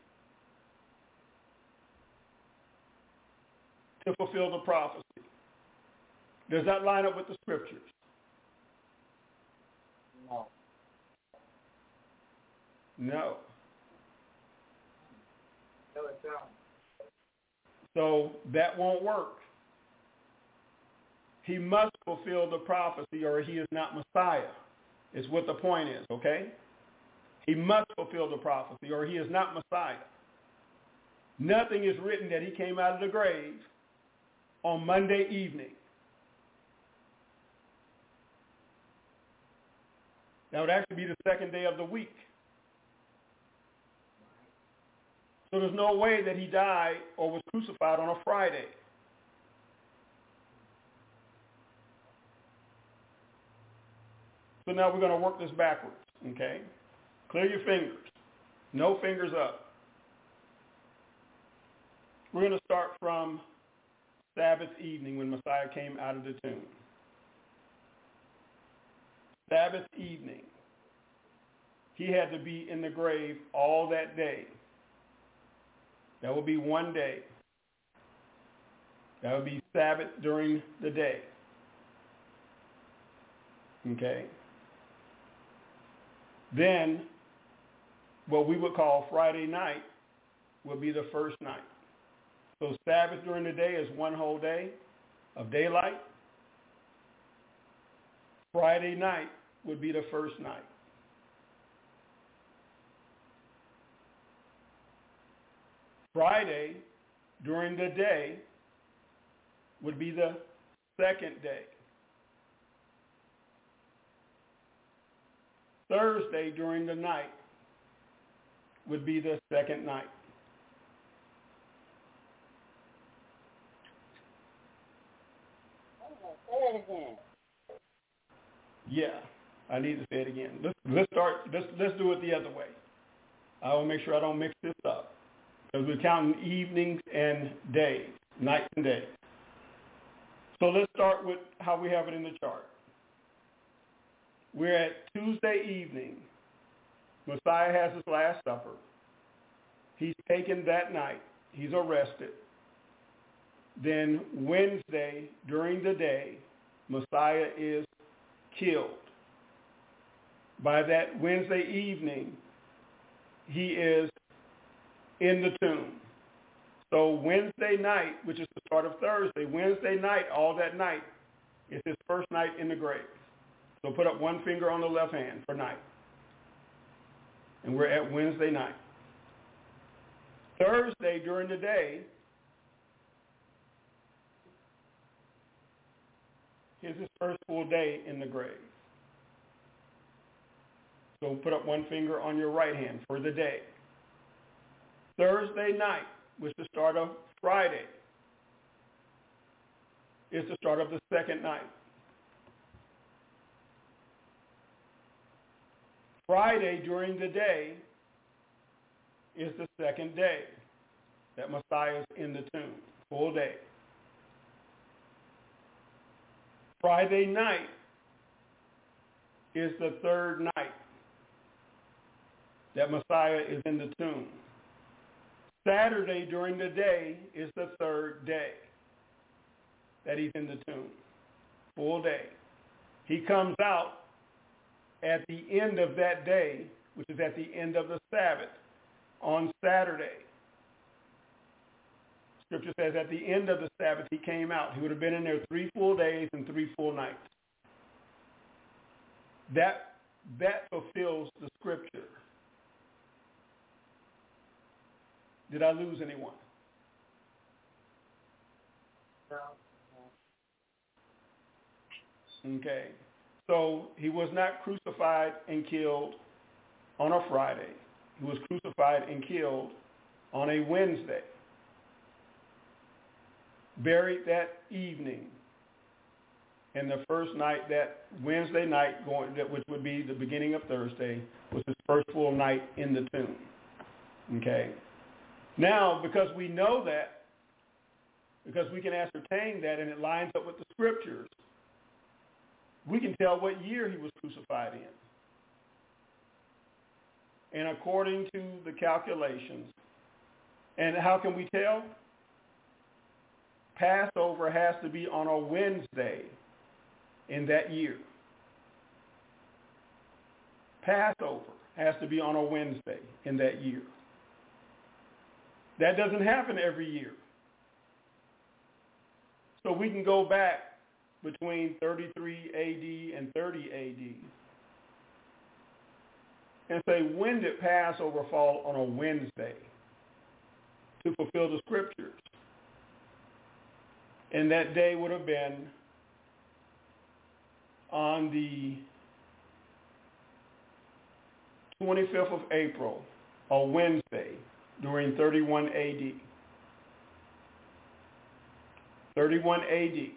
to fulfill the prophecy. Does that line up with the scriptures? No. No. No, it don't. So that won't work. He must fulfill the prophecy or he is not Messiah, is what the point is, okay? He must fulfill the prophecy or he is not Messiah. Nothing is written that he came out of the grave on Monday evening. That would actually be the second day of the week. So there's no way that he died or was crucified on a Friday. So now we're going to work this backwards, okay? Clear your fingers. No fingers up. We're going to start from Sabbath evening when Messiah came out of the tomb. Sabbath evening. He had to be in the grave all that day. That would be one day. That would be Sabbath during the day. Okay? Then, what we would call Friday night would be the first night. So Sabbath during the day is one whole day of daylight. Friday night would be the first night. Friday during the day would be the second day. Thursday during the night would be the second night. Say it again. Yeah, I need to say it again. Let's let's start. Let's let's do it the other way. I will make sure I don't mix this up because we're counting evenings and days, nights and days. So let's start with how we have it in the chart. We're at Tuesday evening. Messiah has his Last Supper. He's taken that night. He's arrested. Then Wednesday, during the day, Messiah is killed. By that Wednesday evening, he is in the tomb. So Wednesday night, which is the start of Thursday, Wednesday night, all that night, is his first night in the grave. So put up one finger on the left hand for night. And we're at Wednesday night. Thursday during the day is his first full day in the grave. So put up one finger on your right hand for the day. Thursday night was the start of Friday. It's the start of the second night. Friday during the day is the second day that Messiah is in the tomb, full day. Friday night is the third night that Messiah is in the tomb. Saturday during the day is the third day that he's in the tomb, full day. He comes out at the end of that day, which is at the end of the Sabbath, on Saturday. Scripture says at the end of the Sabbath he came out. He would have been in there three full days and three full nights. That, that fulfills the Scripture. Did I lose anyone? No. Okay. So he was not crucified and killed on a Friday. He was crucified and killed on a Wednesday. Buried that evening. And the first night, that Wednesday night, going, which would be the beginning of Thursday, was his first full night in the tomb. Okay. Now, because we know that, because we can ascertain that and it lines up with the Scriptures, we can tell what year he was crucified in. And according to the calculations, and how can we tell? Passover has to be on a Wednesday in that year. Passover has to be on a Wednesday in that year. That doesn't happen every year. So we can go back between thirty-three A D and thirty A D and say, when did Passover fall on a Wednesday to fulfill the Scriptures? And that day would have been on the twenty-fifth of April, a Wednesday, during thirty-one A D. thirty-one A D.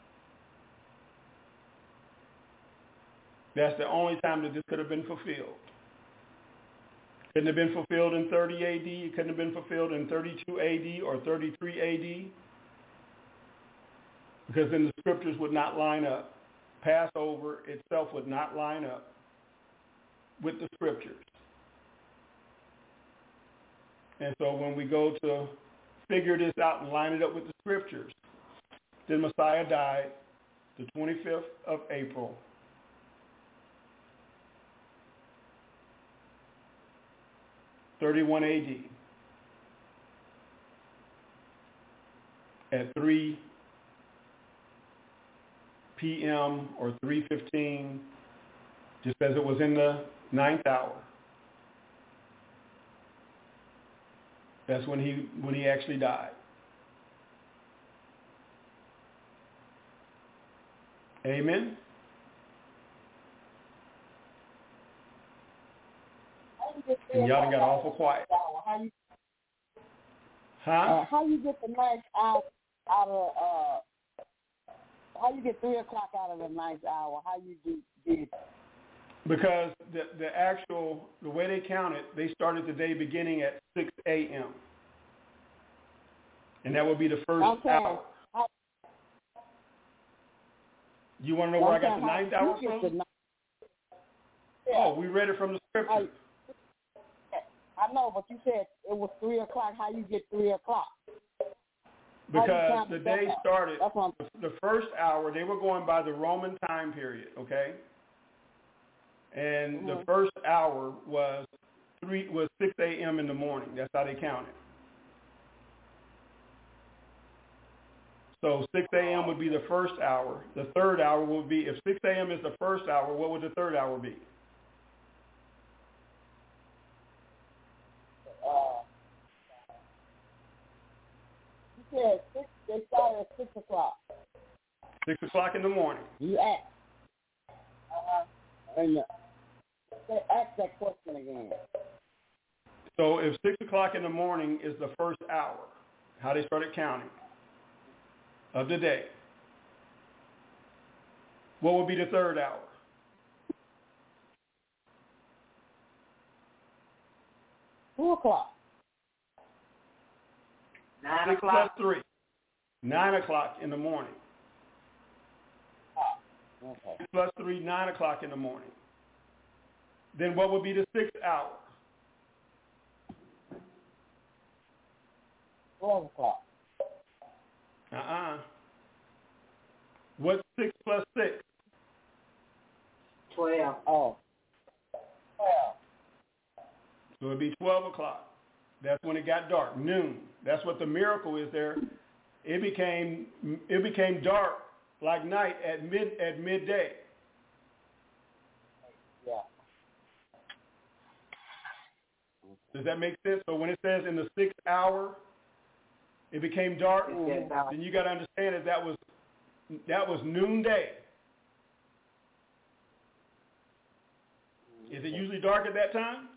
That's the only time that this could have been fulfilled. Couldn't have been fulfilled in thirty A D. It couldn't have been fulfilled in thirty-two A D or thirty-three A D. Because then the Scriptures would not line up. Passover itself would not line up with the Scriptures. And so when we go to figure this out and line it up with the Scriptures, then Messiah died the twenty-fifth of April, thirty-one A D, at three p.m. or three fifteen, just as it was in the ninth hour. That's when he when he actually died. Amen. And y'all done got awful quiet. How you, Huh? uh, how you get the ninth out out of uh? How you get three o'clock out of the ninth hour? How you do did? Because the the actual the way they count it, they started the day beginning at six a.m. and that would be the first Okay. hour. How, You want to know where okay, I got the how ninth you hour get from? the ninth- Oh, we read it from the Scripture. I know, but you said it was three o'clock. How you get three o'clock? Because count the the day second? started, That's what I'm- the first hour, they were going by the Roman time period, okay? And the Mhm. first hour was three was six a.m. in the morning. That's how they counted. So six a.m. would be the first hour. The third hour would be, if six a.m. is the first hour, what would the third hour be? Uh, you said six, they started at six o'clock. Six o'clock in the morning. You asked. Uh-huh. And uh, ask that question again. So if six o'clock in the morning is the first hour, how they started counting of the day, what would be the third hour? Two o'clock. Nine Six o'clock. plus three. Nine o'clock in the morning. Okay. Six plus three, nine o'clock in the morning. Then what would be the sixth hour? Twelve o'clock. Uh-uh. What's six plus six? Twelve. Oh. Twelve. So it'd be twelve o'clock. That's when it got dark, noon. That's what the miracle is there. It became it became dark like night at mid at midday. Yeah. Does that make sense? So when it says in the sixth hour, it became dark, Yes, then you got to understand that that was that was noonday. Is it usually dark at that time?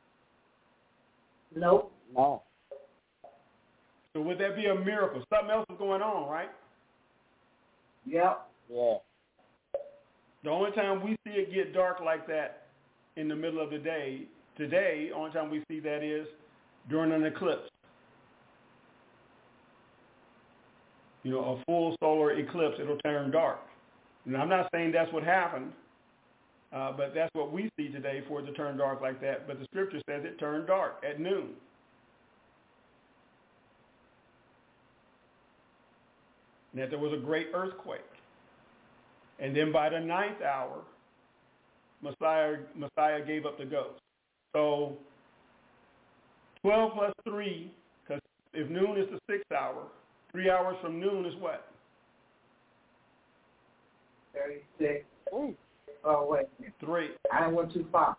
Nope. No. So would that be a miracle? Something else is going on, right? Yep. Yeah. The only time we see it get dark like that in the middle of the day, today, only time we see that is during an eclipse. You know, a full solar eclipse, it'll turn dark. And I'm not saying that's what happened, uh, but that's what we see today for it to turn dark like that. But the scripture says it turned dark at noon. And that there was a great earthquake. And then by the ninth hour, Messiah, Messiah gave up the ghost. So twelve plus three, because if noon is the sixth hour, three hours from noon is what? Thirty-six. Ooh. Oh wait. Three. I went too far.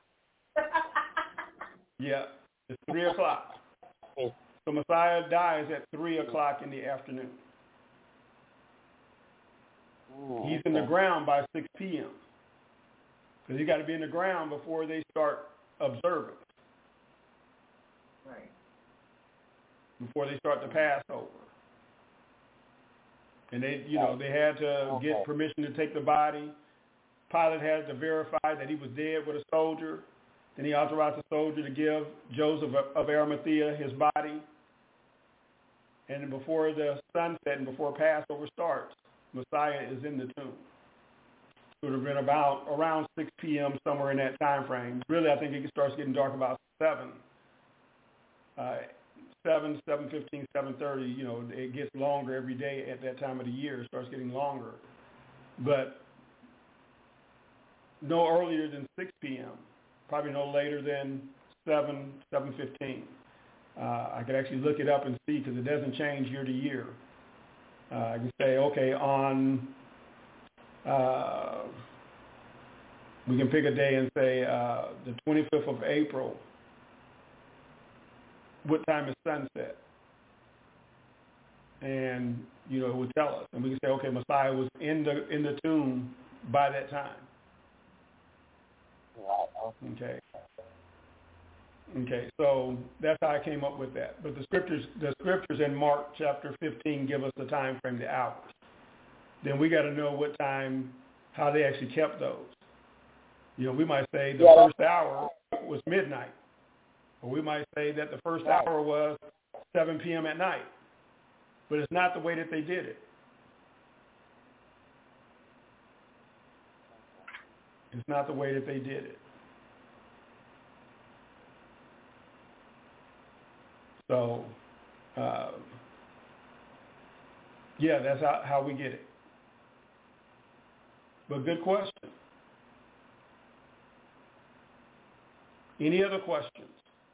Yeah, it's three o'clock. So Messiah dies at three o'clock in the afternoon. Oh, He's in the ground by six p.m. because you got to be in the ground before they start observing, Right. before they start the Passover. And they, you know, they had to get permission to take the body. Pilate had to verify that he was dead with a soldier. Then he authorized the soldier to give Joseph of Arimathea his body. And then before the sunset and before Passover starts, Messiah is in the tomb. It would have been about around six p.m., somewhere in that time frame. Really, I think it starts getting dark about seven. Uh, seven, seven fifteen, seven thirty, you know, it gets longer every day at that time of the year. It starts getting longer. But no earlier than six p.m., probably no later than seven, seven fifteen. Uh, I could actually look it up and see because it doesn't change year to year. Uh, I can say, okay, on, uh, we can pick a day and say uh, the twenty-fifth of April, what time is sunset? And, you know, it would tell us. And we can say, okay, Messiah was in the in the tomb by that time. Okay. Okay, so that's how I came up with that. But the scriptures, the scriptures in Mark chapter fifteen give us the time frame, the hours. Then we got to know what time, how they actually kept those. You know, we might say the Yeah. first hour was midnight, or we might say that the first Right. hour was seven p.m. at night. But it's not the way that they did it. It's not the way that they did it. So, uh, yeah, that's how, how we get it. But good question. Any other questions?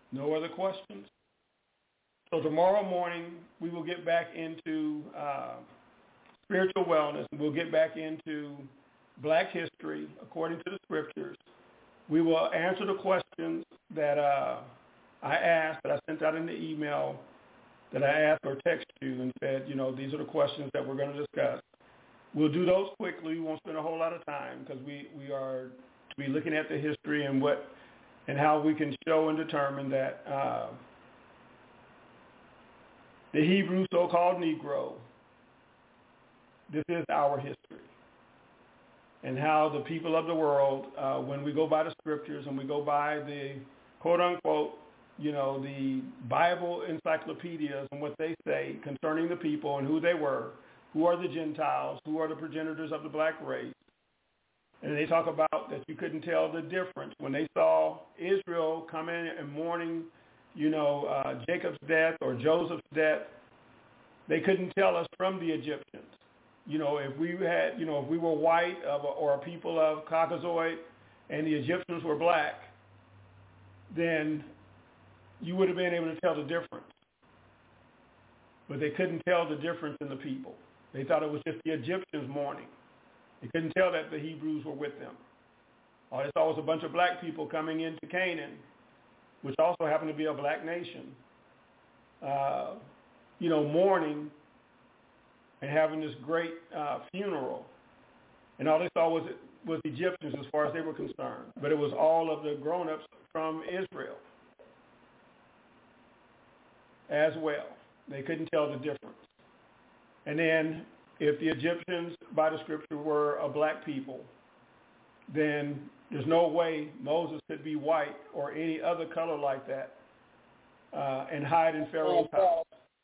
No other questions? So tomorrow morning, we will get back into uh, spiritual wellness. We'll get back into black history according to the scriptures. We will answer the questions that uh, I asked, that I sent out in the email, that I asked or texted you and said, you know, these are the questions that we're going to discuss. We'll do those quickly. We won't spend a whole lot of time because we, we are to be looking at the history and what and how we can show and determine that uh, the Hebrew so-called Negro, this is our history. And how the people of the world, uh, when we go by the scriptures and we go by the quote-unquote, you know, the Bible encyclopedias and what they say concerning the people and who they were, who are the Gentiles, who are the progenitors of the black race. And they talk about that you couldn't tell the difference. When they saw Israel come in and mourning, you know, uh, Jacob's death or Joseph's death, they couldn't tell us from the Egyptians. You know, if we had, you know, if we were white of, or a people of Caucasoid and the Egyptians were black, then you would have been able to tell the difference. But they couldn't tell the difference in the people. They thought it was just the Egyptians mourning. They couldn't tell that the Hebrews were with them. All they saw was a bunch of black people coming into Canaan, which also happened to be a black nation, uh, you know, mourning and having this great uh, funeral. And all they saw was was Egyptians as far as they were concerned. But it was all of the grown-ups from Israel as well. They couldn't tell the difference. And then if the Egyptians, by the scripture, were a black people, then there's no way Moses could be white or any other color like that uh, and hide in Pharaoh's house.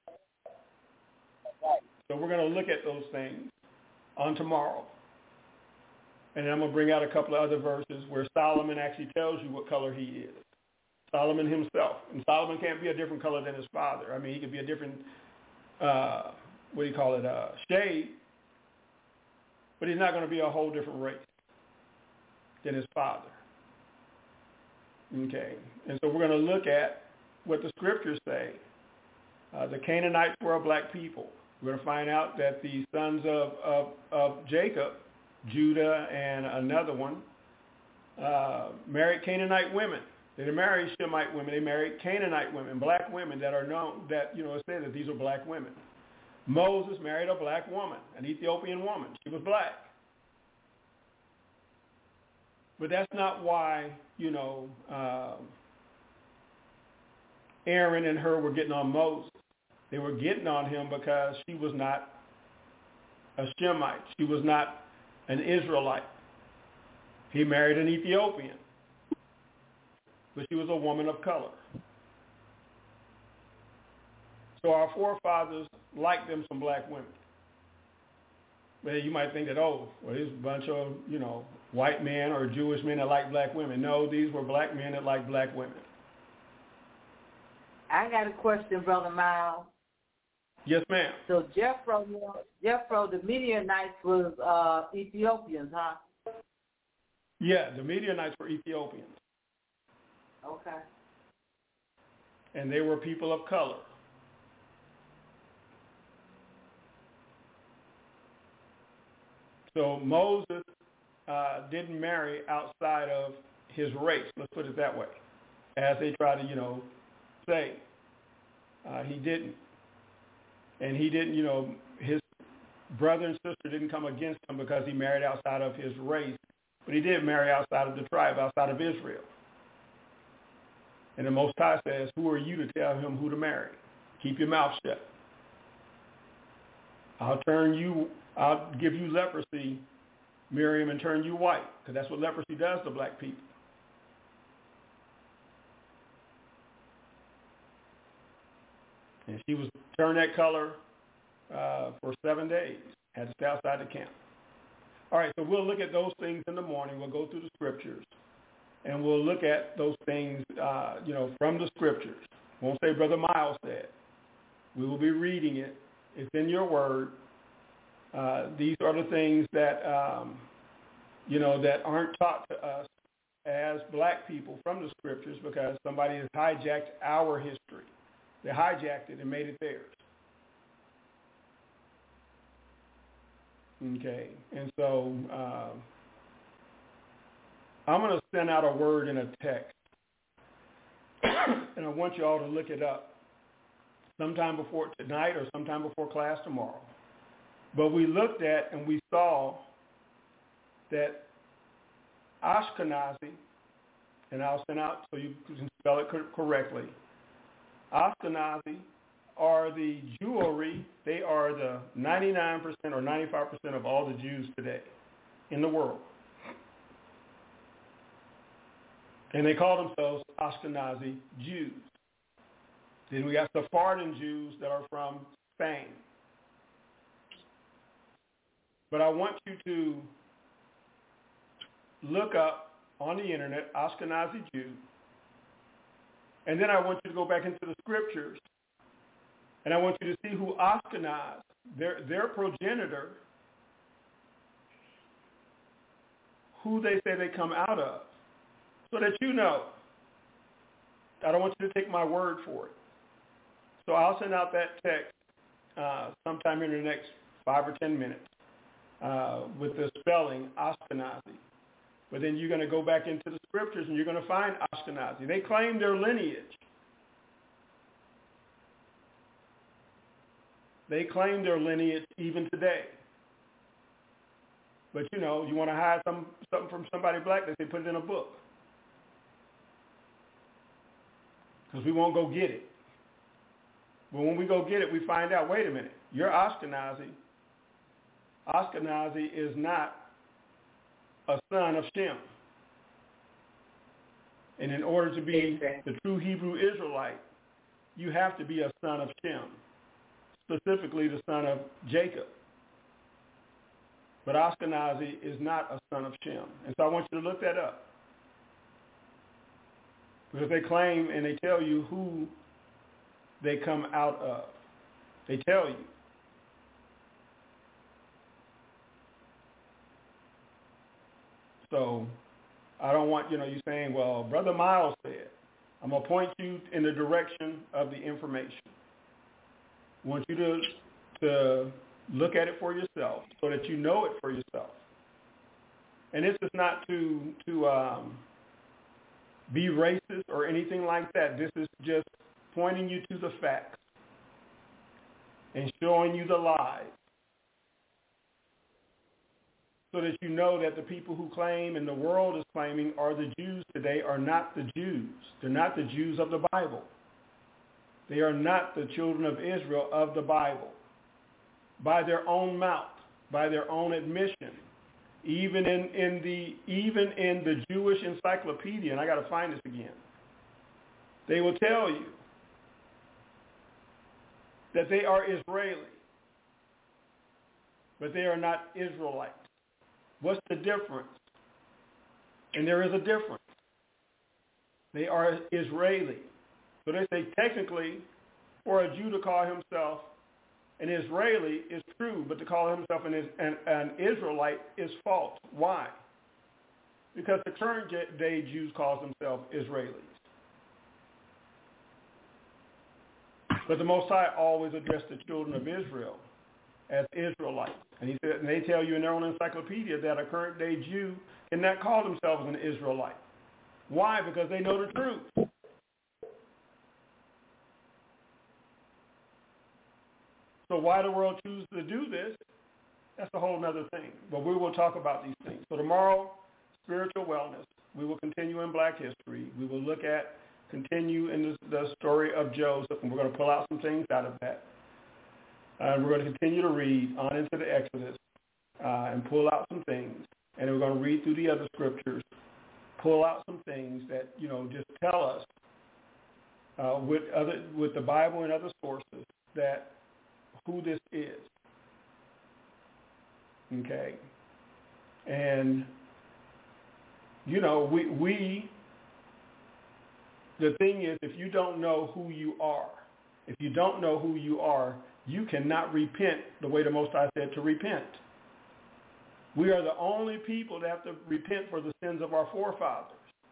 So we're going to look at those things on tomorrow. And then I'm going to bring out a couple of other verses where Solomon actually tells you what color he is. Solomon himself. And Solomon can't be a different color than his father. I mean, he could be a different, uh, what do you call it, uh, shade, but he's not going to be a whole different race than his father. Okay. And so we're going to look at what the scriptures say. Uh, the Canaanites were a black people. We're going to find out that the sons of, of, of Jacob, Judah and another one, uh, married Canaanite women. They didn't marry Shemite women. They married Canaanite women, black women that are known, that, you know, it says that these are black women. Moses married a black woman, an Ethiopian woman. She was black. But that's not why, you know, uh, Aaron and her were getting on Moses. They were getting on him because she was not a Shemite. She was not an Israelite. He married an Ethiopian, but she was a woman of color. So our forefathers liked them some black women. But you might think that, oh, well, there's a bunch of, you know, white men or Jewish men that like black women. No, these were black men that liked black women. I got a question, Brother Miles. Yes, ma'am. So Jethro, Jethro, the Midianites was uh, Ethiopians, huh? Yeah, the Midianites were Ethiopians. Okay. And they were people of color. So Moses uh, didn't marry outside of his race, let's put it that way, as they try to, you know, say. Uh, he didn't. And he didn't, you know, his brother and sister didn't come against him because he married outside of his race, but he did marry outside of the tribe, outside of Israel. And the Most High says, who are you to tell him who to marry? Keep your mouth shut. I'll turn you, I'll give you leprosy, Miriam, and turn you white, because that's what leprosy does to black people. And she was turned that color uh, for seven days, had to stay outside the camp. All right, so we'll look at those things in the morning. We'll go through the scriptures, and we'll look at those things, uh, you know, from the scriptures. Won't say Brother Miles said. We will be reading it. It's in your word. Uh, these are the things that, um, you know, that aren't taught to us as black people from the scriptures because somebody has hijacked our history. They hijacked it and made it theirs. Okay, and so uh, I'm going to send out a word in a text, and I want you all to look it up sometime before tonight or sometime before class tomorrow. But we looked at and we saw that Ashkenazi, and I'll send out so you can spell it correctly, Ashkenazi are the Jewry. They are the ninety-nine percent or ninety-five percent of all the Jews today in the world. And they call themselves Ashkenazi Jews. Then we got Sephardian Jews that are from Spain. But I want you to look up on the internet Ashkenazi Jew, and then I want you to go back into the scriptures, and I want you to see who Ashkenaz, their their progenitor, who they say they come out of, so that you know. I don't want you to take my word for it. So I'll send out that text uh, sometime in the next five or ten minutes uh, with the spelling Ashkenazi. But then you're going to go back into the scriptures and you're going to find Ashkenazi. They claim their lineage. They claim their lineage even today. But, you know, you want to hide some, something from somebody black, they say put it in a book. Because we won't go get it. But when we go get it, we find out, wait a minute, you're Ashkenazi. Ashkenazi is not a son of Shem. And in order to be the true Hebrew Israelite, you have to be a son of Shem, specifically the son of Jacob. But Ashkenazi is not a son of Shem. And so I want you to look that up. Because they claim and they tell you who they come out of. They tell you. So I don't want, you know, you saying, well, Brother Miles said. I'm going to point you in the direction of the information. I want you to, to look at it for yourself so that you know it for yourself. And this is not to, to um, be racist or anything like that. This is just pointing you to the facts and showing you the lies so that you know that the people who claim and the world is claiming are the Jews today are not the Jews. They're not the Jews of the Bible. They are not the children of Israel of the Bible. By their own mouth, by their own admission, even in, in the even in the Jewish encyclopedia, and I got to find this again, they will tell you that they are Israeli, but they are not Israelites. What's the difference? And there is a difference. They are Israeli. So they say technically for a Jew to call himself an Israeli is true, but to call himself an, an, an Israelite is false. Why? Because the current day Jews call themselves Israelis. But the Most High always addressed the children of Israel as Israelites. And he said, and they tell you in their own encyclopedia that a current day Jew cannot call themselves an Israelite. Why? Because they know the truth. So why the world chooses to do this, that's a whole other thing. But we will talk about these things. So tomorrow, spiritual wellness. We will continue in Black history. We will look at, continue in the, the story of Joseph, and we're going to pull out some things out of that. And uh, we're going to continue to read on into the Exodus uh, and pull out some things. And we're going to read through the other scriptures, pull out some things that, you know, just tell us uh, with other with the Bible and other sources that who this is. Okay. And, you know, we, we, the thing is, if you don't know who you are, if you don't know who you are, you cannot repent the way the Most High said to repent. We are the only people that have to repent for the sins of our forefathers.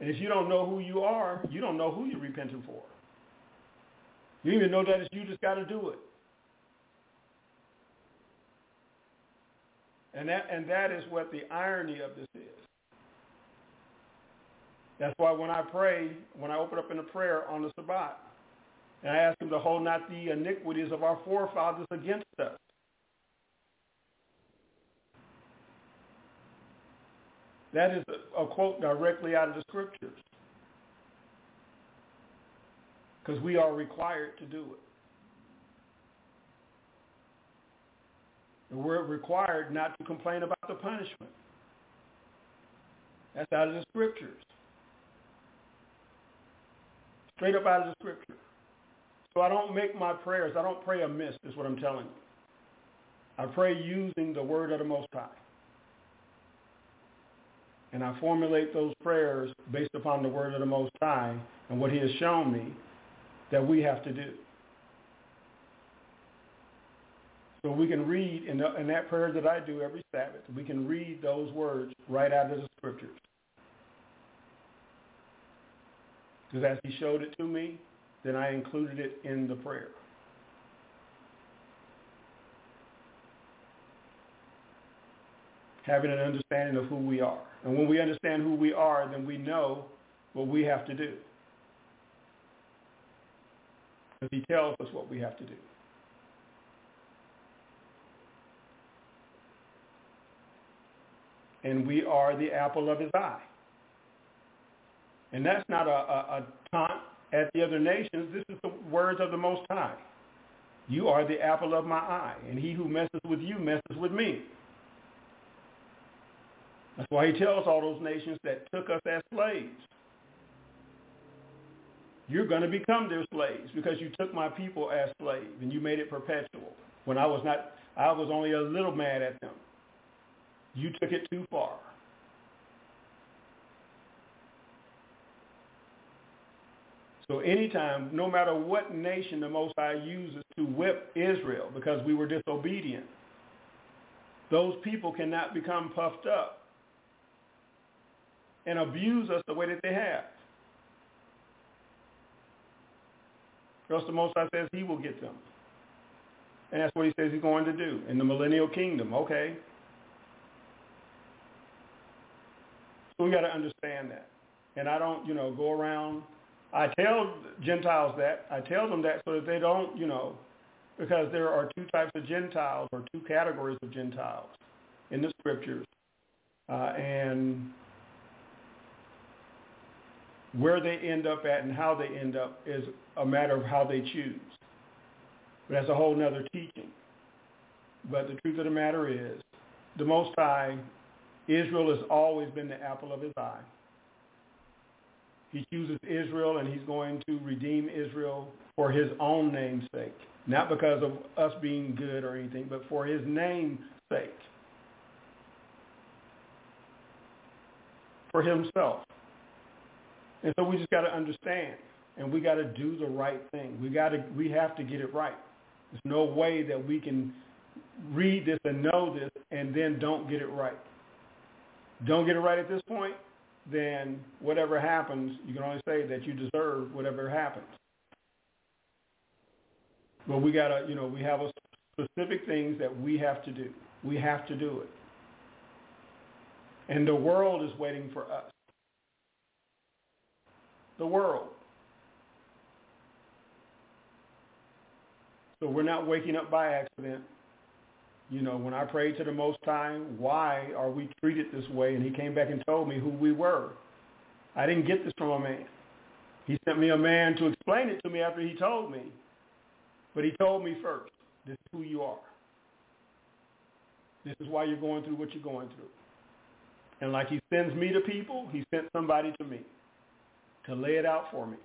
And if you don't know who you are, you don't know who you're repenting for. You don't even know that it's you just got to do it. And that, and that is what the irony of this is. That's why when I pray, when I open up in a prayer on the Shabbat, and I ask him to hold not the iniquities of our forefathers against us. That is a, a quote directly out of the scriptures. Because we are required to do it. And we're required not to complain about the punishment. That's out of the scriptures. Straight up out of the scripture. So I don't make my prayers, I don't pray amiss, is what I'm telling you. I pray using the word of the Most High. And I formulate those prayers based upon the word of the Most High and what he has shown me that we have to do. So we can read, in, the, in that prayer that I do every Sabbath, we can read those words right out of the scriptures. Because as he showed it to me, then I included it in the prayer. Having an understanding of who we are. And when we understand who we are, then we know what we have to do. Because he tells us what we have to do. And we are the apple of his eye. And that's not a, a, a taunt at the other nations. This is the words of the Most High. You are the apple of my eye, and he who messes with you messes with me. That's why he tells all those nations that took us as slaves, you're going to become their slaves because you took my people as slaves and you made it perpetual. When I was not, I was only a little mad at them. You took it too far. So anytime, no matter what nation the Most High uses to whip Israel because we were disobedient, those people cannot become puffed up and abuse us the way that they have. Because the Most High says he will get them. And that's what he says he's going to do in the millennial kingdom. Okay. So we got to understand that. And I don't, you know, go around. I tell Gentiles that. I tell them that so that they don't, you know, because there are two types of Gentiles or two categories of Gentiles in the scriptures. Uh, and where they end up at and how they end up is a matter of how they choose. But that's a whole nother teaching. But the truth of the matter is, the Most High, Israel has always been the apple of his eye. He chooses Israel, and he's going to redeem Israel for his own name's sake. Not because of us being good or anything, but for his name's sake. For himself. And so we just got to understand, and we got to do the right thing. We got to, we have to get it right. There's no way that we can read this and know this and then don't get it right. Don't get it right at this point, then whatever happens, you can only say that you deserve whatever happens. But we got to, you know, we have a specific things that we have to do. We have to do it. And the world is waiting for us. The world. So we're not waking up by accident. You know, when I prayed to the Most High, why are we treated this way? And he came back and told me who we were. I didn't get this from a man. He sent me a man to explain it to me after he told me. But he told me first, this is who you are. This is why you're going through what you're going through. And like he sends me to people, he sent somebody to me to lay it out for me.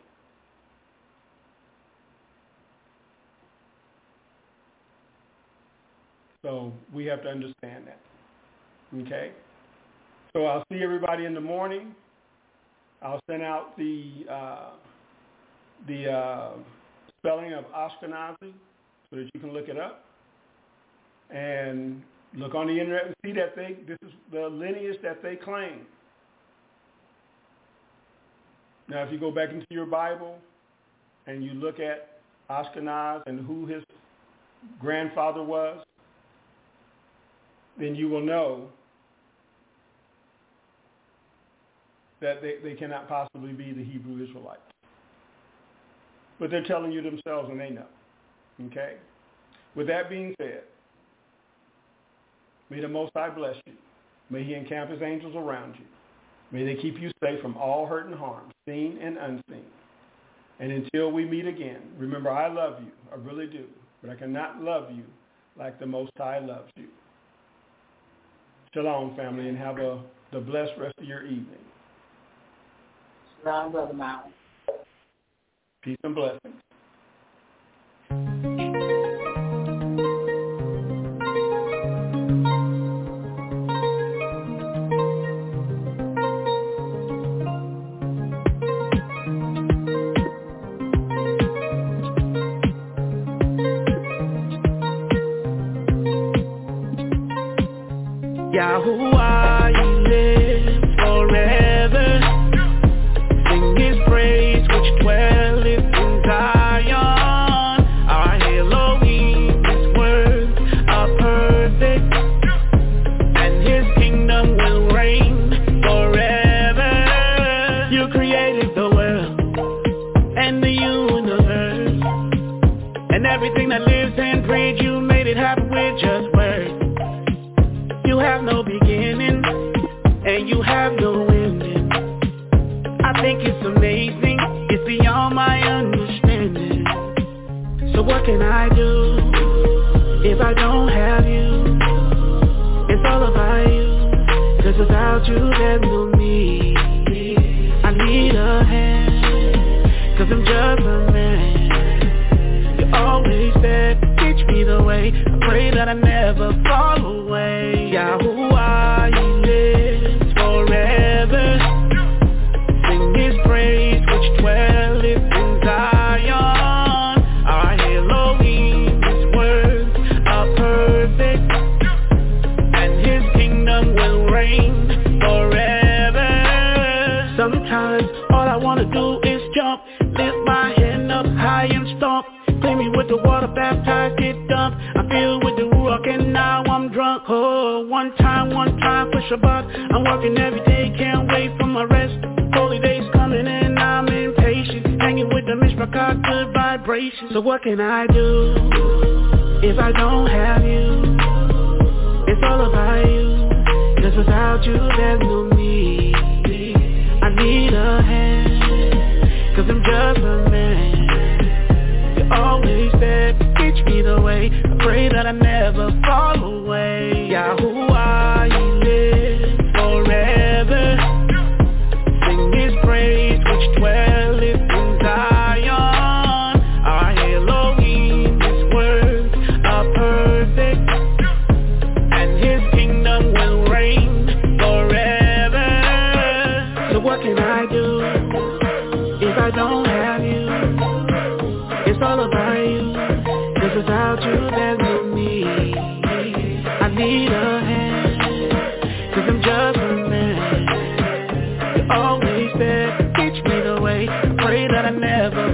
So we have to understand that. Okay? So I'll see everybody in the morning. I'll send out the uh, the uh, spelling of Ashkenazi so that you can look it up. And look on the internet and see that they, this is the lineage that they claim. Now, if you go back into your Bible and you look at Ashkenaz and who his grandfather was, then you will know that they, they cannot possibly be the Hebrew Israelites. But they're telling you themselves, and they know. Okay? With that being said, may the Most High bless you. May he encamp his angels around you. May they keep you safe from all hurt and harm, seen and unseen. And until we meet again, remember, I love you. I really do. But I cannot love you like the Most High loves you. Shalom, family, and have a the blessed rest of your evening. Shalom, Brother Mountain. Peace and blessings. Yahuwah, you live forever. Sing his praise which dwelleth in Zion. Our Elohim, his words are perfect, and his kingdom will reign forever. You created the world and the universe, and everything that lives and breathes. You made it happen with just words. You have no beginning, and you have no ending. I think it's amazing, it's beyond my understanding. So what can I do if I don't have you? It's all about you, cause without you there's no me. I need a hand, cause I'm just a man. You're always there, teach me the way. I pray that I never fall away. Yahuwah, he lives forever. Sing his praise which dwelleth in Zion. Our Elohim, his words are perfect, and his kingdom will reign forever. Sometimes all I wanna do is jump, lift my hand up high and stomp. Clean me with the water, baptize, get dumped. I feel with the Ruach and now I'm drunk. Oh, one time, one time for Shabbat. I'm working every day, can't wait for my rest. Holy days coming and I'm impatient. Hanging with the Mishpachah, good vibrations. So what can I do if I don't have you? It's all about you, cause without you there's no me. I need a hand, cause I'm just a man. Always there, teach me the way. I pray that I never fall away. Yahuwah, he lives forever. Sing his praise which dwelleth in Zion. Our Elohim, his words are perfect, and his kingdom will reign forever. So what can I do if I don't have you? It's all about you, cause without you there's no me. I need a hand, cause I'm just a man. You're always there, teach me the way. I pray that I never